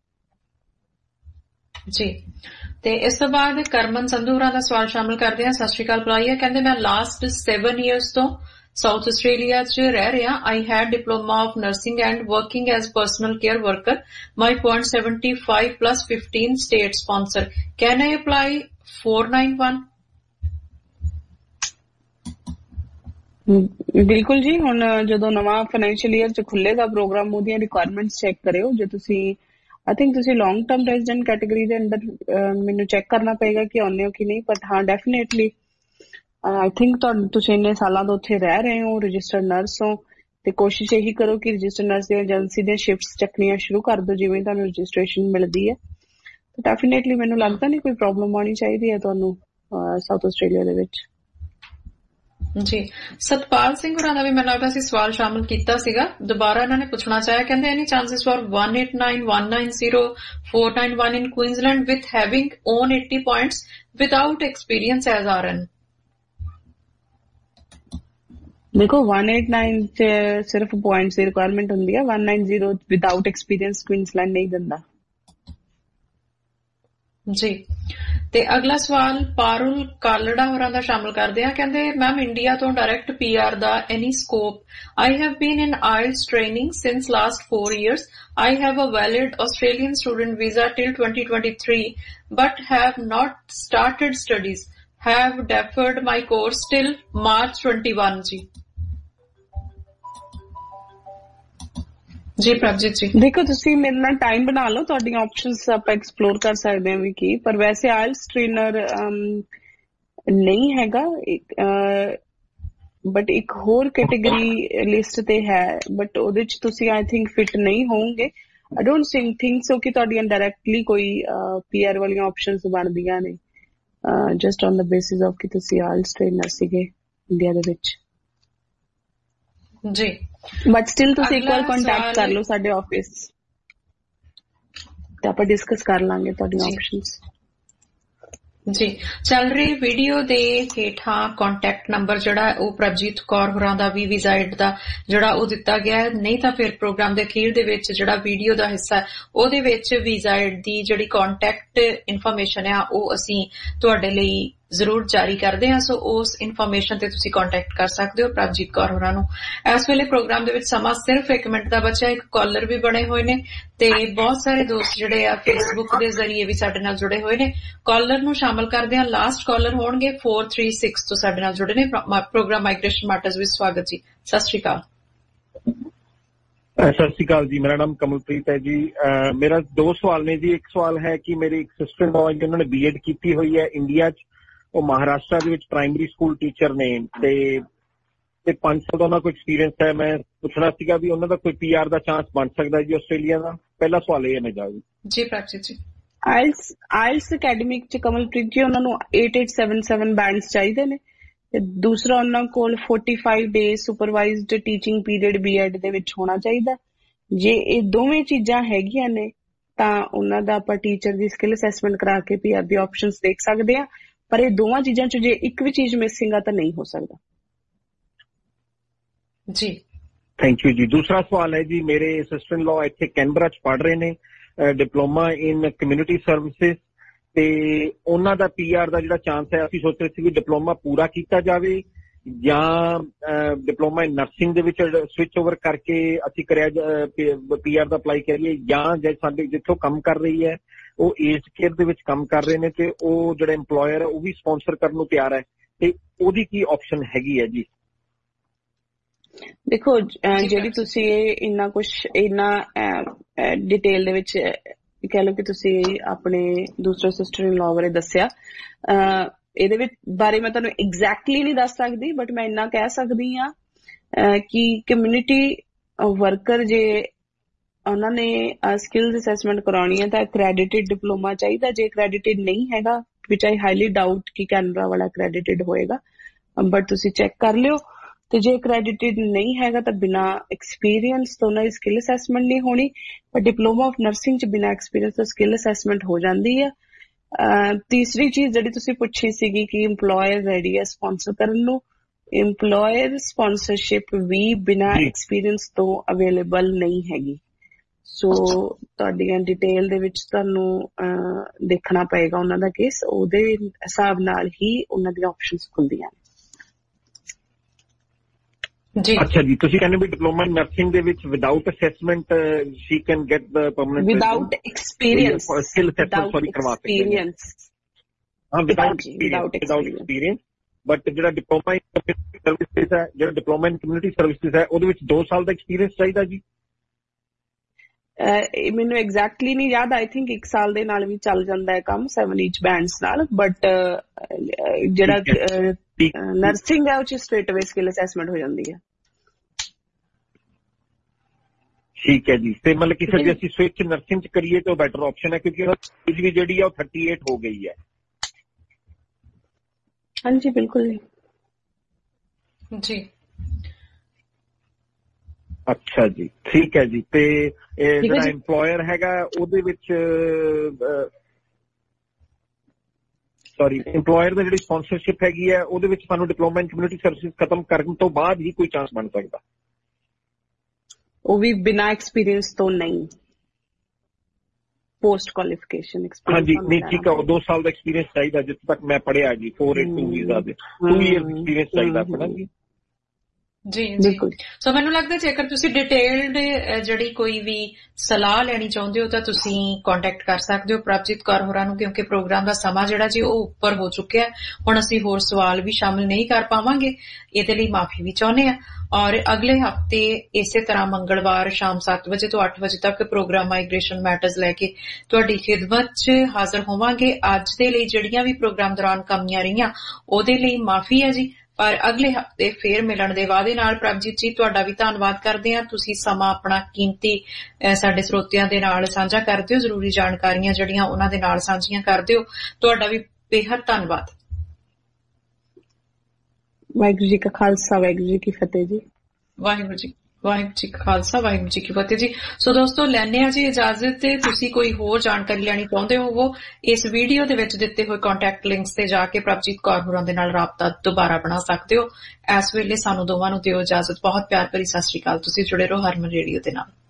ਜੀ। ਤੇ ਇਸ ਤੋਂ ਬਾਅਦ ਕਰਮਨ ਸੰਧੂ ਹੋਰਾਂ ਦਾ ਸਵਾਲ ਸ਼ਾਮਿਲ ਕਰਦੇ ਹਾਂ। ਸਤਿ ਸ਼੍ਰੀ ਅਕਾਲ ਬੁਲਾਈਆ, ਕਹਿੰਦੇ ਮੈਂ ਲਾਸਟ 7 years ਤੋਂ ਸਾਊਥ ਆਸਟ੍ਰੇਲੀਆ 'ਚ ਰਹਿ ਰਿਹਾ। I had diploma of nursing and working as personal care worker. My point 75 plus 15 state sponsor. Can I apply 491? ਬਿਲਕੁਲ ਜੀ। ਹੁਣ ਜਦੋਂ ਨਵਾਂ ਫਾਈਨੈਂਸ਼ੀਅਲ ਈਅਰ 'ਚ ਖੁੱਲੇਗਾ ਪ੍ਰੋਗਰਾਮ, ਉਹਦੀਆਂ ਰਿਕੁਆਇਰਮੈਂਟਸ ਚੈੱਕ ਕਰਿਓ। ਜੇ ਤੁਸੀਂ ਆਈ ਥਿੰਕ ਤੁਸੀਂ ਲੌਂਗ ਟਰਮ ਰੈਜ਼ੀਡੈਂਟ ਕੈਟੇਗਰੀ ਦੇ ਅੰਦਰ ਮੈਨੂੰ ਚੈੱਕ ਕਰਨਾ ਪਏਗਾ ਕਿ ਆਉਂਦੇ ਹੋ ਕਿ ਨਹੀਂ, ਬਟ ਹਾਂ ਡੈਫੀਨੇਟਲੀ ਆਈ ਥਿੰਕ ਤੁਸੀਂ ਇੰਨੇ ਸਾਲਾਂ ਤੋਂ ਉੱਥੇ ਰਹਿ ਰਹੇ ਹੋ, ਰਜਿਸਟਰਡ ਨਰਸ ਹੋ, ਤੇ ਕੋਸ਼ਿਸ਼ ਇਹੀ ਕਰੋ ਕਿ ਰਜਿਸਟਰਡ ਨਰਸ ਦੀ ਏਜੰਸੀ ਦੇ ਸ਼ਿਫਟਸ ਚੱਕਣੀਆਂ ਸ਼ੁਰੂ ਕਰ ਦਿਓ ਜਿਵੇਂ ਤੁਹਾਨੂੰ ਰਜਿਸਟ੍ਰੇਸ਼ਨ ਮਿਲਦੀ ਹੈ। ਡੈਫੀਨੇਟਲੀ ਮੈਨੂੰ ਲੱਗਦਾ ਨਹੀਂ ਕੋਈ ਪ੍ਰੋਬਲਮ ਆਉਣੀ ਚਾਹੀਦੀ ਹੈ ਤੁਹਾਨੂੰ ਸਾਊਥ ਆਸਟ੍ਰੇਲੀਆ ਦੇ ਵਿੱਚ। ਜੀ ਸਤਪਾਲ ਸਿੰਘ ਹੋਰਾਂ ਦਾ ਵੀ ਮੈਨੂੰ ਲੱਗਦਾ ਸੀ ਸਵਾਲ ਸ਼ਾਮਿਲ ਕੀਤਾ ਸੀਗਾ, ਦੁਬਾਰਾ ਇਹਨਾਂ ਨੇ ਪੁੱਛਣਾ ਚਾਹਿਆ। ਕਹਿੰਦੇ any chances for 189-190-491 in Queensland with having own 80 points without experience as RN? ਦੇਖੋ 189 ਚ ਸਿਰਫ ਪੁਆਇੰਟਸ ਦੀ ਰਿਕੁਆਇਰਮੈਂਟ ਹੁੰਦੀ ਹੈ, 190 ਵਿਦਾਊਟ ਐਕਸਪੀਰੀਅੰਸ ਕੁਇਨਸਲੈਂਡ ਨਹੀਂ ਦਿੰਦਾ ਜੀ। ਤੇ ਅਗਲਾ ਸਵਾਲ ਪਾਰੁਲ ਕਾਲੜਾ ਹੋਰਾਂ ਦਾ ਸ਼ਾਮਿਲ ਕਰਦੇ ਆ। ਕਹਿੰਦੇ ਮੈਮ ਇੰਡੀਆ ਤੋਂ ਡਾਇਰੈਕਟ PR ਦਾ any scope? I have been in IELTS training since last 4 years. I have a valid Australian student visa till 2023 but have not started studies. Have deferred my course till March 21 ਜੀ। ਜੀ ਪ੍ਰਭਜੀਤ ਜੀ ਦੇਖੋ ਤੁਸੀਂ ਮੇਰੇ ਨਾਲ ਟਾਈਮ ਬਣਾ ਲਓ, ਤੁਹਾਡੀਆਂ ਆਪਸ਼ਨਸ ਆਪਾਂ ਐਕਸਪਲੋਰ ਕਰ ਸਕਦੇ ਹਾਂ ਵੀ ਕੀ, ਪਰ ਵੈਸੇ ਆਇਲਸ ਟ੍ਰੇਨਰ ਨਹੀਂ ਹੈਗਾ ਬਟ ਇੱਕ ਹੋਰ ਕੈਟੇਗਰੀ ਲਿਸਟ ਤੇ ਹੈ, ਬਟ ਉਹਦੇ ਚ ਤੁਸੀਂ ਆਈ ਥਿੰਕ ਫਿਟ ਨਹੀਂ ਹੋਵੋਗੇ। ਆਈ ਡੋਂਟ ਥਿੰਕ ਸੋ ਕਿ ਤੁਹਾਡੀਆਂ ਡਾਇਰੈਕਟਲੀ ਕੋਈ PR ਵਾਲੀਆਂ ਆਪਸ਼ਨਸ ਬਣਦੀਆਂ ਨੇ just on the basis of ਕਿ ਤੁਸੀਂ ਆਇਲਸ ਟ੍ਰੇਨਰ ਸੀਗੇ ਇੰਡੀਆ ਦੇ ਵਿੱਚ ਜੀ। ਬਟ ਸਟਿਲ ਤੁਸੀਂ ਇੱਕ ਵਾਰ ਕੰਟੈਕਟ ਕਰ ਲਓ ਸਾਡੇ ਆਫਿਸ ਤੇ ਆਪਾਂ ਡਿਸਕਸ ਕਰ ਲਾਂਗੇ ਤੁਹਾਡੀਆਂ ਆਪਸ਼ਨਸ ਜੀ। ਚੱਲ ਰਹੀ ਵੀਡੀਓ ਦੇ ਹੇਠਾਂ ਕੰਟੈਕਟ ਨੰਬਰ ਜਿਹੜਾ ਉਹ ਪ੍ਰਭਜੀਤ ਕੌਰ ਹੋਰਾਂ ਦਾ ਵੀ ਵੀਜ਼ਾਇਡ ਦਾ ਜਿਹੜਾ ਉਹ ਦਿੱਤਾ ਗਿਆ ਹੈ, ਨਹੀਂ ਤਾਂ ਫਿਰ ਪ੍ਰੋਗਰਾਮ ਦੇ ਅਖੀਰ ਦੇ ਵਿੱਚ ਜਿਹੜਾ ਵੀਡੀਓ ਦਾ ਹਿੱਸਾ ਉਹਦੇ ਵਿੱਚ ਵੀਜ਼ਾਇਡ ਦੀ ਜਿਹੜੀ ਕੰਟੈਕਟ ਇਨਫੋਰਮੇਸ਼ਨ ਆ ਉਹ ਅਸੀਂ ਤੁਹਾਡੇ ਲਈ ਜ਼ਰੂਰ ਜਾਰੀ ਕਰਦੇ ਹਾਂ। ਸੋ ਉਸ ਇਨਫੋਰਮੇਸ਼ਨ ਤੇ ਤੁਸੀਂ ਕੰਟੈਕਟ ਕਰ ਸਕਦੇ ਹੋ ਪ੍ਰਭਜੀਤ ਕੌਰ ਹੋਰਾਂ ਨੂੰ। ਇਸ ਵੇਲੇ ਪ੍ਰੋਗਰਾਮ ਦੇ ਵਿੱਚ ਸਮਾਂ ਸਿਰਫ 1 ਮਿੰਟ ਦਾ ਬਚਿਆ। ਇੱਕ ਕਾਲਰ ਵੀ ਬਣੇ ਹੋਏ ਨੇ ਤੇ ਬਹੁਤ ਸਾਰੇ ਦੋਸਤ ਜਿਹੜੇ ਆ ਫੇਸਬੁੱਕ ਦੇ ਜ਼ਰੀਏ ਵੀ ਸਾਡੇ ਨਾਲ ਜੁੜੇ ਹੋਏ ਨੇ। ਕਾਲਰ ਨੂੰ ਸ਼ਾਮਲ ਕਰਦੇ ਹਾਂ। ਲਾਸਟ ਕਾਲਰ ਹੋਣਗੇ 436 ਤੋਂ ਸਾਡੇ ਨਾਲ ਜੁੜੇ ਨੇ। ਪ੍ਰੋਗਰਾਮ ਮਾਈਗ੍ਰੇਸ਼ਨ ਮੈਟਰਸ ਵਿੱਚ ਸਵਾਗਤ ਜੀ। ਸਤਿ ਸ਼੍ਰੀ ਅਕਾਲ। ਸਤਿ ਸ਼੍ਰੀ ਅਕਾਲ ਜੀ, ਮੇਰਾ ਨਾਮ ਕਮਲਪ੍ਰੀਤ ਹੈ ਜੀ। ਮੇਰਾ 2 ਸਵਾਲ ਨੇ ਜੀ। ਇੱਕ ਸਵਾਲ ਹੈ ਕਿ ਮੇਰੀ ਇੱਕ ਸਿਸਟਰ ਇਨ-ਲॉ ਹੈ, ਉਹਨਾਂ ਨੇ B.Ed ਕੀਤੀ ਹੋਈ ਹੈ ਇੰਡੀਆ 'ਚ, ਉਹ ਮਹਾਰਾਸ਼ਟਰ ਦੇ ਵਿੱਚ ਪ੍ਰਾਇਮਰੀ ਸਕੂਲ ਟੀਚਰ ਨੇ ਤੇ 5 ਸਾਲ ਦਾ ਉਹਨਾਂ ਕੋਲ ਐਕਸਪੀਰੀਅੰਸ ਹੈ। ਮੈਂ ਪੁੱਛਣਾ ਸੀਗਾ ਵੀ ਉਹਨਾਂ ਦਾ ਕੋਈ PR ਦਾ ਚਾਂਸ ਬਣ ਸਕਦਾ ਜੀ ਆਸਟ੍ਰੇਲੀਆ ਦਾ? ਪਹਿਲਾ ਸਵਾਲ ਇਹ ਹੈ ਮੇਰਾ ਜੀ। ਪ੍ਰਭਜੀਤ ਜੀ ਆਇਲਸ ਅਕੈਡਮਿਕ ਚ ਕਮਲਪ੍ਰੀਤ ਜੀ ਉਹਨਾਂ ਨੂੰ 8877 ਬੈਂਡਸ ਚਾਹੀਦੇ ਨੇ ਤੇ ਦੂਸਰਾ ਉਹਨਾਂ ਕੋਲ 45 ਡੇਜ਼ ਸੁਪਰਵਾਈਜ਼ਡ ਟੀਚਿੰਗ ਪੀਰੀਅਡ B.Ed ਦੇ ਵਿੱਚ ਹੋਣਾ ਚਾਹੀਦਾ। ਜੇ ਇਹ ਦੋਵੇਂ ਚੀਜ਼ਾਂ ਹੈਗੀਆਂ ਨੇ ਤਾਂ ਉਹਨਾਂ ਦਾ ਆਪਾਂ ਟੀਚਰ ਦੀ ਸਕਿੱਲ ਅਸੈਸਮੈਂਟ ਕਰਾ ਕੇ PR ਦੀ ਆਪਸ਼ਨਸ ਦੇਖ ਸਕਦੇ ਹਾਂ, ਪਰ ਇਹ ਦੋਵਾਂ ਚੀਜ਼ਾਂ ਚ ਜੇ ਇੱਕ ਵੀ ਚੀਜ਼ ਮਿਸਿੰਗ ਆ ਤਾਂ ਨਹੀਂ ਹੋ ਸਕਦਾ ਜੀ। ਥੈਂਕ ਯੂ ਜੀ। ਦੂਸਰਾ ਸਵਾਲ ਹੈ ਜੀ, ਮੇਰੇ ਸਿਸਟਰ ਇਨ-ਲॉ ਇੱਥੇ ਕੈਨਬਰਾ 'ਚ ਪੜ੍ਹ ਰਹੇ ਨੇ, ਡਿਪਲੋਮਾ ਇਨ ਕਮਿਊਨਿਟੀ ਸਰਵਿਸਿਜ਼, ਤੇ ਉਹਨਾਂ ਦਾ PR ਦਾ ਜਿਹੜਾ ਚਾਂਸ ਹੈ, ਅਸੀਂ ਸੋਚ ਰਹੇ ਸੀ ਵੀ ਡਿਪਲੋਮਾ ਪੂਰਾ ਕੀਤਾ ਜਾਵੇ ਜਾਂ ਡਿਪਲੋਮਾ ਇਨ ਨਰਸਿੰਗ ਦੇ ਵਿੱਚ ਸਵਿਚ ਓਵਰ ਕਰਕੇ ਅਸੀਂ PR ਦਾ ਅਪਲਾਈ ਕਰੀਏ, ਜਾਂ ਜੇ ਸਾਡੇ ਜਿੱਥੋਂ ਕੰਮ ਕਰ ਰਹੀ ਹੈ ਉਹ ਏਜ ਕੇਅਰ ਦੇ ਵਿੱਚ ਕੰਮ ਕਰ ਰਹੇ ਨੇ ਤੇ ਉਹ ਜਿਹੜਾ ਇੰਪਲੋਇਰ ਹੈ ਉਹ ਵੀ ਸਪਾਂਸਰ ਕਰਨ ਨੂੰ ਤਿਆਰ ਹੈ, ਤੇ ਉਹਦੀ ਕੀ ਆਪਸ਼ਨ ਹੈਗੀ ਹੈ ਜੀ? ਦੇਖੋ ਜਿਹੜੀ ਤੁਸੀਂ ਇੰਨਾ ਕੁਛ ਇੰਨਾ ਡਿਟੇਲ ਦੇ ਵਿੱਚ ਕਹਿ ਲਓ ਕਿ ਤੁਸੀਂ ਆਪਣੇ ਦੂਸਰੇ ਸਿਸਟਰ ਇਨ-ਲॉ ਬਾਰੇ ਦੱਸਿਆ, ਇਹਦੇ ਵਿੱਚ ਬਾਰੇ ਮੈਂ ਤੁਹਾਨੂੰ ਐਗਜ਼ੈਕਟਲੀ ਨਹੀਂ ਦੱਸ ਸਕਦੀ, ਬਟ ਮੈਂ ਇੰਨਾ ਕਹਿ ਸਕਦੀ ਹਾਂ ਕਿ ਕਮਿਊਨਿਟੀ ਵਰਕਰ ਜੇ ਉਹਨਾਂ ਨੇ ਸਕਿੱਲਸ ਅਸੈਸਮੈਂਟ ਕਰਾਉਣੀ ਹੈ ਤਾਂ ਅਕ੍ਰੈਡਿਟਿਡ ਡਿਪਲੋਮਾ ਚਾਹੀਦਾ। ਜੇ ਅਕ੍ਰੈਡਿਟਿਡ ਨਹੀਂ ਹੈਗਾ, ਵਿਚ ਆਈ ਹਾਈਲੀ ਡਾਊਟ ਕਿ ਕੈਨਬਰਾ ਵਾਲਾ ਅਕ੍ਰੈਡਿਟਿਡ ਹੋਏਗਾ, ਬਟ ਤੁਸੀਂ ਚੈੱਕ ਕਰ ਲਿਓ। ਤੇ ਜੇ ਅਕ੍ਰੈਡਿਟਿਡ ਨਹੀਂ ਹੈਗਾ ਤਾਂ ਬਿਨਾਂ ਐਕਸਪੀਰੀਅੰਸ ਤੋਂ ਉਹਨਾਂ ਦੀ ਸਕਿੱਲ ਅਸੈਸਮੈਂਟ ਨਹੀਂ ਹੋਣੀ, ਪਰ ਡਿਪਲੋਮਾ ਆਫ ਨਰਸਿੰਗ 'ਚ ਬਿਨਾਂ ਐਕਸਪੀਰੀਅੰਸ ਤੋਂ ਸਕਿੱਲ ਅਸੈਸਮੈਂਟ ਹੋ ਜਾਂਦੀ ਹੈ। ਤੀਸਰੀ ਚੀਜ਼ ਜਿਹੜੀ ਤੁਸੀਂ ਪੁੱਛੀ ਸੀਗੀ ਕਿ EMPLOYER ਰੈਡੀ ਹੈ ਸਪਾਂਸਰ ਕਰਨ ਨੂੰ, EMPLOYER ਸਪਾਂਸਰਸ਼ਿਪ ਵੀ ਬਿਨਾਂ ਐਕਸਪੀਰੀਅੰਸ ਤੋਂ ਅਵੇਲੇਬਲ ਨਹੀਂ ਹੈਗੀ। ਸੋ ਤੁਹਾਡੀਆਂ ਡਿਟੇਲ ਦੇ ਵਿੱਚ ਤੁਹਾਨੂੰ ਦੇਖਣਾ ਪਏਗਾ ਉਹਨਾਂ ਦਾ ਕੇਸ, ਉਹਦੇ ਹਿਸਾਬ ਨਾਲ ਹੀ ਉਹਨਾਂ ਦੀਆਂ ਆਪਸ਼ਨਸ ਖੁੱਲਦੀਆਂ ਨੇ। ਜੀ ਅੱਛਾ ਜੀ, ਤੁਸੀਂ ਕਹਿੰਦੇ ਵੀ ਡਿਪਲੋਮਾ ਇਨ ਨਰਸਿੰਗ ਦੇ ਵਿੱਚ without assessment she can get the permanent without experience skill assessment sorry ਕਰਵਾ ਸਕਦੇ ਹਾਂ। ਹਾਂ ਵਿਦਆਊਟ ਐਕਸਪੀਰੀਅੰਸ। ਬਟ ਜਿਹੜਾ ਡਿਪਲੋਮਾ ਇਨ ਕਮਿਊਨਿਟੀ ਸਰਵਿਸਿਜ਼ ਹੈ, ਜਿਹੜਾ ਡਿਪਲੋਮਾ ਇਨ ਕਮਿਊਨਿਟੀ ਸਰਵਿਸਿਜ਼ ਹੈ ਉਹਦੇ ਵਿੱਚ 2 ਸਾਲ ਦਾ ਐਕਸਪੀਰੀਅੰਸ ਚਾਹੀਦਾ ਜੀ। ਮੈਨੂੰ ਐਗਜ਼ੈਕਟਲੀ ਨਹੀਂ ਯਾਦ, ਆਈ ਥਿੰਕ 1 ਸਾਲ ਦੇ ਨਾਲ ਵੀ ਚੱਲ ਜਾਂਦਾ ਹੈ ਕੰਮ 7 each bands ਨਾਲ। ਬਟ ਜਿਹੜਾ ਨਰਸਿੰਗ ਹੈ ਉਹ 'ਚ ਸਟ੍ਰੇਟ ਅਵੇ ਸਕਿੱਲ ਅਸੈਸਮੈਂਟ ਹੋ ਜਾਂਦੀ ਹੈ। ਠੀਕ ਹੈ ਜੀ, ਤੇ ਮਤਲਬ ਕਿ ਜੇ ਅਸੀਂ ਸਵਿਚ ਨਰਸਿੰਗ 'ਚ ਕਰੀਏ ਤਾਂ ਉਹ ਬੈਟਰ ਆਪਸ਼ਨ ਹੈ ਕਿਉਂਕਿ ਏਜ ਵੀ ਜਿਹੜੀ ਆ ਉਹ 38 ਹੋ ਗਈ ਹੈ। ਹਾਂਜੀ ਬਿਲਕੁਲ ਜੀ। ਅੱਛਾ ਜੀ, ਠੀਕ ਹੈ ਜੀ। ਤੇ ਜਿਹੜਾ EMPLOYER ਹੈਗਾ ਉਹਦੇ ਵਿੱਚ ਸੌਰੀ EMPLOYER ਦੀ ਜਿਹੜੀ ਸਪਾਂਸਰਸ਼ਿਪ ਹੈਗੀ ਹੈ ਉਹਦੇ ਵਿੱਚ ਸਾਨੂੰ ਡਿਪਲੋਮਾ ਇਨ ਕਮਿਊਨਿਟੀ ਸਰਵਿਸਿਜ਼ ਖਤਮ ਕਰਨ ਤੋਂ ਬਾਅਦ ਹੀ ਕੋਈ ਚਾਂਸ ਬਣ ਸਕਦਾ? ਉਹ ਵੀ ਬਿਨਾਂ ਐਕਸਪੀਰੀਅੰਸ ਤੋਂ ਨਹੀਂ, ਪੋਸਟ ਕੁਆਲੀਫਿਕੇਸ਼ਨ ਐਕਸਪੀਰੀਅੰਸ। ਹਾਂਜੀ ਨਹੀਂ ਠੀਕ ਹੈ, ਉਹ 2 ਸਾਲ ਦਾ ਐਕਸਪੀਰੀਅੰਸ ਚਾਹੀਦਾ ਜਿੱਥੇ ਤੱਕ ਮੈਂ ਪੜ੍ਹਿਆ ਜੀ। 482 ਵੀਜ਼ਾ ਦੇ 2 ਇਅਰ ਐਕਸਪੀਰੀਅੰਸ ਚਾਹੀਦਾ ਆਪਣਾ ਜੀ। ਜੀ ਜੀ। ਸੋ ਮੈਨੂੰ ਲੱਗਦਾ ਜੇਕਰ ਤੁਸੀਂ ਡਿਟੇਲਡ ਜਿਹੜੀ ਕੋਈ ਵੀ ਸਲਾਹ ਲੈਣੀ ਚਾਹੁੰਦੇ ਹੋ ਤਾਂ ਤੁਸੀਂ ਕੰਟੈਕਟ ਕਰ ਸਕਦੇ ਹੋ ਪ੍ਰਭਜੀਤ ਕੌਰ ਹੋਰਾਂ ਨੂੰ, ਕਿਉਂਕਿ ਪ੍ਰੋਗਰਾਮ ਦਾ ਸਮਾਂ ਜਿਹੜਾ ਜੀ ਉਹ ਉੱਪਰ ਹੋ ਚੁੱਕਿਆ। ਹੁਣ ਅਸੀਂ ਹੋਰ ਸਵਾਲ ਵੀ ਸ਼ਾਮਿਲ ਨਹੀਂ ਕਰ ਪਾਵਾਂਗੇ, ਇਹਦੇ ਲਈ ਮਾਫੀ ਵੀ ਚਾਹੁੰਦੇ ਹਾਂ। ਔਰ ਅਗਲੇ ਹਫਤੇ ਇਸੇ ਤਰ੍ਹਾਂ ਮੰਗਲਵਾਰ ਸ਼ਾਮ 7 ਵਜੇ ਤੋਂ 8 ਵਜੇ ਤੱਕ ਪ੍ਰੋਗਰਾਮ ਮਾਈਗ੍ਰੇਸ਼ਨ ਮੈਟਰਸ ਲੈ ਕੇ ਤੁਹਾਡੀ ਖਿਦਮਤ 'ਚ ਹਾਜ਼ਰ ਹੋਵਾਂਗੇ। ਅੱਜ ਦੇ ਲਈ ਜਿਹੜੀਆਂ ਵੀ ਪ੍ਰੋਗਰਾਮ ਦੌਰਾਨ ਕਮੀਆਂ ਰਹੀਆਂ ਉਹਦੇ ਲਈ ਮਾਫੀ ਹੈ ਜੀ, ਪਰ ਅਗਲੇ ਹਫਤੇ ਫੇਰ ਮਿਲਣ ਦੇ ਵਾਅਦੇ ਨਾਲ। ਪ੍ਰਭਜੀਤ ਜੀ ਤੁਹਾਡਾ ਵੀ ਧੰਨਵਾਦ ਕਰਦੇ ਹਾਂ, ਤੁਸੀਂ ਸਮਾਂ ਆਪਣਾ ਕੀਮਤੀ ਸਾਡੇ ਸਰੋਤਿਆਂ ਦੇ ਨਾਲ ਸਾਂਝਾ ਕਰਦੇ ਹੋ, ਜ਼ਰੂਰੀ ਜਾਣਕਾਰੀਆਂ ਜਿਹੜੀਆਂ ਉਹਨਾਂ ਦੇ ਨਾਲ ਸਾਂਝੀਆਂ ਕਰਦੇ ਹੋ। ਤੁਹਾਡਾ ਵੀ ਬੇਹੱਦ ਧੰਨਵਾਦ। ਵਾਹਿਗੁਰੂ ਜੀ ਕਾ ਖਾਲਸਾ, ਵਾਹਿਗੁਰੂ ਜੀ ਕੀ ਫਤਿਹ ਜੀ। ਵਾਹਿਗੁਰੂ ਜੀ ਕਾ ਖਾਲਸਾ, ਵਾਹਿਗੁਰੂ ਜੀ ਕੀ ਫਤਿਹ ਜੀ। ਸੋ ਦੋਸਤੋ ਲੈਂਦੇ ਹਾਂ ਜੀ ਇਜਾਜ਼ਤ। ਤੇ ਤੁਸੀਂ ਕੋਈ ਹੋਰ ਜਾਣਕਾਰੀ ਲੈਣੀ ਚਾਹੁੰਦੇ ਹੋਵੋ ਇਸ ਵੀਡੀਓ ਦੇ ਵਿੱਚ ਦਿੱਤੇ ਹੋਏ ਕੰਟੈਕਟ ਲਿੰਕਸ ਤੇ ਜਾ ਕੇ ਪ੍ਰਭਜੀਤ ਕੌਰ ਹੋਰਾਂ ਦੇ ਨਾਲ ਰਾਬਤਾ ਦੁਬਾਰਾ ਬਣਾ ਸਕਦੇ ਹੋ। ਇਸ ਵੇਲੇ ਸਾਨੂੰ ਦੋਵਾਂ ਨੂੰ ਦਿਓ ਇਜਾਜ਼ਤ। ਬਹੁਤ ਪਿਆਰ ਭਰੀ ਸਤਿ ਸ਼੍ਰੀ ਅਕਾਲ। ਤੁਸੀਂ ਜੁੜੇ ਰਹੋ ਹਰਮਨ ਰੇਡੀਓ ਦੇ ਨਾਲ।